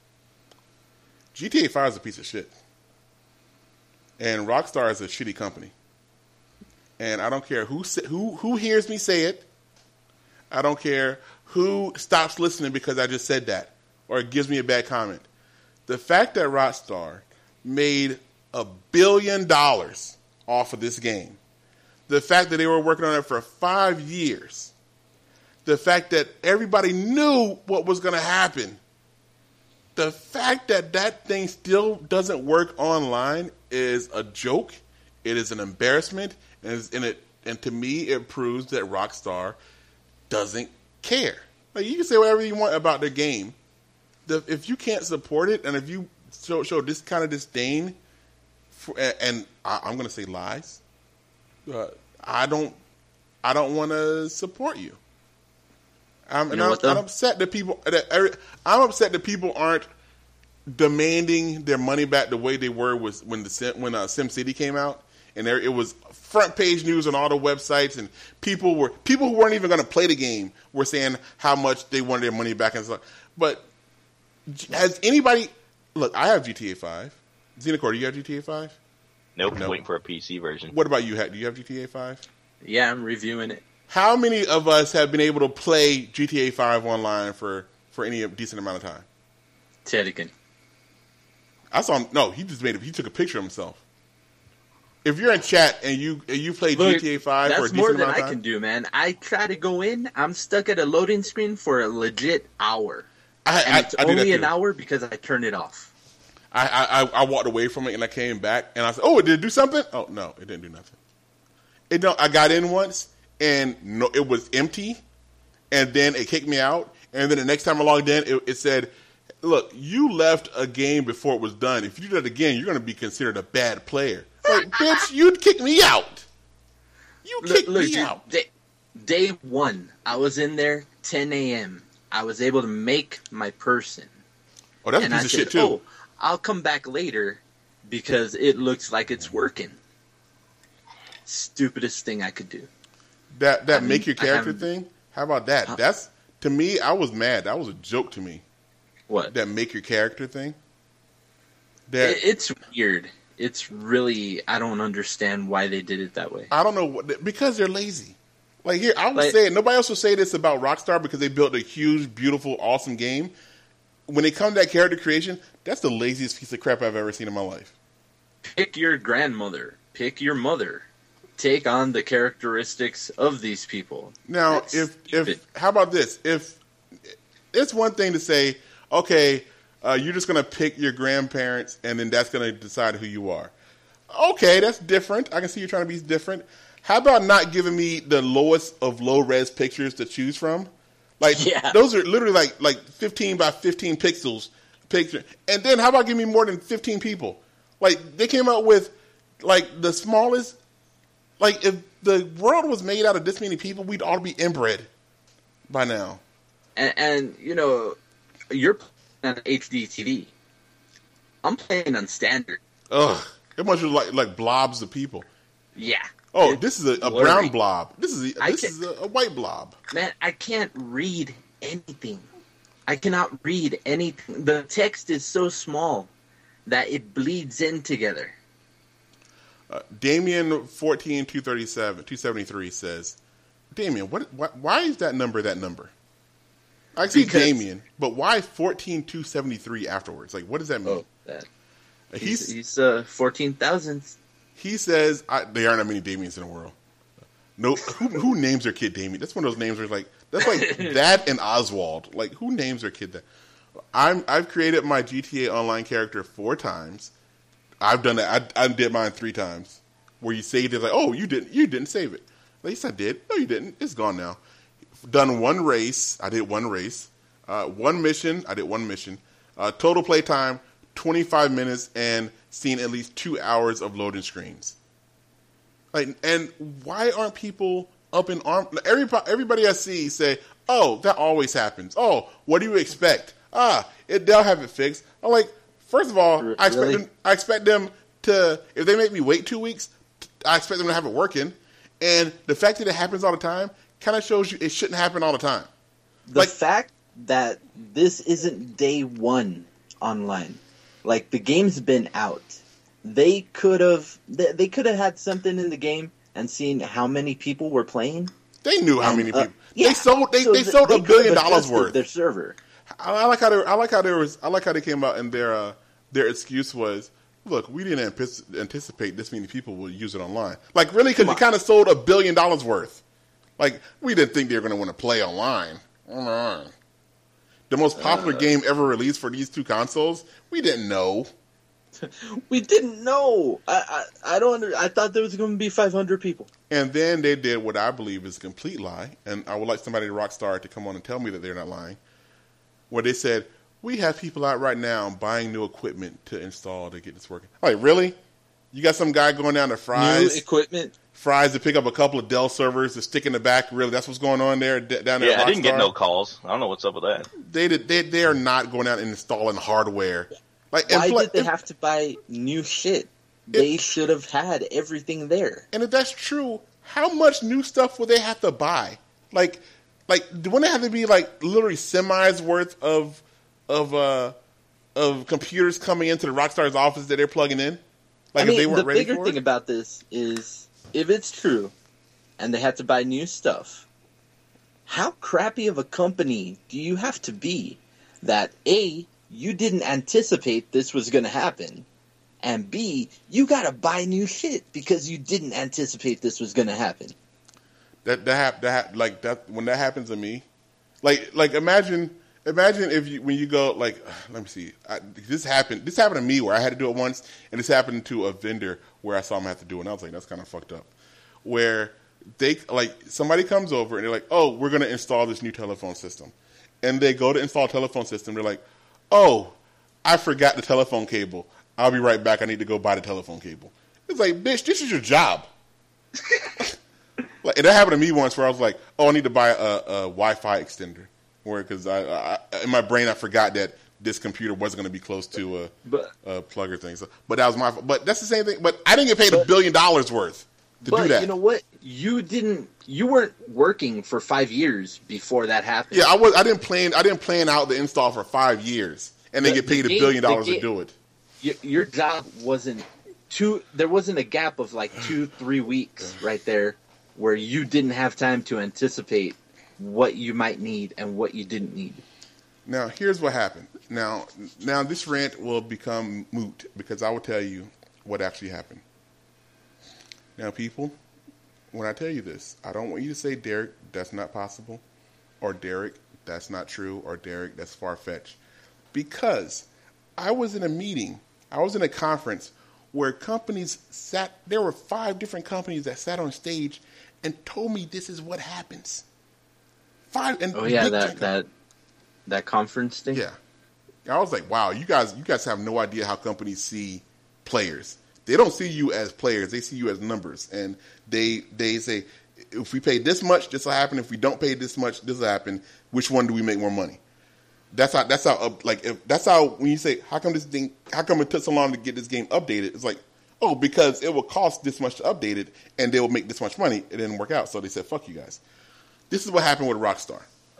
G T A five is a piece of shit, and Rockstar is a shitty company. And I don't care who who who hears me say it. I don't care who stops listening because I just said that or gives me a bad comment. The fact that Rockstar made a billion dollars off of this game, the fact that they were working on it for five years, the fact that everybody knew what was going to happen, the fact that that thing still doesn't work online is a joke. It is an embarrassment, and, and it and to me it proves that Rockstar doesn't care. Like, you can say whatever you want about the game. The, if you can't support it, and if you show, show this kind of disdain, for, and, and I, I'm going to say lies, uh, I don't, I don't want to support you. I'm, and I'm, I'm upset that people. That every, I'm upset that people aren't demanding their money back the way they were was when the when uh, SimCity came out, and there it was front page news on all the websites, and people were people who weren't even going to play the game were saying how much they wanted their money back and stuff. But Has anybody look? I have G T A five. Xenocore, do you have G T A five? Nope, Nope. waiting for a P C version. What about you? Do you have G T A five? Yeah, I'm reviewing it. How many of us have been able to play G T A five online for, for any decent amount of time? Tedican. I saw him. No, he just made it. He took a picture of himself. If you're in chat and you and you play Look, G T A five for a that's decent more than amount of I time, can do, man. I try to go in. I'm stuck at a loading screen for a legit hour. I, And I, it's I do that only too. an hour because I turned it off. I, I I walked away from it and I came back and I said, "Oh, did it do something?" Oh no, it didn't do nothing. It don't. I got in once and no, it was empty, and then it kicked me out. And then the next time I logged in, it, it said, "Look, you left a game before it was done. If you do that again, you're going to be considered a bad player." Like, bitch, you'd kick me out. You kicked look, me dude, out. Day, day one, I was in there ten a.m. I was able to make my person. Oh, that's a and piece I of said, shit too. "Oh, I'll come back later because it looks like it's working." Stupidest thing I could do. That that I mean, make your I character haven't- thing. How about that? Huh? That's to me. I was mad. That was a joke to me. What? That make your character thing. That It, it's weird. It's really, I don't understand why they did it that way. I don't know what, because they're lazy. Like here, I was Like- saying nobody else will say this about Rockstar because they built a huge, beautiful, awesome game. When it comes to that character creation, that's the laziest piece of crap I've ever seen in my life. Pick your grandmother. Pick your mother. Take on the characteristics of these people. Now, That's if stupid. if how about this? If it's one thing to say, okay, uh, you're just going to pick your grandparents, and then that's going to decide who you are. Okay, that's different. I can see you're trying to be different. How about not giving me the lowest of low res pictures to choose from? Like Yeah. those are literally like like fifteen by fifteen pixels picture. And then how about giving me more than fifteen people? Like they came out with like the smallest. Like if the world was made out of this many people, we'd all be inbred by now. And, and you know, you're playing on H D T V. I'm playing on standard. Ugh, it must be like like blobs of people. Yeah. Oh, It's this is a, a blurry. brown blob. This is a, I this can- is a, a white blob. Man, I can't read anything. I cannot read anything. The text is so small that it bleeds in together. Uh, Damien fourteen two thirty seven two seventy three says, Damien, what, what? Why is that number that number? I see Because- Damien, but why fourteen two seventy three afterwards? Like, what does that mean? Oh, that. he's, He's, he's uh, fourteen thousand. he says I, there aren't that many Damiens in the world. No, who, who names their kid Damien? That's one of those names where it's like that's like that and Oswald. Like, who names their kid that? I'm I've created my G T A Online character four times. I've done that. I, I did mine three times. Where you saved it, like, oh, you didn't, you didn't save it. Like, yes, I did. No, you didn't. It's gone now. Done one race. I did one race. Uh, one mission. I did one mission. Uh, total play time twenty-five minutes, and seen at least two hours of loading screens. Like, and why aren't people up in arm? Everybody, everybody I see say, "Oh, that always happens." Oh, what do you expect? Ah, it, they'll have it fixed. I'm like, first of all, I expect Really? them. I expect them to. If they make me wait two weeks, I expect them to have it working. And the fact that it happens all the time kind of shows you it shouldn't happen all the time. The Like- fact that this isn't day one online, like the game's been out, they could have they, they could have had something in the game and seen how many people were playing. They knew how And, many uh, people yeah. they sold. They, So they th- sold they a billion could have dollars adjusted worth. their server. I, I like how they, I like how there was. I like how they came out and their uh, their excuse was, "Look, we didn't antici- anticipate this many people would use it online." Like, really, because Come you on. kind of sold a billion dollars worth. Like, we didn't think they were going to want to play online. Come on. The most popular Uh. game ever released for these two consoles, we didn't know. We didn't know. I I, I don't. Under, I thought there was going to be five hundred people. And then they did what I believe is a complete lie, and I would like somebody at Rockstar to come on and tell me that they're not lying, where they said, we have people out right now buying new equipment to install to get this working. Like, really? You got some guy going down to Fry's, New equipment. Fry's to pick up a couple of Dell servers to stick in the back? Really? That's what's going on there d- down there Yeah, at I didn't get Rockstar? no calls. I don't know what's up with that. They, did, they, they are not going out and installing hardware. Like, and Why pl- did they and- have to buy new shit? They should have had everything there. And if that's true, how much new stuff would they have to buy? Like, like wouldn't it have to be like literally semis worth of of uh, of computers coming into the Rockstar's office that they're plugging in? Like I mean, if they weren't the ready bigger for thing it? about this is if it's true, and they have to buy new stuff. How crappy of a company do you have to be that A, you didn't anticipate this was going to happen, and B, you got to buy new shit because you didn't anticipate this was going to happen? That that hap- that hap- like that when that happens to me, like like imagine imagine if you when you go like let me see I, this happened this happened to me where I had to do it once, and this happened to a vendor where I saw him have to do it, and I was like, that's kind of fucked up. Where they like somebody comes over and they're like, oh, we're gonna install this new telephone system, and they go to install a telephone system. They're like, oh, I forgot the telephone cable. I'll be right back. I need to go buy the telephone cable. It's like, bitch, this is your job. Like, and that happened to me once where I was like, oh, I need to buy a, a Wi-Fi extender. Where because I, I in my brain I forgot that this computer wasn't going to be close to a, But- a plugger thing. So, but that was my. But that's the same thing. But I didn't get paid a billion dollars worth to But do that. you know what? You didn't. You weren't working for five years before that happened. Yeah, I was. I didn't plan. I didn't plan out the install for five years, and they The- get paid the a game- billion the dollars to game- do it. Your, your job wasn't two. There wasn't a gap of like two, three weeks right there where you didn't have time to anticipate what you might need and what you didn't need. Now, here's what happened. Now, now this rant will become moot because I will tell you what actually happened. Now, people, when I tell you this, I don't want you to say, Derek, that's not possible, or Derek, that's not true, or Derek, that's far-fetched. Because I was in a meeting, I was in a conference where companies sat, there were five different companies that sat on stage and told me this is what happens. Five, and Oh yeah, big that tech- that that conference thing. Yeah. I was like, wow, you guys you guys have no idea how companies see players. They don't see you as players, they see you as numbers. And they they say, if we pay this much, this will happen. If we don't pay this much, this will happen. Which one do we make more money? That's how that's how up, like if that's how when you say, how come this thing how come it took so long to get this game updated? It's like, oh, because it will cost this much to update it and they will make this much money. It didn't work out. So they said, fuck you guys. This is what happened with Rockstar.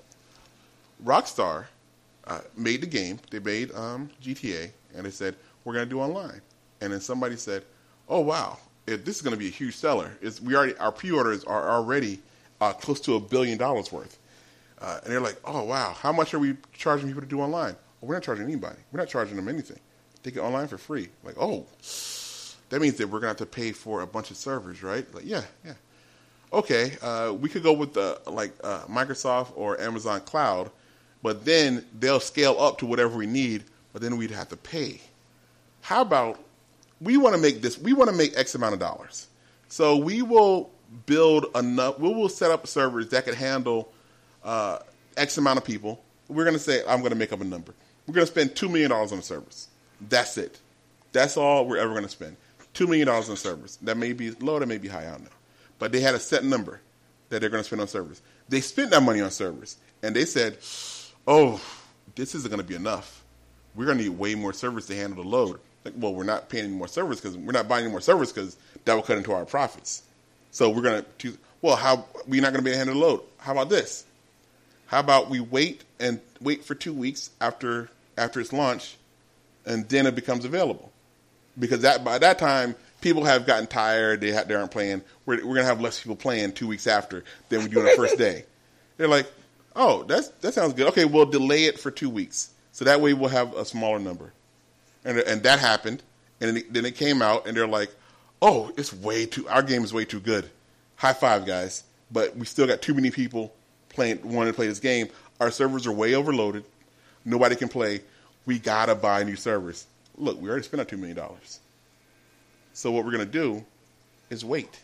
Rockstar uh, made the game. They made um, G T A, and they said, we're going to do online. And then somebody said, oh, wow, if this is going to be a huge seller. It's, we already Our pre-orders are already uh, close to a billion dollars worth. Uh, and they're like, oh, wow, how much are we charging people to do online? Well, we're not charging anybody. We're not charging them anything. They get online for free. Like, oh, that means that we're going to have to pay for a bunch of servers, right? Like, yeah, yeah. Okay, uh, we could go with the like uh, Microsoft or Amazon Cloud, but then they'll scale up to whatever we need, but then we'd have to pay. How about we want to make this, we want to make X amount of dollars. So we will build enough, we will set up servers that can handle uh, X amount of people. We're going to say, I'm going to make up a number. We're going to spend two million dollars on the servers. That's it. That's all we're ever going to spend. two million dollars on servers. That may be low, that may be high, I don't know. But they had a set number that they're going to spend on servers. They spent that money on servers. And they said, oh, this isn't going to be enough. We're going to need way more servers to handle the load. Like, well, we're not paying any more servers because we're not buying any more servers because that will cut into our profits. So we're going to, well, how we're not going to be able to handle the load. How about this? How about we wait and wait for two weeks after after its launch, and then it becomes available? Because that by that time, people have gotten tired. They, ha- they aren't playing. We're, we're going to have less people playing two weeks after than we do on the first day. They're like, oh, that's that sounds good. Okay, we'll delay it for two weeks. So that way we'll have a smaller number. And and that happened. And then it, then it came out, and they're like, oh, it's way too, our game is way too good. High five, guys. But we still got too many people playing, wanting to play this game. Our servers are way overloaded. Nobody can play. We got to buy new servers. Look, we already spent our two million dollars. So what we're going to do is wait.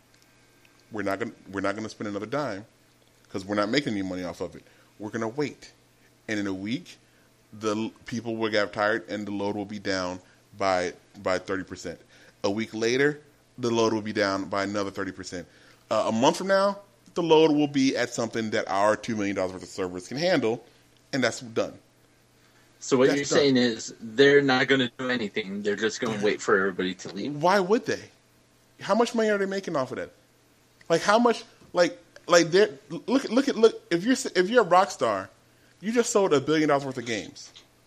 We're not going we're not going to spend another dime because we're not making any money off of it. We're going to wait. And in a week, the people will get tired and the load will be down by by thirty percent. A week later, the load will be down by another thirty percent. Uh, a month from now, the load will be at something that our two million dollars worth of servers can handle, and that's done. So what That's you're done. saying is they're not going to do anything. They're just going to wait for everybody to leave. Why would they? How much money are they making off of that? Like how much? Like like they look look at look. If you're if you're a Rockstar, you just sold a billion dollars worth of games.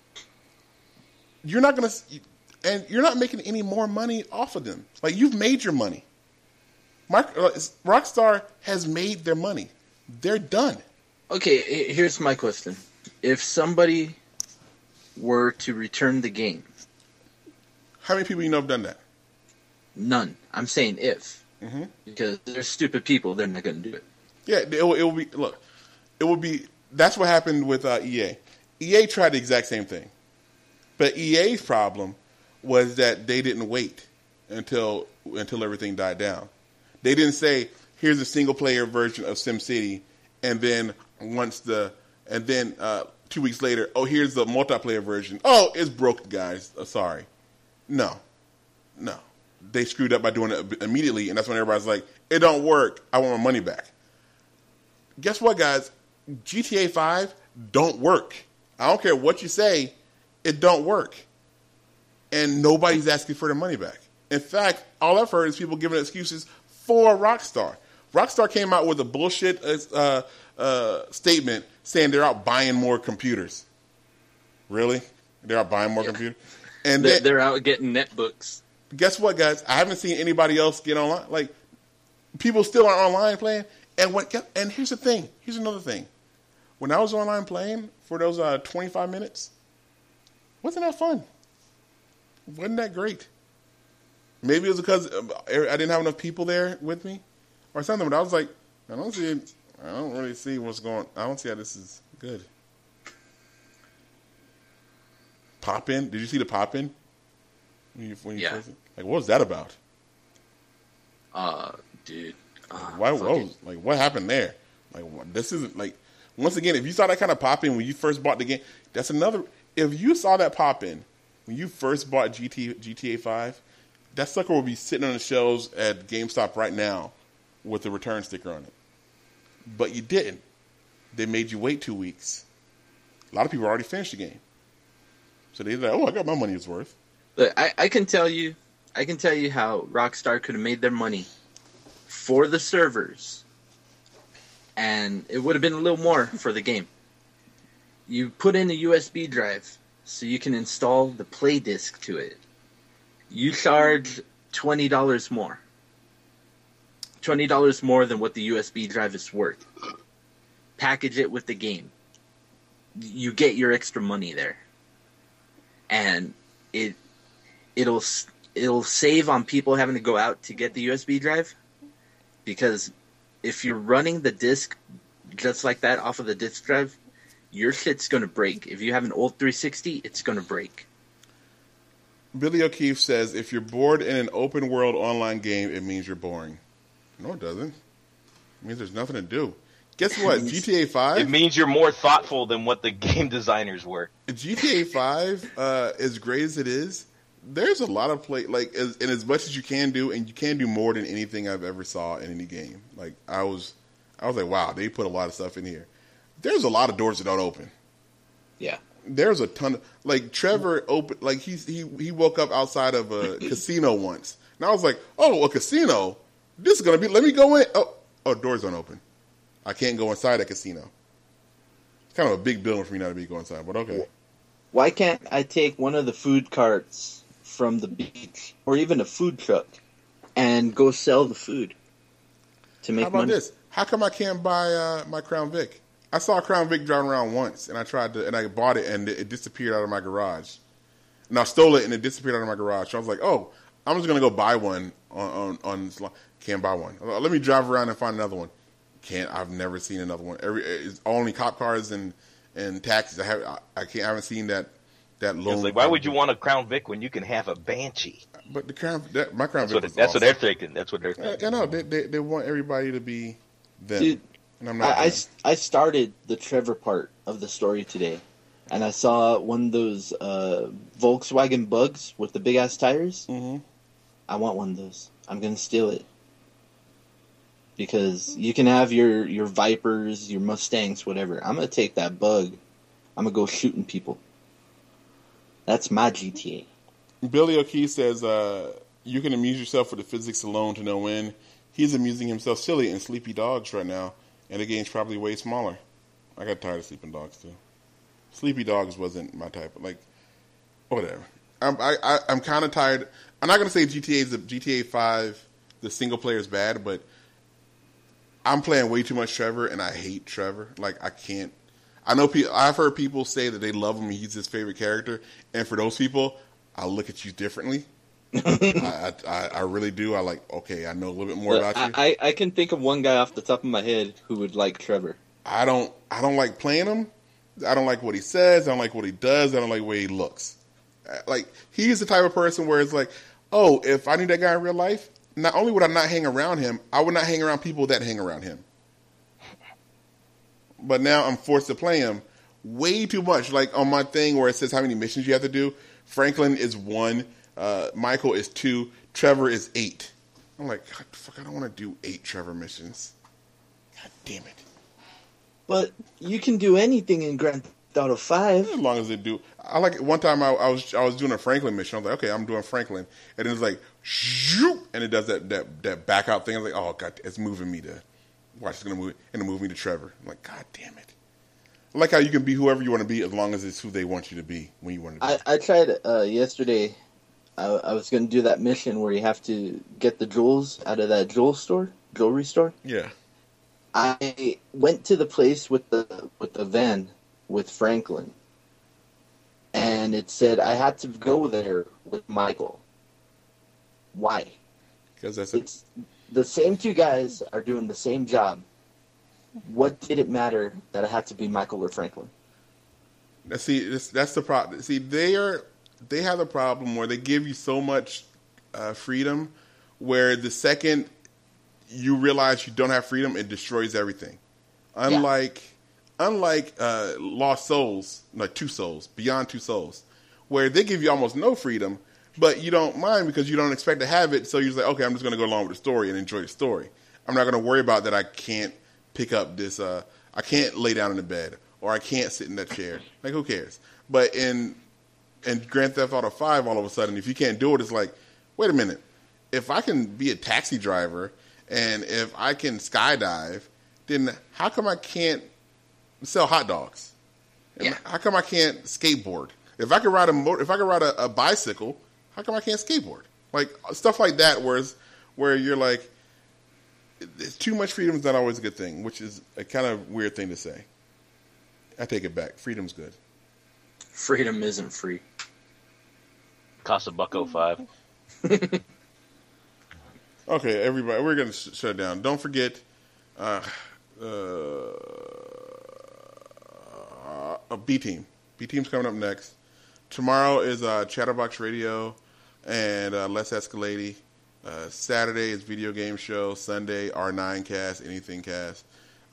you're not gonna, and you're not making any more money off of them. Like you've made your money. Mark, uh, Rockstar has made their money. They're done. Okay, here's my question: if somebody were to return the game, how many people you know have done that? None. I'm saying if, mm-hmm. because they're stupid people. They're not going to do it. Yeah, it will, it will be. Look, it will be. That's what happened with uh, E A. E A tried the exact same thing, but E A's problem was that they didn't wait until until everything died down. They didn't say, "Here's a single player version of SimCity," and then once the and then uh, two weeks later, oh, here's the multiplayer version. Oh, it's broken, guys. Uh, sorry. No, no. They screwed up by doing it immediately, and that's when everybody's like, "It don't work. I want my money back." Guess what, guys? G T A five don't work. I don't care what you say, it don't work. And nobody's asking for their money back. In fact, all I've heard is people giving excuses for Rockstar. Rockstar came out with a bullshit uh, uh, statement saying they're out buying more computers. Really? They're out buying more yeah. computers? And they're, then, they're out getting netbooks. Guess what, guys? I haven't seen anybody else get online. Like, people still are online playing. And what? And here's the thing. Here's another thing. When I was online playing for those uh, twenty-five minutes, wasn't that fun? Wasn't that great? Maybe it was because I didn't have enough people there with me or something. But I was like, I don't see. I don't really see what's going. I don't see how this is good. Pop in? Did you see the pop in? When you, when you yeah. first, like, what was that about? Uh, dude. Uh, Why? What was, like, what happened there? Like, what, this isn't like. Once again, if you saw that kind of pop in when you first bought the game, that's another. If you saw that pop in when you first bought G T, G T A five, that sucker will be sitting on the shelves at GameStop right now with the return sticker on it. But you didn't. They made you wait two weeks. A lot of people already finished the game, so they're like, "Oh, I got my money's worth." Look, I, I can tell you, I can tell you how Rockstar could have made their money for the servers, and it would have been a little more for the game. You put in a U S B drive so you can install the play disc to it. You charge twenty dollars more. twenty dollars more than what the U S B drive is worth. Package it with the game. You get your extra money there. And it it'll it'll save on people having to go out to get the U S B drive, because if you're running the disc just like that off of the disc drive, your shit's going to break. If you have an old three sixty, it's going to break. Billy O'Keefe says, if you're bored in an open world online game, it means you're boring. No, it doesn't. It means there's nothing to do. Guess what? G T A five? It means you're more thoughtful than what the game designers were. G T A five, uh, as great as it is, there's a lot of play, like, as, and as much as you can do, and you can do more than anything I've ever saw in any game. Like, I was, I was like, wow, they put a lot of stuff in here. There's a lot of doors that don't open. Yeah. There's a ton of, like, Trevor open, like, he's, he, he woke up outside of a casino once. And I was like, oh, a casino? This is going to be, let me go in. Oh, oh, doors don't open. I can't go inside a casino. It's kind of a big building for me not to be going inside, but okay. Why can't I take one of the food carts from the beach, or even a food truck, and go sell the food to make money? How about money? this? How come I can't buy uh, my Crown Vic? I saw a Crown Vic driving around once, and I tried to, and I bought it, and it disappeared out of my garage. And I stole it, and it disappeared out of my garage. So I was like, oh, I'm just going to go buy one on, on, on, can't buy one. Let me drive around and find another one. Can't, I've never seen another one. Every, it's only cop cars and, and taxis. I have, I, I can't, I haven't seen that, that low. Like, why would you want a Crown Vic when you can have a Banshee? But the Crown, that, my Crown that's Vic what, was That's awesome. what they're thinking. That's what they're thinking. I, I know. They, they, they want everybody to be them. Dude, and I'm not I, I, I started the Trevor part of the story today, and I saw one of those uh, Volkswagen Bugs with the big-ass tires. Mm-hmm. I want one of those. I'm going to steal it. Because you can have your, your Vipers, your Mustangs, whatever. I'm going to take that Bug. I'm going to go shooting people. That's my G T A. Billy O'Keefe says, uh, you can amuse yourself with the physics alone to no when. He's amusing himself silly in Sleepy Dogs right now, and the game's probably way smaller. I got tired of Sleeping Dogs, too. Sleepy Dogs wasn't my type. Like, Whatever. I'm I, I, I'm kind of tired. I'm not gonna say G T A is the G T A Five. The single player is bad, but I'm playing way too much Trevor, and I hate Trevor. Like I can't. I know people. I've heard people say that they love him. He's his favorite character, and for those people, I look at you differently. I, I I really do. I like. Okay, I know a little bit more But about you. I, I can think of one guy off the top of my head who would like Trevor. I don't. I don't like playing him. I don't like what he says. I don't like what he does. I don't like the way he looks. Like he's the type of person where it's like, oh, if I knew that guy in real life, not only would I not hang around him, I would not hang around people that hang around him. But now I'm forced to play him way too much. Like on my thing where it says how many missions you have to do, Franklin is one, uh, Michael is two, Trevor is eight. I'm like, God, fuck, I don't want to do eight Trevor missions. God damn it. But you can do anything in Grand Theft Auto five. As long as they do. I like one time I, I was I was doing a Franklin mission. I was like, okay, I'm doing Franklin, and it's like, shoot, and it does that that that back out thing. I was like, oh god, it's moving me to watch. It's gonna move and it moved me to Trevor. I'm like, god damn it. I like how you can be whoever you want to be as long as it's who they want you to be when you want to be. I, I tried uh, yesterday. I, I was going to do that mission where you have to get the jewels out of that jewel store, jewelry store. Yeah. I went to the place with the with the van with Franklin, and it said I had to go there with Michael. Why? Because that's it. It's the same two guys are doing the same job. What did it matter that I had to be Michael or Franklin? See, this, that's the problem. See, they are they have a problem where they give you so much uh, freedom, where the second you realize you don't have freedom, it destroys everything. Unlike yeah. unlike uh, Lost Souls, like Two Souls, Beyond Two Souls, where they give you almost no freedom, but you don't mind because you don't expect to have it. So you're just like, okay, I'm just going to go along with the story and enjoy the story. I'm not going to worry about that. I can't pick up this. Uh, I can't lay down in the bed, or I can't sit in that chair. Like, who cares? But in in Grand Theft Auto five, all of a sudden, if you can't do it, it's like, wait a minute. If I can be a taxi driver and if I can skydive, then how come I can't sell hot dogs? Yeah. How come I can't skateboard? If I can ride a motor, if I can ride a, a bicycle, how come I can't skateboard? Like stuff like that, where it's, where you're like, too much freedom is not always a good thing, which is a kind of weird thing to say. I take it back. Freedom's good. Freedom isn't free. Cost a buck oh five. Okay, everybody, we're going to sh- shut it down. Don't forget, uh, uh, uh, B Team. B Team's coming up next. Tomorrow is uh, Chatterbox Radio and uh, Let's Escalade. Uh, Saturday is Video Game Show. Sunday, R nine Cast, Anything Cast,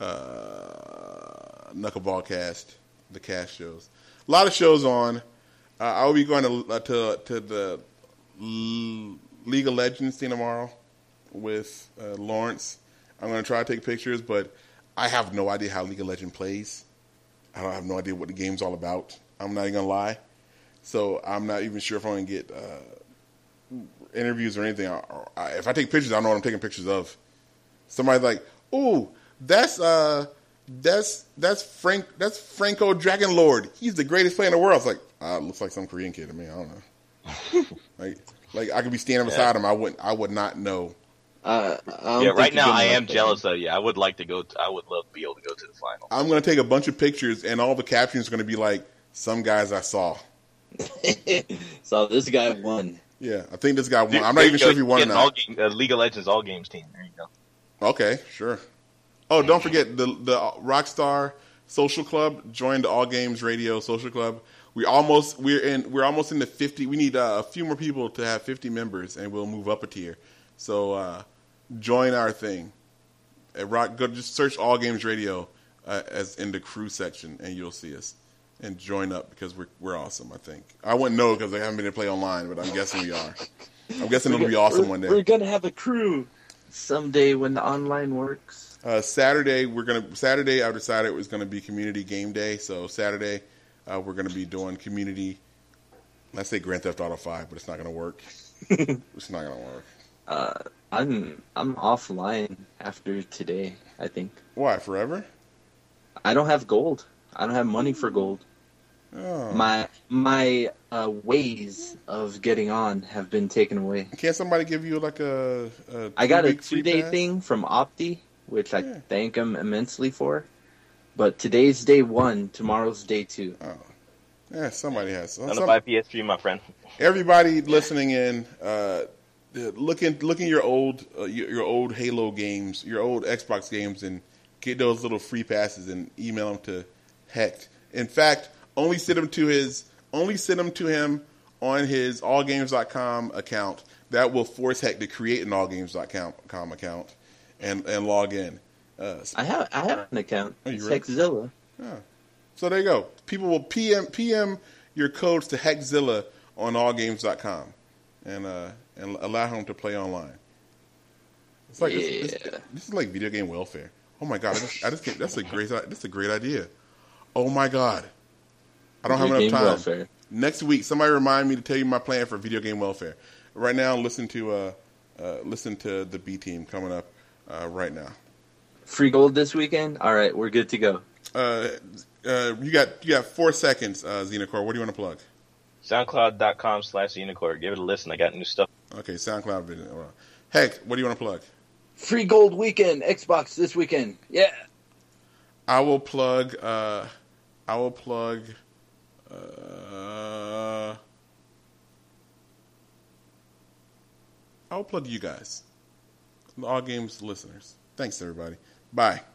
uh, Knuckleball Cast, the cast shows. A lot of shows on. Uh, I will be going to uh, to, to the L- League of Legends thing tomorrow with uh, Lawrence. I'm going to try to take pictures, but I have no idea how League of Legends plays. I don't have no idea what the game's all about. I'm not even going to lie. So I'm not even sure if I'm going to get uh, interviews or anything. I, I, if I take pictures, I don't know what I'm taking pictures of. Somebody's like, "Ooh, that's uh, that's that's Frank, that's Franco Dragon Lord. He's the greatest player in the world." It's like, uh, looks like some Korean kid to me. I don't know. like, like I could be standing beside yeah. him. I wouldn't. I would not know. Uh, I yeah, right now I am jealous of you. I would like to go. To, I would love to be able to go to the final. I'm going to take a bunch of pictures, and all the captions are going to be like, "Some guys I saw." So this guy won. Yeah, I think this guy won. Dude, I'm not even sure if he won or not. All game, uh, League of Legends All Games team. There you go. Okay, sure. Oh, don't forget the the Rockstar Social Club. Join the All Games Radio Social Club. We almost we're in we're almost in the fifty. We need uh, a few more people to have fifty members, and we'll move up a tier. So uh, join our thing. At Rock, go just search All Games Radio uh, as in the crew section, and you'll see us. And join up because we're we're awesome. I think I wouldn't know because I haven't been to play online, but I'm guessing we are. I'm guessing it'll be awesome one day. We're gonna have a crew someday when the online works. Uh, Saturday we're gonna Saturday I decided it was gonna be community game day. So Saturday uh, we're gonna be doing community. Let's say Grand Theft Auto five, but it's not gonna work. It's not gonna work. Uh, I'm I'm offline after today. I think. Why forever? I don't have gold. I don't have money for gold. Oh. My my uh, ways of getting on have been taken away. Can't somebody give you like a? a I got a two-week free two-day pass? thing from Opti, which I Yeah. thank them immensely for. But today's day one, tomorrow's day two. Oh, yeah. Somebody has. On the Some, buy P S three, my friend. everybody listening in, uh, look in, look in your old, uh, your, your old Halo games, your old Xbox games, and get those little free passes and email them to Hecht. In fact, only send them to his, only send them to him on his all games dot com account. That will force Hecht to create an all games dot com account and and log in. Uh, I have I have an account. Oh, you It's really? Hexzilla. So there you go. People will P M P M your codes to Hexzilla on all games dot com and uh, and allow him to play online. It's like this, this, Yeah. this is like video game welfare. Oh my god! I just, I just can't, that's a great that's a great idea. Oh my god! I don't have Video enough game time. welfare. Next week, somebody remind me to tell you my plan for video game welfare. Right now, listen to uh, uh, listen to the B team coming up uh, right now. Free gold this weekend? All right, we're good to go. Uh, uh, you got you got four seconds, uh, Xenocore. What do you want to plug? SoundCloud.com slash Unicore. Give it a listen. I got new stuff. Okay, SoundCloud video. All right. Heck, what do you want to plug? Free gold weekend, Xbox this weekend. Yeah. I will plug. Uh, I will plug. Uh, I will plug you guys, all games listeners. Thanks, everybody. Bye.